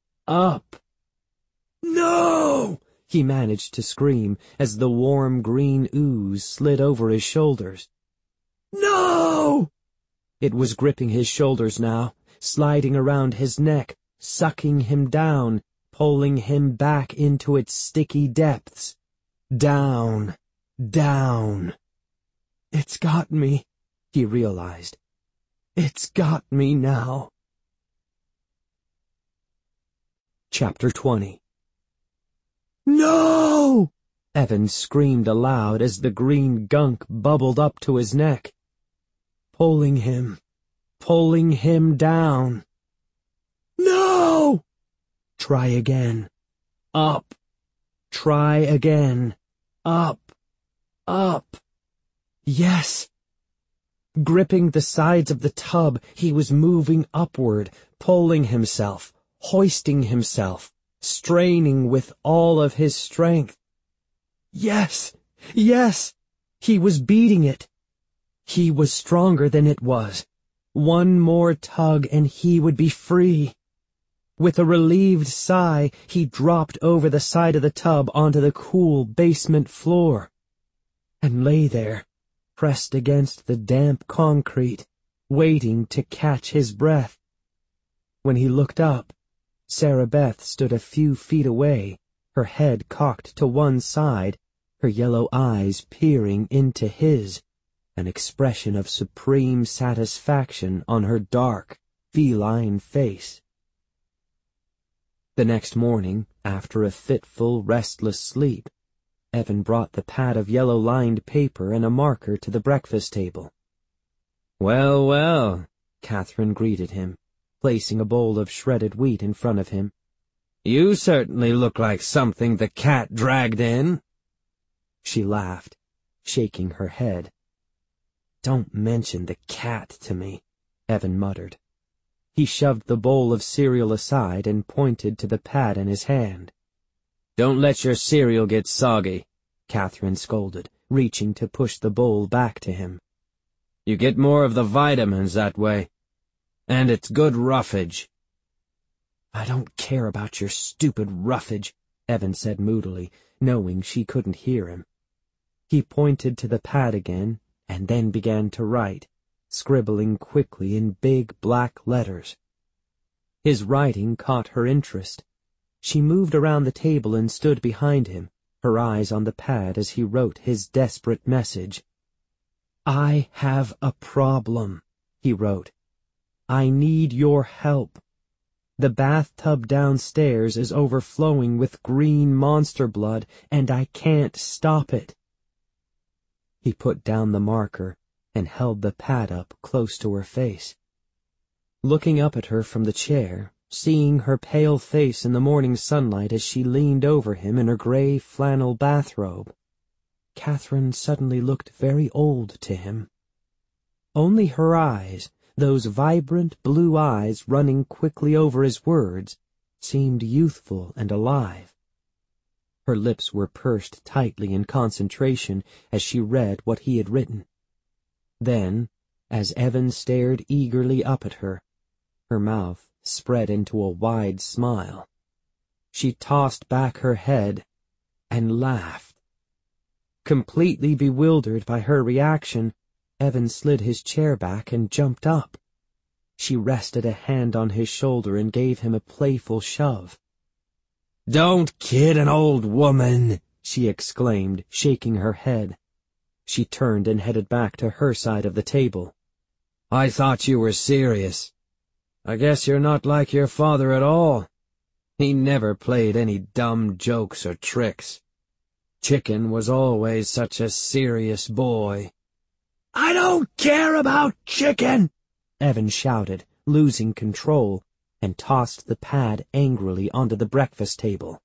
"No!" he managed to scream as the warm green ooze slid over his shoulders. "No!" It was gripping his shoulders now, sliding around his neck, sucking him down, pulling him back into its sticky depths. Down. "It's got me," he realized. "It's got me now." Chapter 20. "No!" Evan screamed aloud as the green gunk bubbled up to his neck. Pulling him down. "No!" Try again. Up. Try again. Up. Yes. Gripping the sides of the tub, he was moving upward, pulling himself, hoisting himself, straining with all of his strength. Yes! He was beating it. He was stronger than it was. One more tug and he would be free. With a relieved sigh, he dropped over the side of the tub onto the cool basement floor, and lay there, pressed against the damp concrete, waiting to catch his breath. When he looked up, Sarah Beth stood a few feet away, her head cocked to one side, her yellow eyes peering into his, an expression of supreme satisfaction on her dark, feline face. The next morning, after a fitful, restless sleep, Evan brought the pad of yellow-lined paper and a marker to the breakfast table. "Well, well," Catherine greeted him, placing a bowl of shredded wheat in front of him. "You certainly look like something the cat dragged in." She laughed, shaking her head. "Don't mention the cat to me," Evan muttered. He shoved the bowl of cereal aside and pointed to the pad in his hand. "Don't let your cereal get soggy," Catherine scolded, reaching to push the bowl back to him. "You get more of the vitamins that way. And it's good roughage." "I don't care about your stupid roughage," Evan said moodily, knowing she couldn't hear him. He pointed to the pad again, and then began to write, scribbling quickly in big black letters. His writing caught her interest. She moved around the table and stood behind him, her eyes on the pad as he wrote his desperate message. "I have a problem," he wrote. "I need your help. The bathtub downstairs is overflowing with green monster blood, and I can't stop it." He put down the marker and held the pad up close to her face. Looking up at her from the chair, seeing her pale face in the morning sunlight as she leaned over him in her gray flannel bathrobe, Catherine suddenly looked very old to him. Only her eyes, those vibrant blue eyes running quickly over his words, seemed youthful and alive. Her lips were pursed tightly in concentration as she read what he had written. Then, as Evan stared eagerly up at her, her mouth spread into a wide smile. She tossed back her head and laughed. Completely bewildered by her reaction, Evan slid his chair back and jumped up. She rested a hand on his shoulder and gave him a playful shove. "Don't kid an old woman," she exclaimed, shaking her head. She turned and headed back to her side of the table. "I thought you were serious. I guess you're not like your father at all. He never played any dumb jokes or tricks. Chicken was always such a serious boy." "I don't care about Chicken!" Evan shouted, losing control, and tossed the pad angrily onto the breakfast table.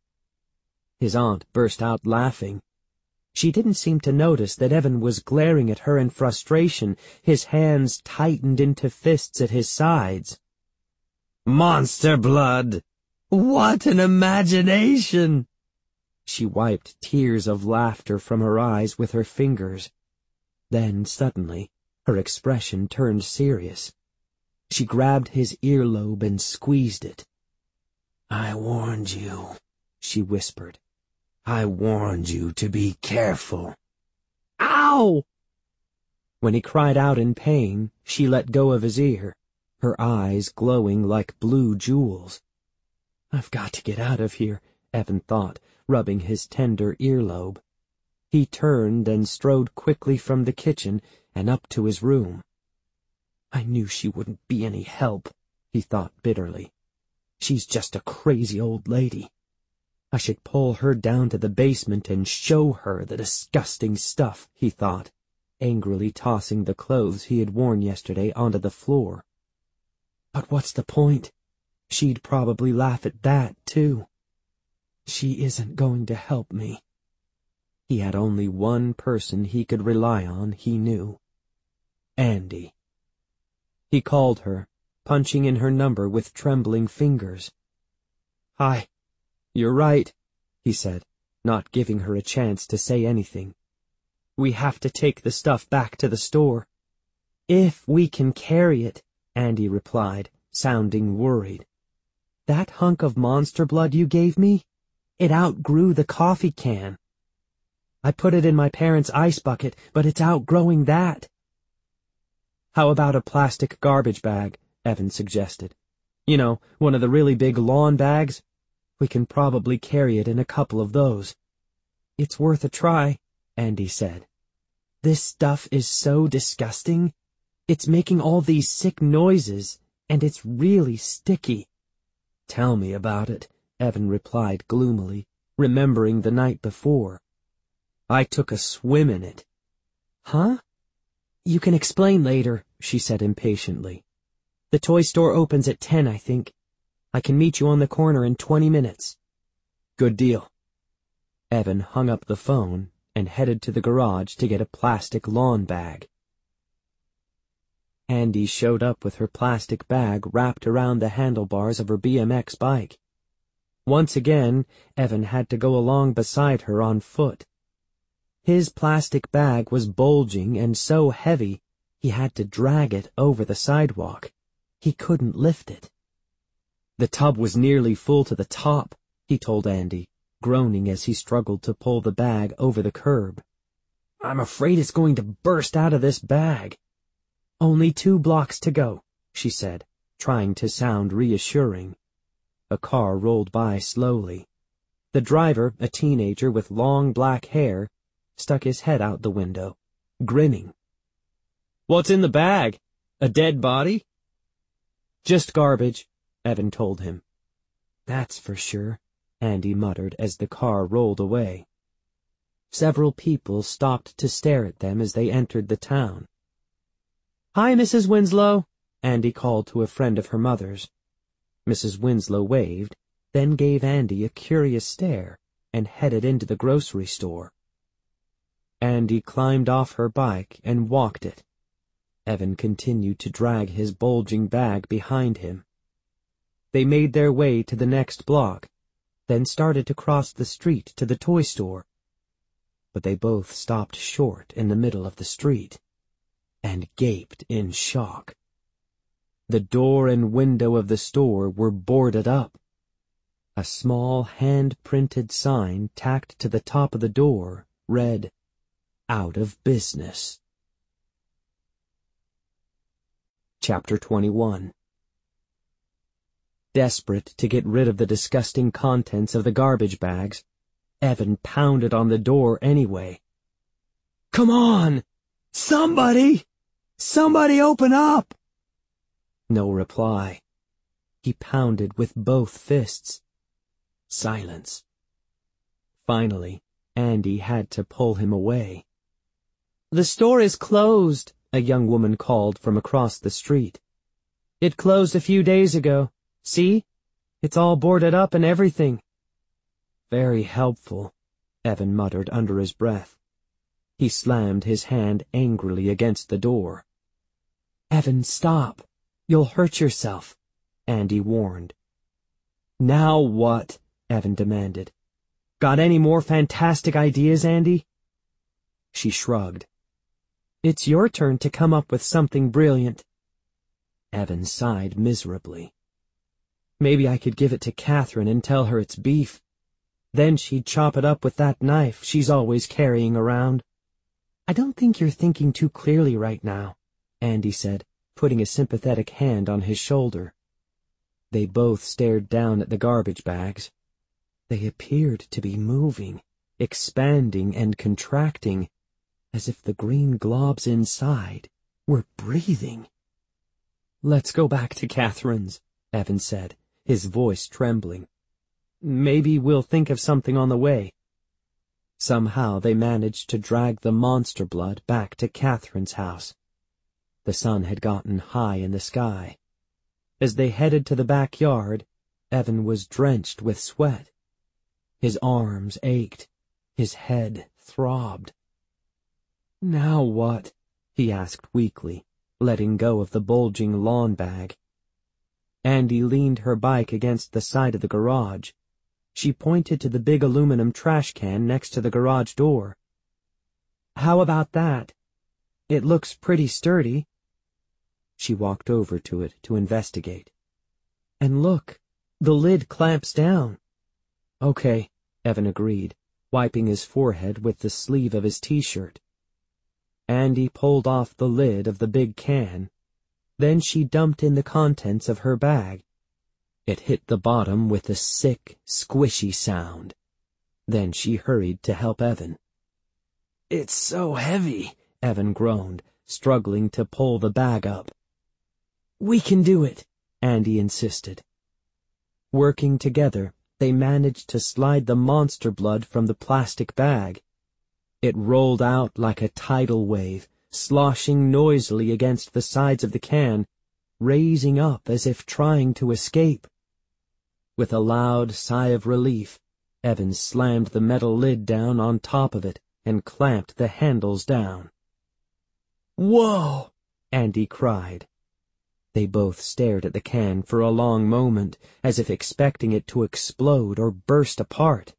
His aunt burst out laughing. She didn't seem to notice that Evan was glaring at her in frustration, his hands tightened into fists at his sides. "Monster blood! What an imagination!" She wiped tears of laughter from her eyes with her fingers. Then, suddenly, her expression turned serious. She grabbed his earlobe and squeezed it. "I warned you," she whispered. "I warned you to be careful." Ow! When he cried out in pain, she let go of his ear, her eyes glowing like blue jewels. "I've got to get out of here," Evan thought, rubbing his tender earlobe. He turned and strode quickly from the kitchen and up to his room. "I knew she wouldn't be any help," he thought bitterly. "She's just a crazy old lady. I should pull her down to the basement and show her the disgusting stuff," he thought, angrily tossing the clothes he had worn yesterday onto the floor. "But what's the point? She'd probably laugh at that, too. She isn't going to help me." He had only one person he could rely on, he knew. Andy. He called her, punching in her number with trembling fingers. "Hi. You're right," he said, not giving her a chance to say anything. "We have to take the stuff back to the store." "If we can carry it," Andy replied, sounding worried. "That hunk of monster blood you gave me, it outgrew the coffee can. I put it in my parents' ice bucket, but it's outgrowing that." "How about a plastic garbage bag?" Evan suggested. "You know, one of the really big lawn bags? We can probably carry it in a couple of those." "It's worth a try," Andy said. "This stuff is so disgusting. It's making all these sick noises, and it's really sticky." "Tell me about it," Evan replied gloomily, remembering the night before. "I took a swim in it." "Huh? You can explain later," she said impatiently. "The toy store opens at 10, I think. I can meet you on the corner in 20 minutes. "Good deal." Evan hung up the phone and headed to the garage to get a plastic lawn bag. Andy showed up with her plastic bag wrapped around the handlebars of her BMX bike. Once again, Evan had to go along beside her on foot. His plastic bag was bulging and so heavy he had to drag it over the sidewalk. He couldn't lift it. "The tub was nearly full to the top," he told Andy, groaning as he struggled to pull the bag over the curb. "I'm afraid it's going to burst out of this bag." "Only 2 blocks to go," she said, trying to sound reassuring. A car rolled by slowly. The driver, a teenager with long black hair, stuck his head out the window, grinning. "What's in the bag? A dead body?" "Just garbage," Evan told him. "That's for sure," Andy muttered as the car rolled away. Several people stopped to stare at them as they entered the town. "Hi, Mrs. Winslow," Andy called to a friend of her mother's. Mrs. Winslow waved, then gave Andy a curious stare and headed into the grocery store. Andy climbed off her bike and walked it. Evan continued to drag his bulging bag behind him. They made their way to the next block, then started to cross the street to the toy store. But they both stopped short in the middle of the street and gaped in shock. The door and window of the store were boarded up. A small hand-printed sign tacked to the top of the door read, "Out of business." Chapter 21. Desperate to get rid of the disgusting contents of the garbage bags, Evan pounded on the door anyway. "Come on! Somebody! Somebody open up!" No reply. He pounded with both fists. Silence. Finally, Andy had to pull him away. "The store is closed," a young woman called from across the street. It closed a few days ago. See? It's all boarded up and everything. Very helpful, Evan muttered under his breath. He slammed his hand angrily against the door. Evan, stop. You'll hurt yourself, Andy warned. Now what? Evan demanded. Got any more fantastic ideas, Andy? She shrugged. It's your turn to come up with something brilliant. Evan sighed miserably. Maybe I could give it to Catherine and tell her it's beef. Then she'd chop it up with that knife she's always carrying around. I don't think you're thinking too clearly right now, Andy said, putting a sympathetic hand on his shoulder. They both stared down at the garbage bags. They appeared to be moving, expanding and contracting, as if the green globs inside were breathing. Let's go back to Catherine's, Evan said, his voice trembling. Maybe we'll think of something on the way. Somehow they managed to drag the monster blood back to Catherine's house. The sun had gotten high in the sky. As they headed to the backyard, Evan was drenched with sweat. His arms ached. His head throbbed. Now what? He asked weakly, letting go of the bulging lawn bag. Andy leaned her bike against the side of the garage. She pointed to the big aluminum trash can next to the garage door. How about that? It looks pretty sturdy. She walked over to it to investigate. And look, the lid clamps down. Okay, Evan agreed, wiping his forehead with the sleeve of his t-shirt. Andy pulled off the lid of the big can. Then she dumped in the contents of her bag. It hit the bottom with a sick, squishy sound. Then she hurried to help Evan. It's so heavy, Evan groaned, struggling to pull the bag up. We can do it, Andy insisted. Working together, they managed to slide the monster blood from the plastic bag. It rolled out like a tidal wave, sloshing noisily against the sides of the can, raising up as if trying to escape. With a loud sigh of relief, Evan slammed the metal lid down on top of it and clamped the handles down. Whoa! Andy cried. They both stared at the can for a long moment, as if expecting it to explode or burst apart.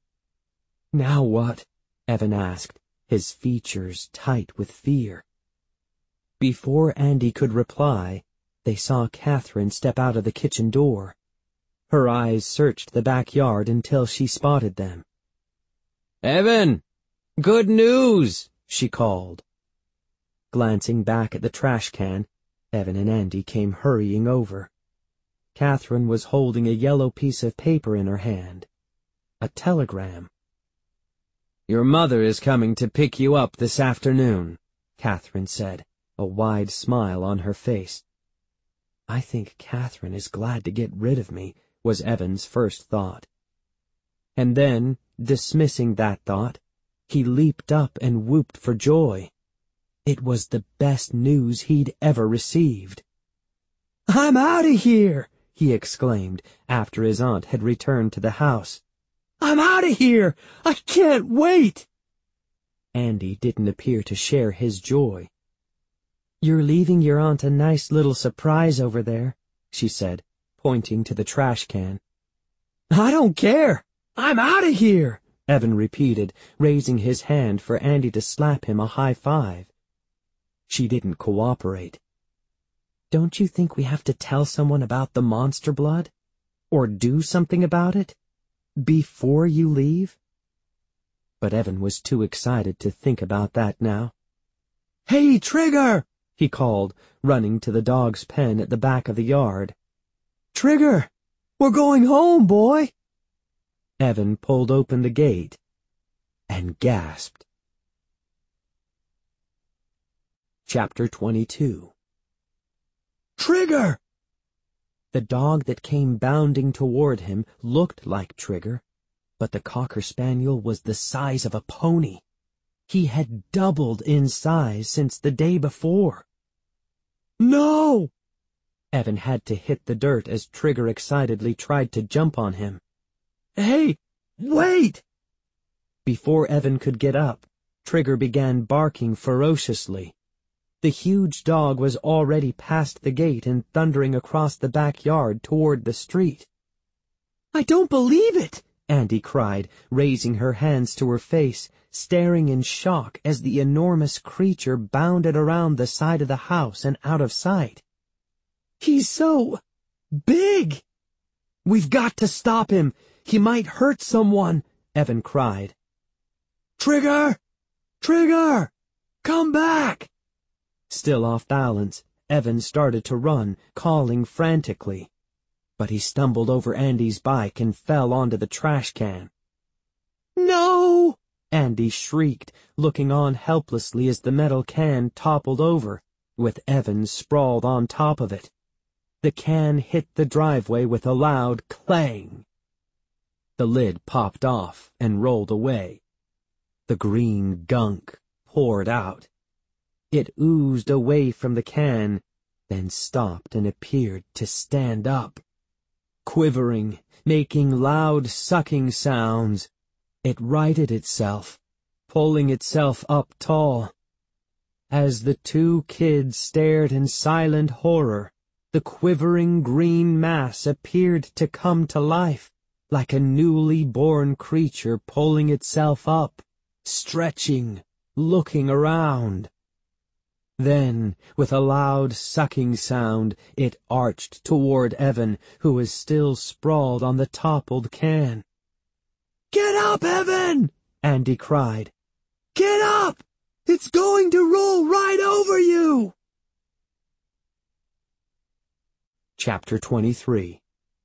Now what? Evan asked, his features tight with fear. Before Andy could reply, they saw Catherine step out of the kitchen door. Her eyes searched the backyard until she spotted them. Evan! Good news! She called. Glancing back at the trash can, Evan and Andy came hurrying over. Catherine was holding a yellow piece of paper in her hand. A telegram. Your mother is coming to pick you up this afternoon, Catherine said, a wide smile on her face. I think Catherine is glad to get rid of me, was Evan's first thought. And then, dismissing that thought, he leaped up and whooped for joy. It was the best news he'd ever received. I'm out of here, he exclaimed after his aunt had returned to the house. I'm out of here! I can't wait! Andy didn't appear to share his joy. You're leaving your aunt a nice little surprise over there, she said, pointing to the trash can. I don't care! I'm out of here! Evan repeated, raising his hand for Andy to slap him a high five. She didn't cooperate. Don't you think we have to tell someone about the monster blood? Or do something about it? Before you leave? But Evan was too excited to think about that now. Hey, Trigger! He called, running to the dog's pen at the back of the yard. Trigger! We're going home, boy! Evan pulled open the gate and gasped. Chapter 22. Trigger! The dog that came bounding toward him looked like Trigger, but the Cocker Spaniel was the size of a pony. He had doubled in size since the day before. No! Evan had to hit the dirt as Trigger excitedly tried to jump on him. "Hey, wait!" Before Evan could get up, Trigger began barking ferociously. The huge dog was already past the gate and thundering across the backyard toward the street. "I don't believe it!" Andy cried, raising her hands to her face, staring in shock as the enormous creature bounded around the side of the house and out of sight. "He's so big!" "We've got to stop him! He might hurt someone!" Evan cried. "Trigger! Trigger! Come back!" Still off balance, Evan started to run, calling frantically. But he stumbled over Andy's bike and fell onto the trash can. "No!" Andy shrieked, looking on helplessly as the metal can toppled over, with Evan sprawled on top of it. The can hit the driveway with a loud clang. The lid popped off and rolled away. The green gunk poured out. It oozed away from the can, then stopped and appeared to stand up. Quivering, making loud sucking sounds, it righted itself, pulling itself up tall. As the two kids stared in silent horror, the quivering green mass appeared to come to life, like a newly born creature pulling itself up, stretching, looking around. Then, with a loud sucking sound, it arched toward Evan, who was still sprawled on the toppled can. "Get up, Evan!" Andy cried. "Get up! It's going to roll right over you!" Chapter 23.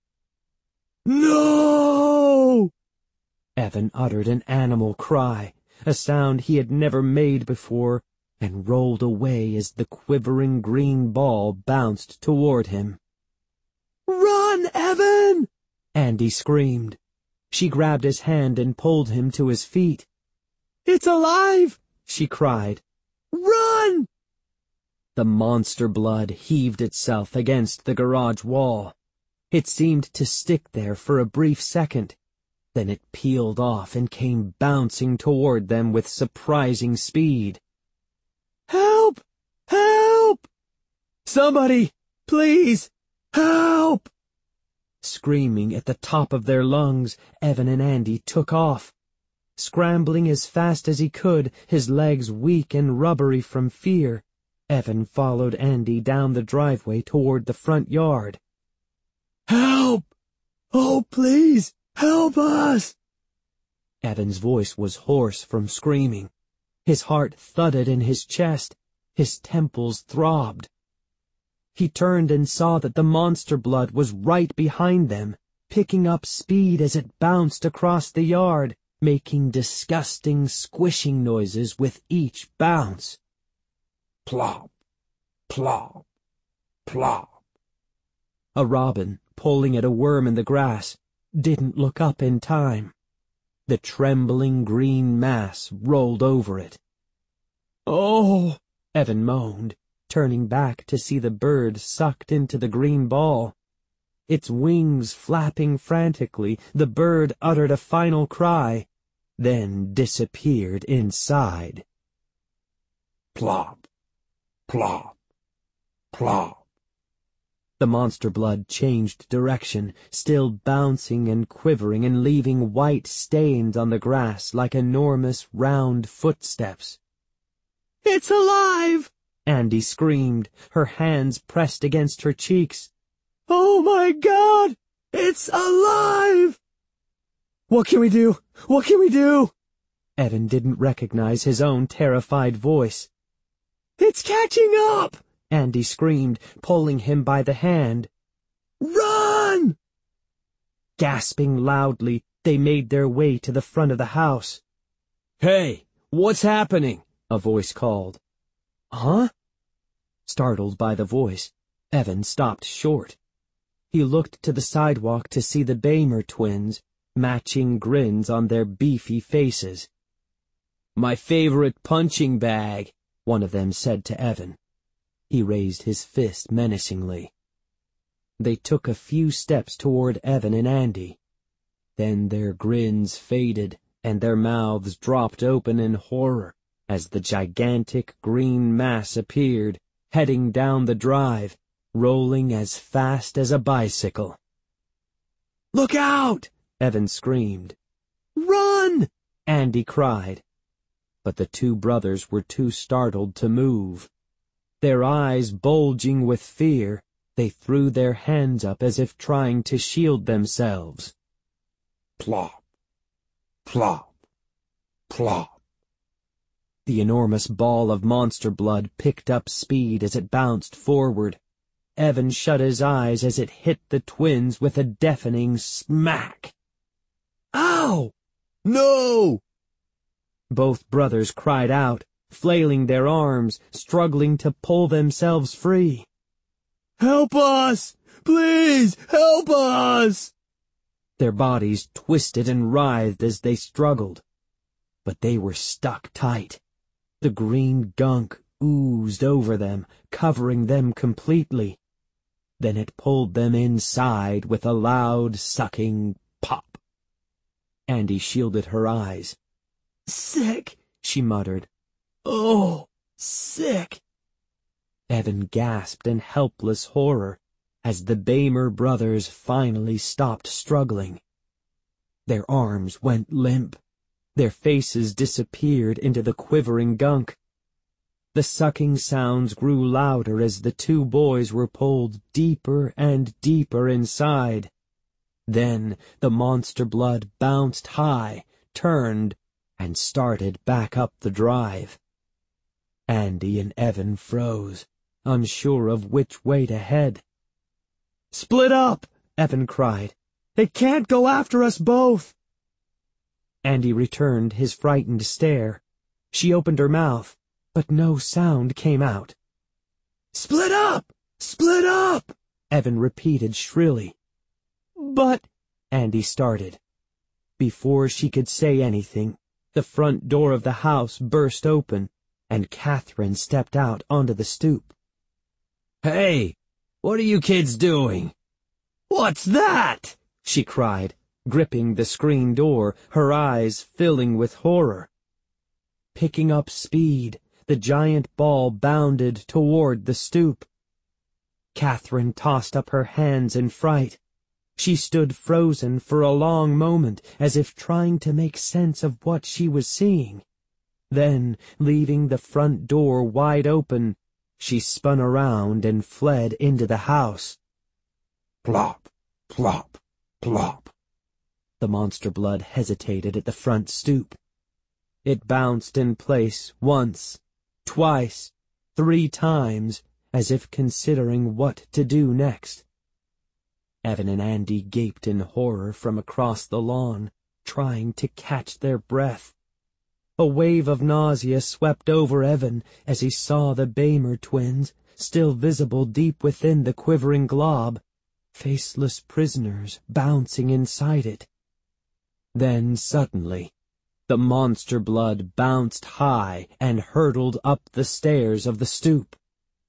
"No!" Evan uttered an animal cry, a sound he had never made before, and rolled away as the quivering green ball bounced toward him. "Run, Evan!" Andy screamed. She grabbed his hand and pulled him to his feet. "It's alive!" she cried. "Run!" The monster blood heaved itself against the garage wall. It seemed to stick there for a brief second. Then it peeled off and came bouncing toward them with surprising speed. "Help! Help! Somebody, please, help!" Screaming at the top of their lungs, Evan and Andy took off. Scrambling as fast as he could, his legs weak and rubbery from fear, Evan followed Andy down the driveway toward the front yard. "Help! Oh, please, help us!" Evan's voice was hoarse from screaming. His heart thudded in his chest. His temples throbbed. He turned and saw that the monster blood was right behind them, picking up speed as it bounced across the yard, making disgusting squishing noises with each bounce. Plop, plop, plop. A robin, pulling at a worm in the grass, didn't look up in time. The trembling green mass rolled over it. "Oh!" Evan moaned, turning back to see the bird sucked into the green ball. Its wings flapping frantically, the bird uttered a final cry, then disappeared inside. Plop, plop, plop. The monster blood changed direction, still bouncing and quivering and leaving white stains on the grass like enormous round footsteps. "It's alive!" Andy screamed, her hands pressed against her cheeks. "Oh my God! It's alive!" "What can we do? What can we do?" Evan didn't recognize his own terrified voice. "It's catching up!" Andy screamed, pulling him by the hand. "Run!" Gasping loudly, they made their way to the front of the house. "Hey, what's happening?" a voice called. "Huh?" Startled by the voice, Evan stopped short. He looked to the sidewalk to see the Bamer twins, matching grins on their beefy faces. "My favorite punching bag," one of them said to Evan. He raised his fist menacingly. They took a few steps toward Evan and Andy. Then their grins faded, and their mouths dropped open in horror as the gigantic green mass appeared, heading down the drive, rolling as fast as a bicycle. "Look out!" Evan screamed. "Run!" Andy cried. But the two brothers were too startled to move. Their eyes bulging with fear, they threw their hands up as if trying to shield themselves. Plop, plop, plop. The enormous ball of monster blood picked up speed as it bounced forward. Evan shut his eyes as it hit the twins with a deafening smack. "Ow! No!" Both brothers cried out, flailing their arms, struggling to pull themselves free. "Help us! Please, help us!" Their bodies twisted and writhed as they struggled. But they were stuck tight. The green gunk oozed over them, covering them completely. Then it pulled them inside with a loud, sucking pop. Andy shielded her eyes. "Sick," she muttered. "Oh, sick." Evan gasped in helpless horror as the Bamer brothers finally stopped struggling. Their arms went limp. Their faces disappeared into the quivering gunk. The sucking sounds grew louder as the two boys were pulled deeper and deeper inside. Then the monster blood bounced high, turned, and started back up the drive. Andy and Evan froze, unsure of which way to head. "Split up!" Evan cried. "They can't go after us both!" Andy returned his frightened stare. She opened her mouth, but no sound came out. "Split up! Split up!" Evan repeated shrilly. "But—" Andy started. Before she could say anything, the front door of the house burst open, and Catherine stepped out onto the stoop. "Hey, what are you kids doing?" "What's that?" she cried, gripping the screen door, her eyes filling with horror. Picking up speed, the giant ball bounded toward the stoop. Catherine tossed up her hands in fright. She stood frozen for a long moment, as if trying to make sense of what she was seeing. Then, leaving the front door wide open, she spun around and fled into the house. Plop, plop, plop. The monster blood hesitated at the front stoop. It bounced in place once, twice, 3 times, as if considering what to do next. Evan and Andy gaped in horror from across the lawn, trying to catch their breath. A wave of nausea swept over Evan as he saw the Bamer twins, still visible deep within the quivering glob, faceless prisoners bouncing inside it. Then suddenly, the monster blood bounced high and hurtled up the stairs of the stoop.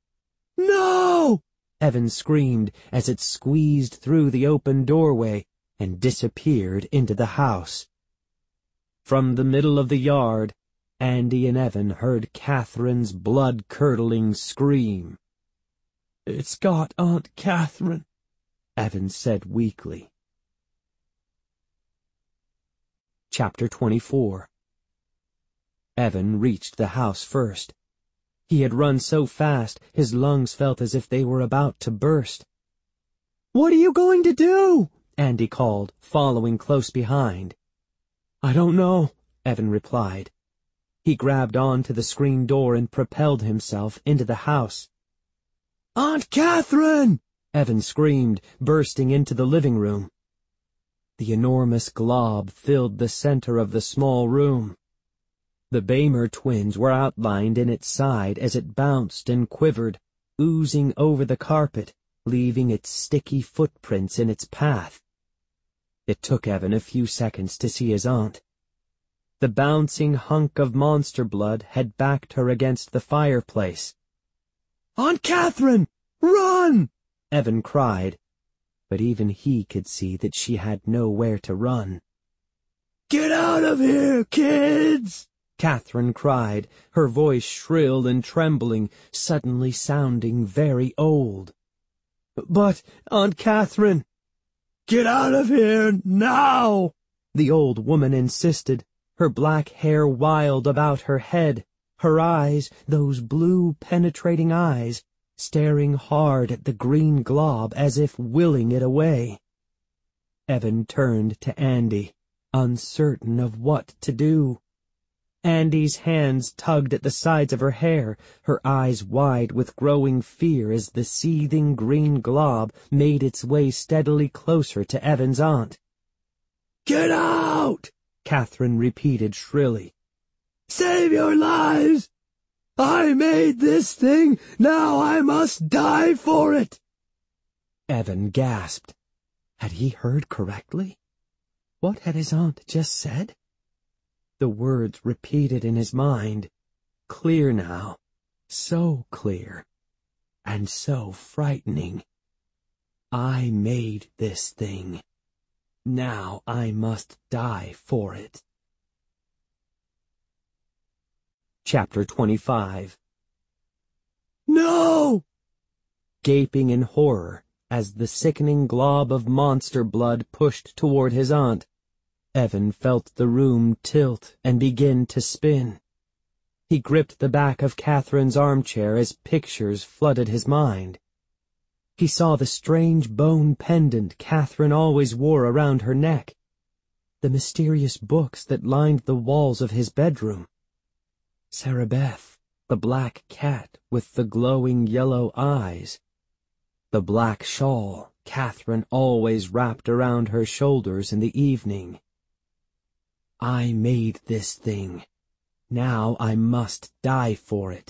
"No!" Evan screamed as it squeezed through the open doorway and disappeared into the house. From the middle of the yard, Andy and Evan heard Catherine's blood-curdling scream. "It's got Aunt Catherine," Evan said weakly. Chapter 24. Evan reached the house first. He had run so fast, his lungs felt as if they were about to burst. "What are you going to do?" Andy called, following close behind. "I don't know," Evan replied. He grabbed onto the screen door and propelled himself into the house. "Aunt Catherine!" Evan screamed, bursting into the living room. The enormous glob filled the center of the small room. The Bamer twins were outlined in its side as it bounced and quivered, oozing over the carpet, leaving its sticky footprints in its path. It took Evan a few seconds to see his aunt. The bouncing hunk of monster blood had backed her against the fireplace. "Aunt Catherine! Run!" Evan cried, but even he could see that she had nowhere to run. "Get out of here, kids!" Catherine cried, her voice shrill and trembling, suddenly sounding very old. "But, Aunt Catherine—" "Get out of here, now!" the old woman insisted, her black hair wild about her head, her eyes, those blue penetrating eyes, staring hard at the green glob as if willing it away. Evan turned to Andy, uncertain of what to do. Andy's hands tugged at the sides of her hair, her eyes wide with growing fear as the seething green glob made its way steadily closer to Evan's aunt. "Get out!" Catherine repeated shrilly. "Save your lives! I made this thing, now I must die for it!" Evan gasped. Had he heard correctly? What had his aunt just said? The words repeated in his mind, clear now, so clear, and so frightening. I made this thing. Now I must die for it. Chapter 25. "No!" Gaping in horror as the sickening glob of monster blood pushed toward his aunt, Evan felt the room tilt and begin to spin. He gripped the back of Catherine's armchair as pictures flooded his mind. He saw the strange bone pendant Catherine always wore around her neck, the mysterious books that lined the walls of his bedroom, Sarah Beth, the black cat with the glowing yellow eyes, the black shawl Catherine always wrapped around her shoulders in the evening. I made this thing. Now I must die for it.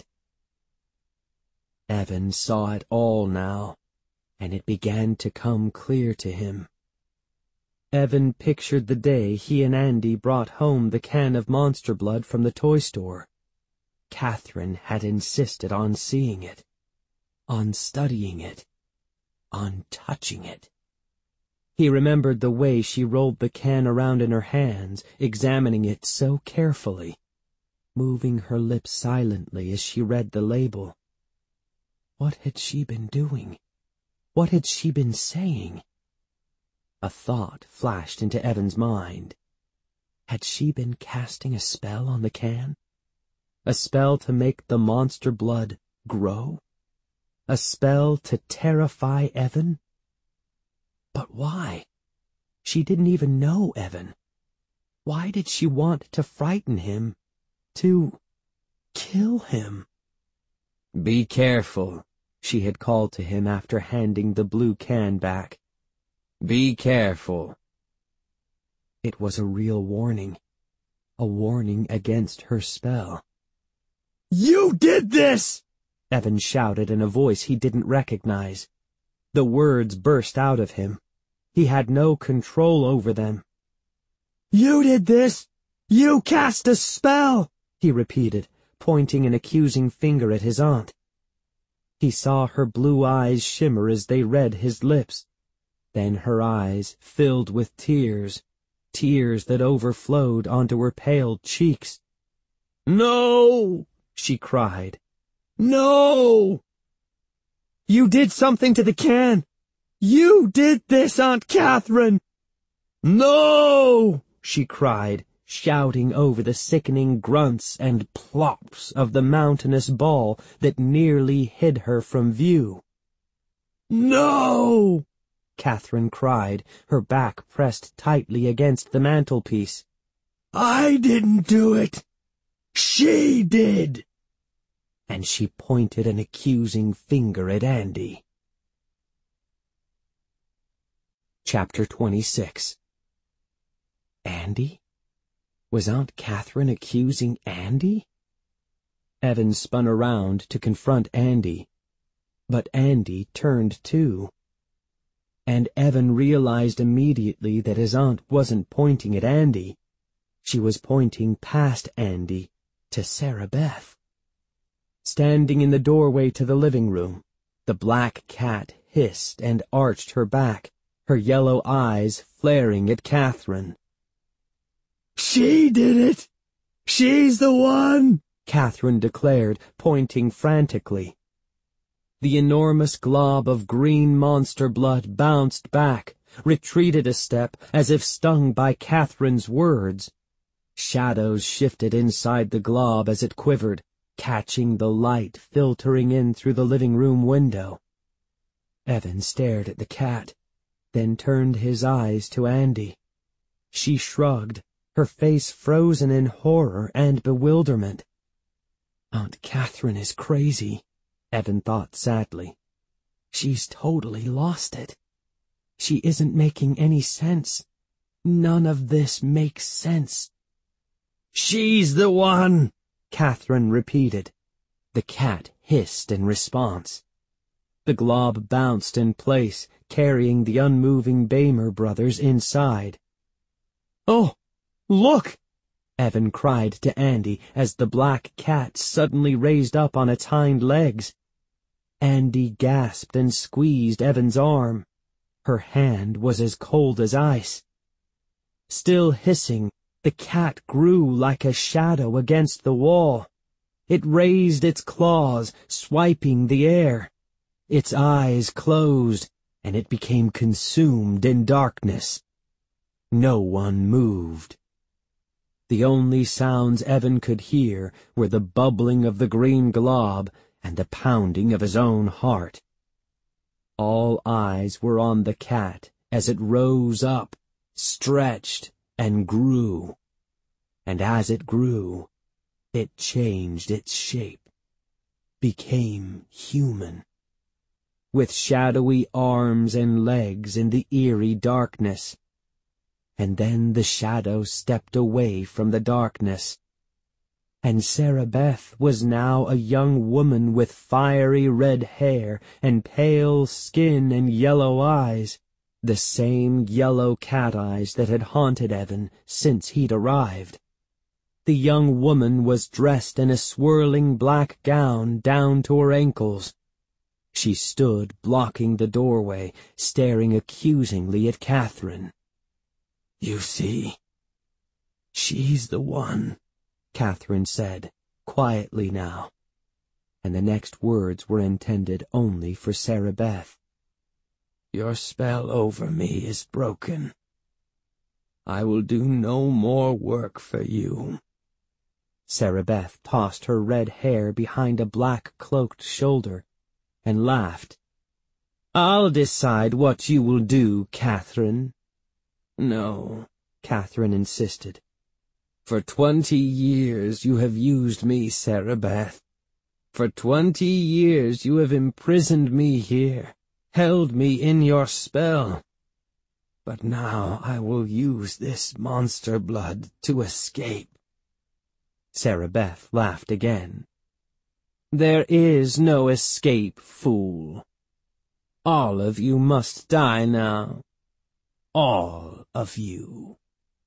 Evan saw it all now, and it began to come clear to him. Evan pictured the day he and Andy brought home the can of monster blood from the toy store. Catherine had insisted on seeing it, on studying it, on touching it. He remembered the way she rolled the can around in her hands, examining it so carefully, moving her lips silently as she read the label. What had she been doing? What had she been saying? A thought flashed into Evan's mind. Had she been casting a spell on the can? A spell to make the monster blood grow? A spell to terrify Evan? But why? She didn't even know Evan. Why did she want to frighten him? To kill him? "Be careful," she had called to him after handing the blue can back. "Be careful." It was a real warning, a warning against her spell. "You did this!" Evan shouted in a voice he didn't recognize. The words burst out of him. He had no control over them. "You did this! You cast a spell!" he repeated, pointing an accusing finger at his aunt. He saw her blue eyes shimmer as they read his lips. Then her eyes filled with tears, tears that overflowed onto her pale cheeks. "No!" she cried. "No! You did something to the can! You did this, Aunt Catherine!" "No!" she cried, shouting over the sickening grunts and plops of the mountainous ball that nearly hid her from view. "No!" Catherine cried, her back pressed tightly against the mantelpiece. "I didn't do it! She did!" And she pointed an accusing finger at Andy. Chapter 26. Andy? Was Aunt Catherine accusing Andy? Evan spun around to confront Andy, but Andy turned too. And Evan realized immediately that his aunt wasn't pointing at Andy. She was pointing past Andy to Sarah Beth. Standing in the doorway to the living room, the black cat hissed and arched her back, her yellow eyes flaring at Catherine. "She did it! She's the one!" Catherine declared, pointing frantically. The enormous glob of green monster blood bounced back, retreated a step as if stung by Catherine's words. Shadows shifted inside the glob as it quivered, catching the light filtering in through the living room window. Evan stared at the cat, then turned his eyes to Andy. She shrugged, her face frozen in horror and bewilderment. Aunt Catherine is crazy, Evan thought sadly. She's totally lost it. She isn't making any sense. None of this makes sense. "She's the one," Catherine repeated. The cat hissed in response. The glob bounced in place, carrying the unmoving Bamer brothers inside. "Oh, look!" Evan cried to Andy as the black cat suddenly raised up on its hind legs. Andy gasped and squeezed Evan's arm. Her hand was as cold as ice. Still hissing, the cat grew like a shadow against the wall. It raised its claws, swiping the air. Its eyes closed, and it became consumed in darkness. No one moved. The only sounds Evan could hear were the bubbling of the green glob and the pounding of his own heart. All eyes were on the cat as it rose up, stretched, and grew. And as it grew, it changed its shape, became human. With shadowy arms and legs in the eerie darkness. And then the shadow stepped away from the darkness. And Sarah Beth was now a young woman with fiery red hair and pale skin and yellow eyes, the same yellow cat eyes that had haunted Evan since he'd arrived. The young woman was dressed in a swirling black gown down to her ankles. She stood blocking the doorway, staring accusingly at Catherine. "You see, she's the one," Catherine said, quietly now, and the next words were intended only for Sarah Beth. "Your spell over me is broken. I will do no more work for you." Sarah Beth tossed her red hair behind a black cloaked shoulder and laughed. "I'll decide what you will do, Catherine." "No," Catherine insisted. "For 20 years you have used me, Sarah Beth. For 20 years you have imprisoned me here, held me in your spell. But now I will use this monster blood to escape." Sarah Beth laughed again. "There is no escape, fool. All of you must die now. All of you."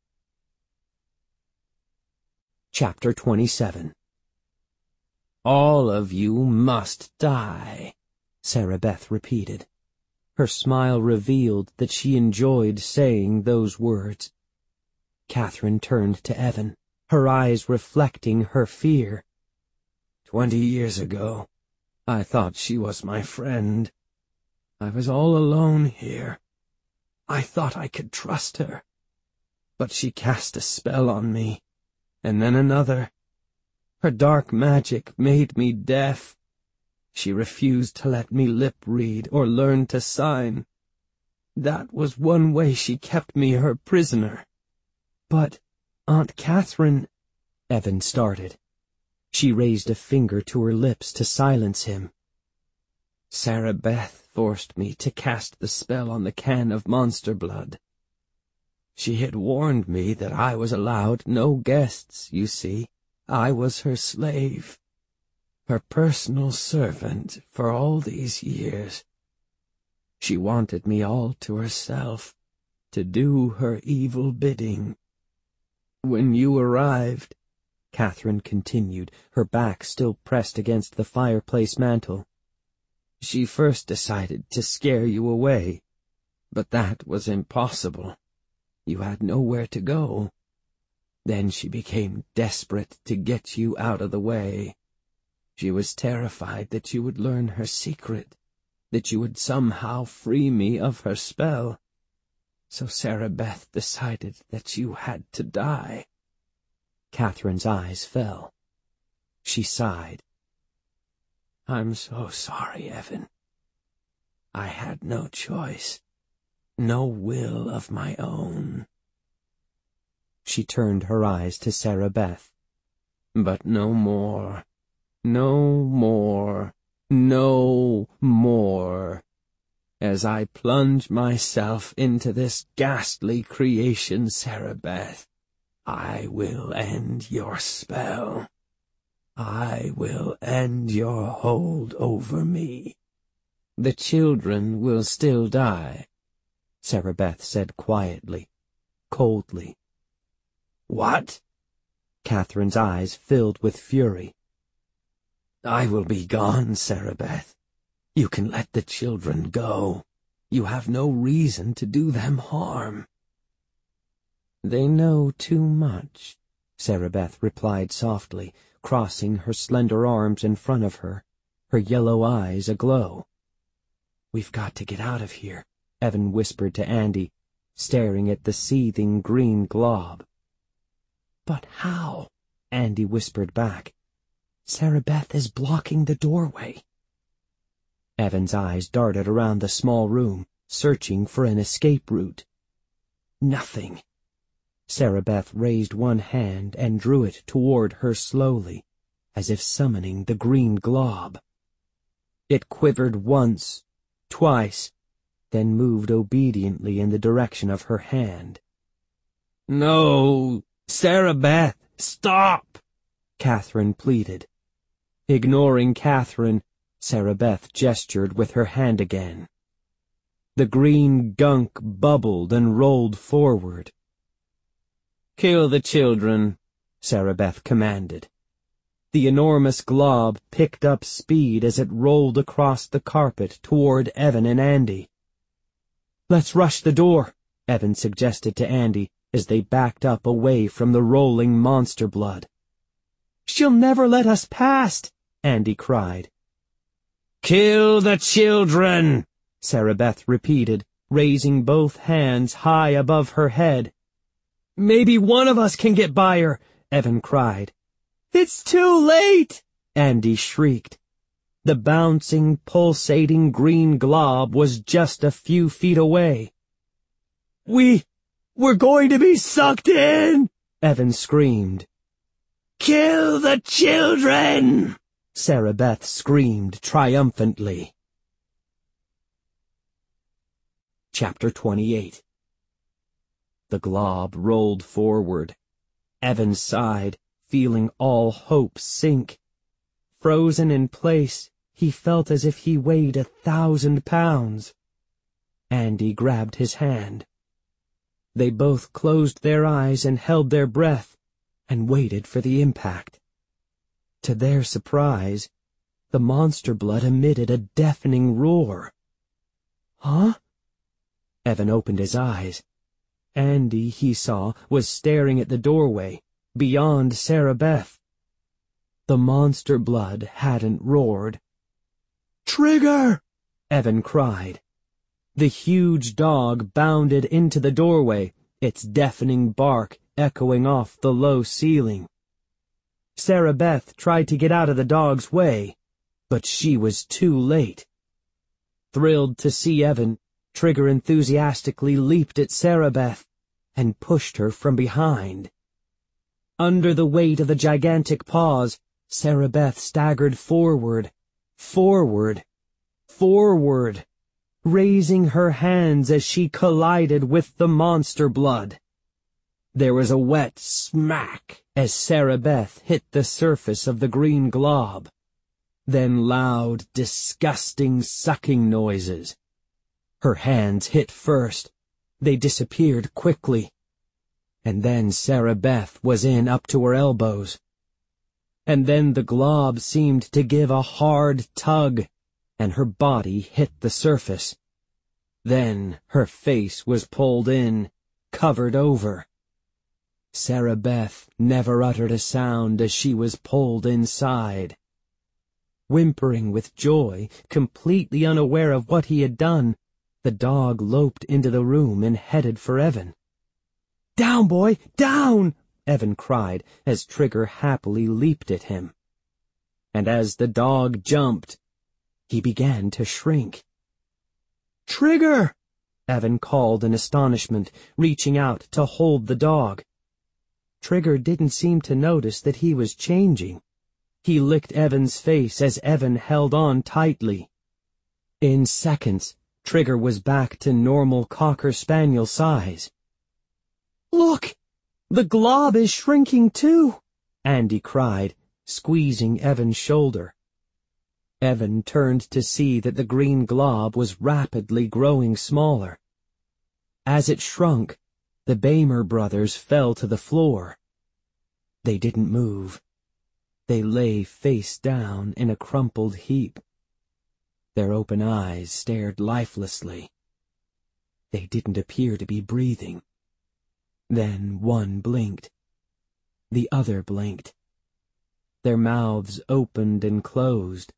Chapter 27. "All of you must die," Sarah Beth repeated. Her smile revealed that she enjoyed saying those words. Catherine turned to Evan, her eyes reflecting her fear. 20 years ago, I thought she was my friend. I was all alone here. I thought I could trust her. But she cast a spell on me, and then another. Her dark magic made me deaf. She refused to let me lip-read or learn to sign. That was one way she kept me her prisoner. "But, Aunt Catherine," Evan started. She raised a finger to her lips to silence him. "Sarah Beth forced me to cast the spell on the can of monster blood. She had warned me that I was allowed no guests, you see. I was her slave, her personal servant for all these years. She wanted me all to herself, to do her evil bidding. When you arrived," Catherine continued, her back still pressed against the fireplace mantel, "she first decided to scare you away. But that was impossible. You had nowhere to go. Then she became desperate to get you out of the way. She was terrified that you would learn her secret, that you would somehow free me of her spell. So Sarah Beth decided that you had to die." Catherine's eyes fell. She sighed. "I'm so sorry, Evan. I had no choice, no will of my own." She turned her eyes to Sarah Beth. "But no more, no more, no more. As I plunge myself into this ghastly creation, Sarah Beth, I will end your spell. I will end your hold over me. The children will still die," Sarah Beth said quietly, coldly. "What?" Catherine's eyes filled with fury. "I will be gone, Sarah Beth. You can let the children go. You have no reason to do them harm." "They know too much," Sarah Beth replied softly, crossing her slender arms in front of her, her yellow eyes aglow. "We've got to get out of here," Evan whispered to Andy, staring at the seething green glob. "But how?" Andy whispered back. "Sarah Beth is blocking the doorway." Evan's eyes darted around the small room, searching for an escape route. Nothing. Sarah Beth raised one hand and drew it toward her slowly, as if summoning the green glob. It quivered once, twice, then moved obediently in the direction of her hand. "No, Sarah Beth, stop!" Catherine pleaded. Ignoring Catherine, Sarah Beth gestured with her hand again. The green gunk bubbled and rolled forward. "Kill the children," Sarah Beth commanded. The enormous glob picked up speed as it rolled across the carpet toward Evan and Andy. "Let's rush the door," Evan suggested to Andy as they backed up away from the rolling monster blood. "She'll never let us past," Andy cried. "Kill the children," Sarah Beth repeated, raising both hands high above her head. "Maybe one of us can get by her," Evan cried. "It's too late," Andy shrieked. The bouncing, pulsating green glob was just a few feet away. We're going to be sucked in," Evan screamed. "Kill the children!" Sarah Beth screamed triumphantly. Chapter 28. The glob rolled forward. Evan sighed, feeling all hope sink. Frozen in place, he felt as if he weighed 1,000 pounds. Andy grabbed his hand. They both closed their eyes and held their breath, and waited for the impact. To their surprise, the monster blood emitted a deafening roar. "Huh?" Evan opened his eyes. Andy, he saw, was staring at the doorway, beyond Sarah Beth. The monster blood hadn't roared. "Trigger!" Evan cried. The huge dog bounded into the doorway, its deafening bark echoing off the low ceiling. Sarah Beth tried to get out of the dog's way, but she was too late. Thrilled to see Evan, Trigger enthusiastically leaped at Sarah Beth and pushed her from behind. Under the weight of the gigantic paws, Sarah Beth staggered forward, raising her hands as she collided with the monster blood. There was a wet smack as Sarah Beth hit the surface of the green glob. Then loud, disgusting sucking noises. Her hands hit first. They disappeared quickly. And then Sarah Beth was in up to her elbows. And then the glob seemed to give a hard tug, and her body hit the surface. Then her face was pulled in, covered over. Sarah Beth never uttered a sound as she was pulled inside. Whimpering with joy, completely unaware of what he had done, the dog loped into the room and headed for Evan. "Down, boy, down!" Evan cried as Trigger happily leaped at him. And as the dog jumped, he began to shrink. "Trigger!" Evan called in astonishment, reaching out to hold the dog. Trigger didn't seem to notice that he was changing. He licked Evan's face as Evan held on tightly. In seconds, Trigger was back to normal Cocker Spaniel size. "Look! The glob is shrinking too!" Andy cried, squeezing Evan's shoulder. Evan turned to see that the green glob was rapidly growing smaller. As it shrunk, the Bamer brothers fell to the floor. They didn't move. They lay face down in a crumpled heap. Their open eyes stared lifelessly. They didn't appear to be breathing. Then one blinked. The other blinked. Their mouths opened and closed.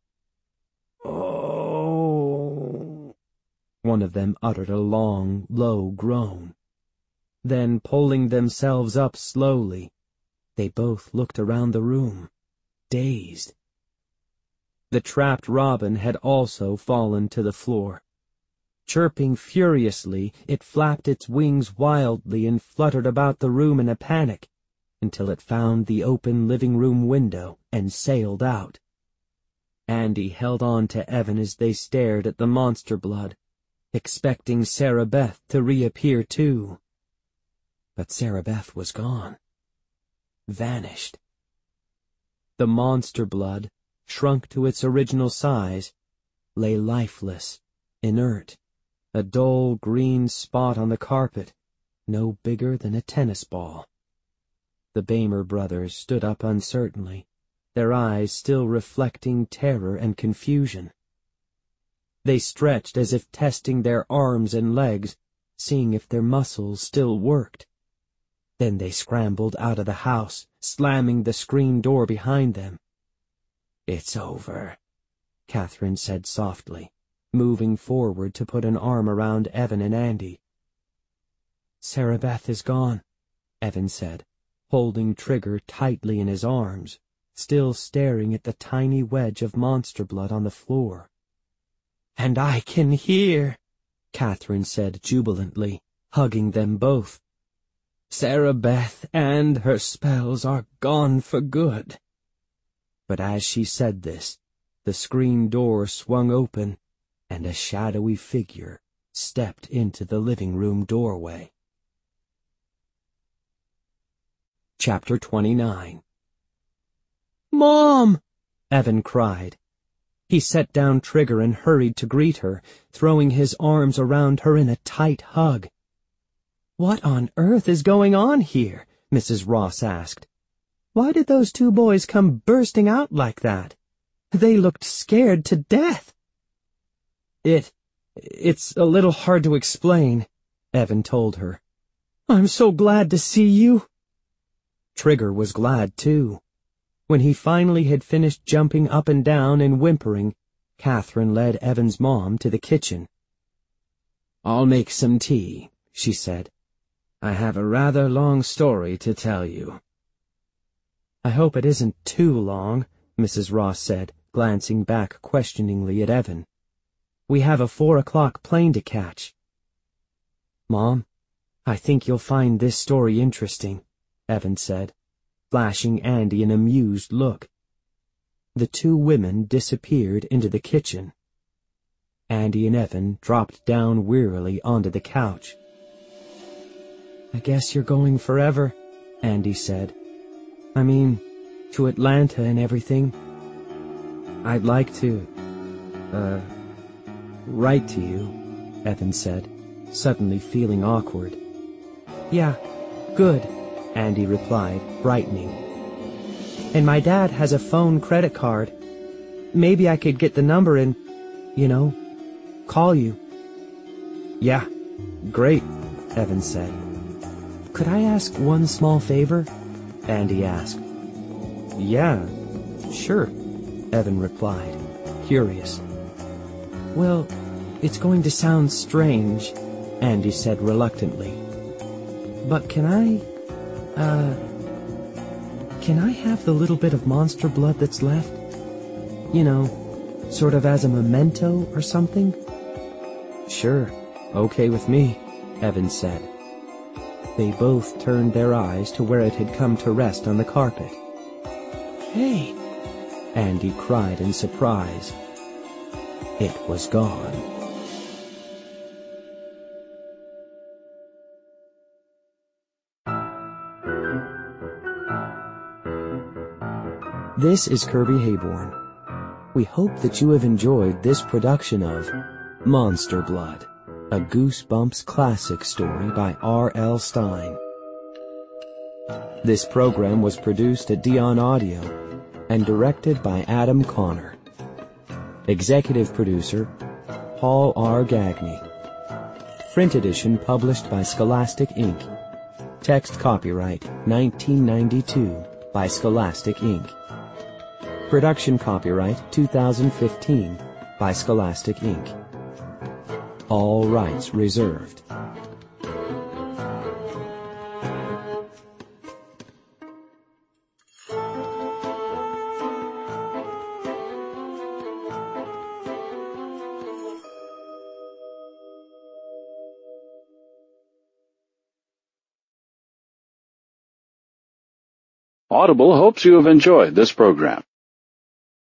"Oh!" One of them uttered a long, low groan. Then, pulling themselves up slowly, they both looked around the room, dazed. The trapped robin had also fallen to the floor. Chirping furiously, it flapped its wings wildly and fluttered about the room in a panic, until it found the open living room window and sailed out. Andy held on to Evan as they stared at the monster blood, expecting Sarah Beth to reappear too. But Sarah Beth was gone. Vanished. The monster blood, shrunk to its original size, lay lifeless, inert, a dull green spot on the carpet, no bigger than a tennis ball. The Bamer brothers stood up uncertainly, their eyes still reflecting terror and confusion. They stretched as if testing their arms and legs, seeing if their muscles still worked. Then they scrambled out of the house, slamming the screen door behind them. "It's over," Catherine said softly, moving forward to put an arm around Evan and Andy. "Sarah Beth is gone," Evan said, holding Trigger tightly in his arms, still staring at the tiny wedge of monster blood on the floor. "And I can hear," Catherine said jubilantly, hugging them both. "Sarah Beth and her spells are gone for good." But as she said this, the screen door swung open, and a shadowy figure stepped into the living room doorway. Chapter 29. "Mom!" Evan cried. He set down Trigger and hurried to greet her, throwing his arms around her in a tight hug. "What on earth is going on here?" Mrs. Ross asked. "Why did those two boys come bursting out like that? They looked scared to death." It's a little hard to explain," Evan told her. "I'm so glad to see you." Trigger was glad too. When he finally had finished jumping up and down and whimpering, Catherine led Evan's mom to the kitchen. "I'll make some tea," she said. "I have a rather long story to tell you." "I hope it isn't too long," Mrs. Ross said, glancing back questioningly at Evan. "We have a 4 o'clock plane to catch." "Mom, I think you'll find this story interesting," Evan said, flashing Andy an amused look. The two women disappeared into the kitchen. Andy and Evan dropped down wearily onto the couch. "I guess you're going forever," Andy said. "I mean, to Atlanta and everything. I'd like to, write to you," Evan said, suddenly feeling awkward. "Yeah, good," Andy replied, brightening. "And my dad has a phone credit card. Maybe I could get the number and, call you." Yeah, great, Evan said. Could I ask one small favor? Andy asked. Yeah, sure, Evan replied, curious. Well, it's going to sound strange, Andy said reluctantly. But can I have the little bit of monster blood that's left? You know, sort of as a memento or something? Sure, okay with me, Evan said. They both turned their eyes to where it had come to rest on the carpet. Hey! Andy cried in surprise. It was gone. This is Kirby Hayborn. We hope that you have enjoyed this production of Monster Blood, a Goosebumps classic story by R.L. Stine. This program was produced at Dion Audio and directed by Adam Connor. Executive producer, Paul R. Gagney. Print edition published by Scholastic Inc. Text copyright 1992 by Scholastic Inc. Production copyright 2015 by Scholastic Inc. All rights reserved. Audible hopes you have enjoyed this program.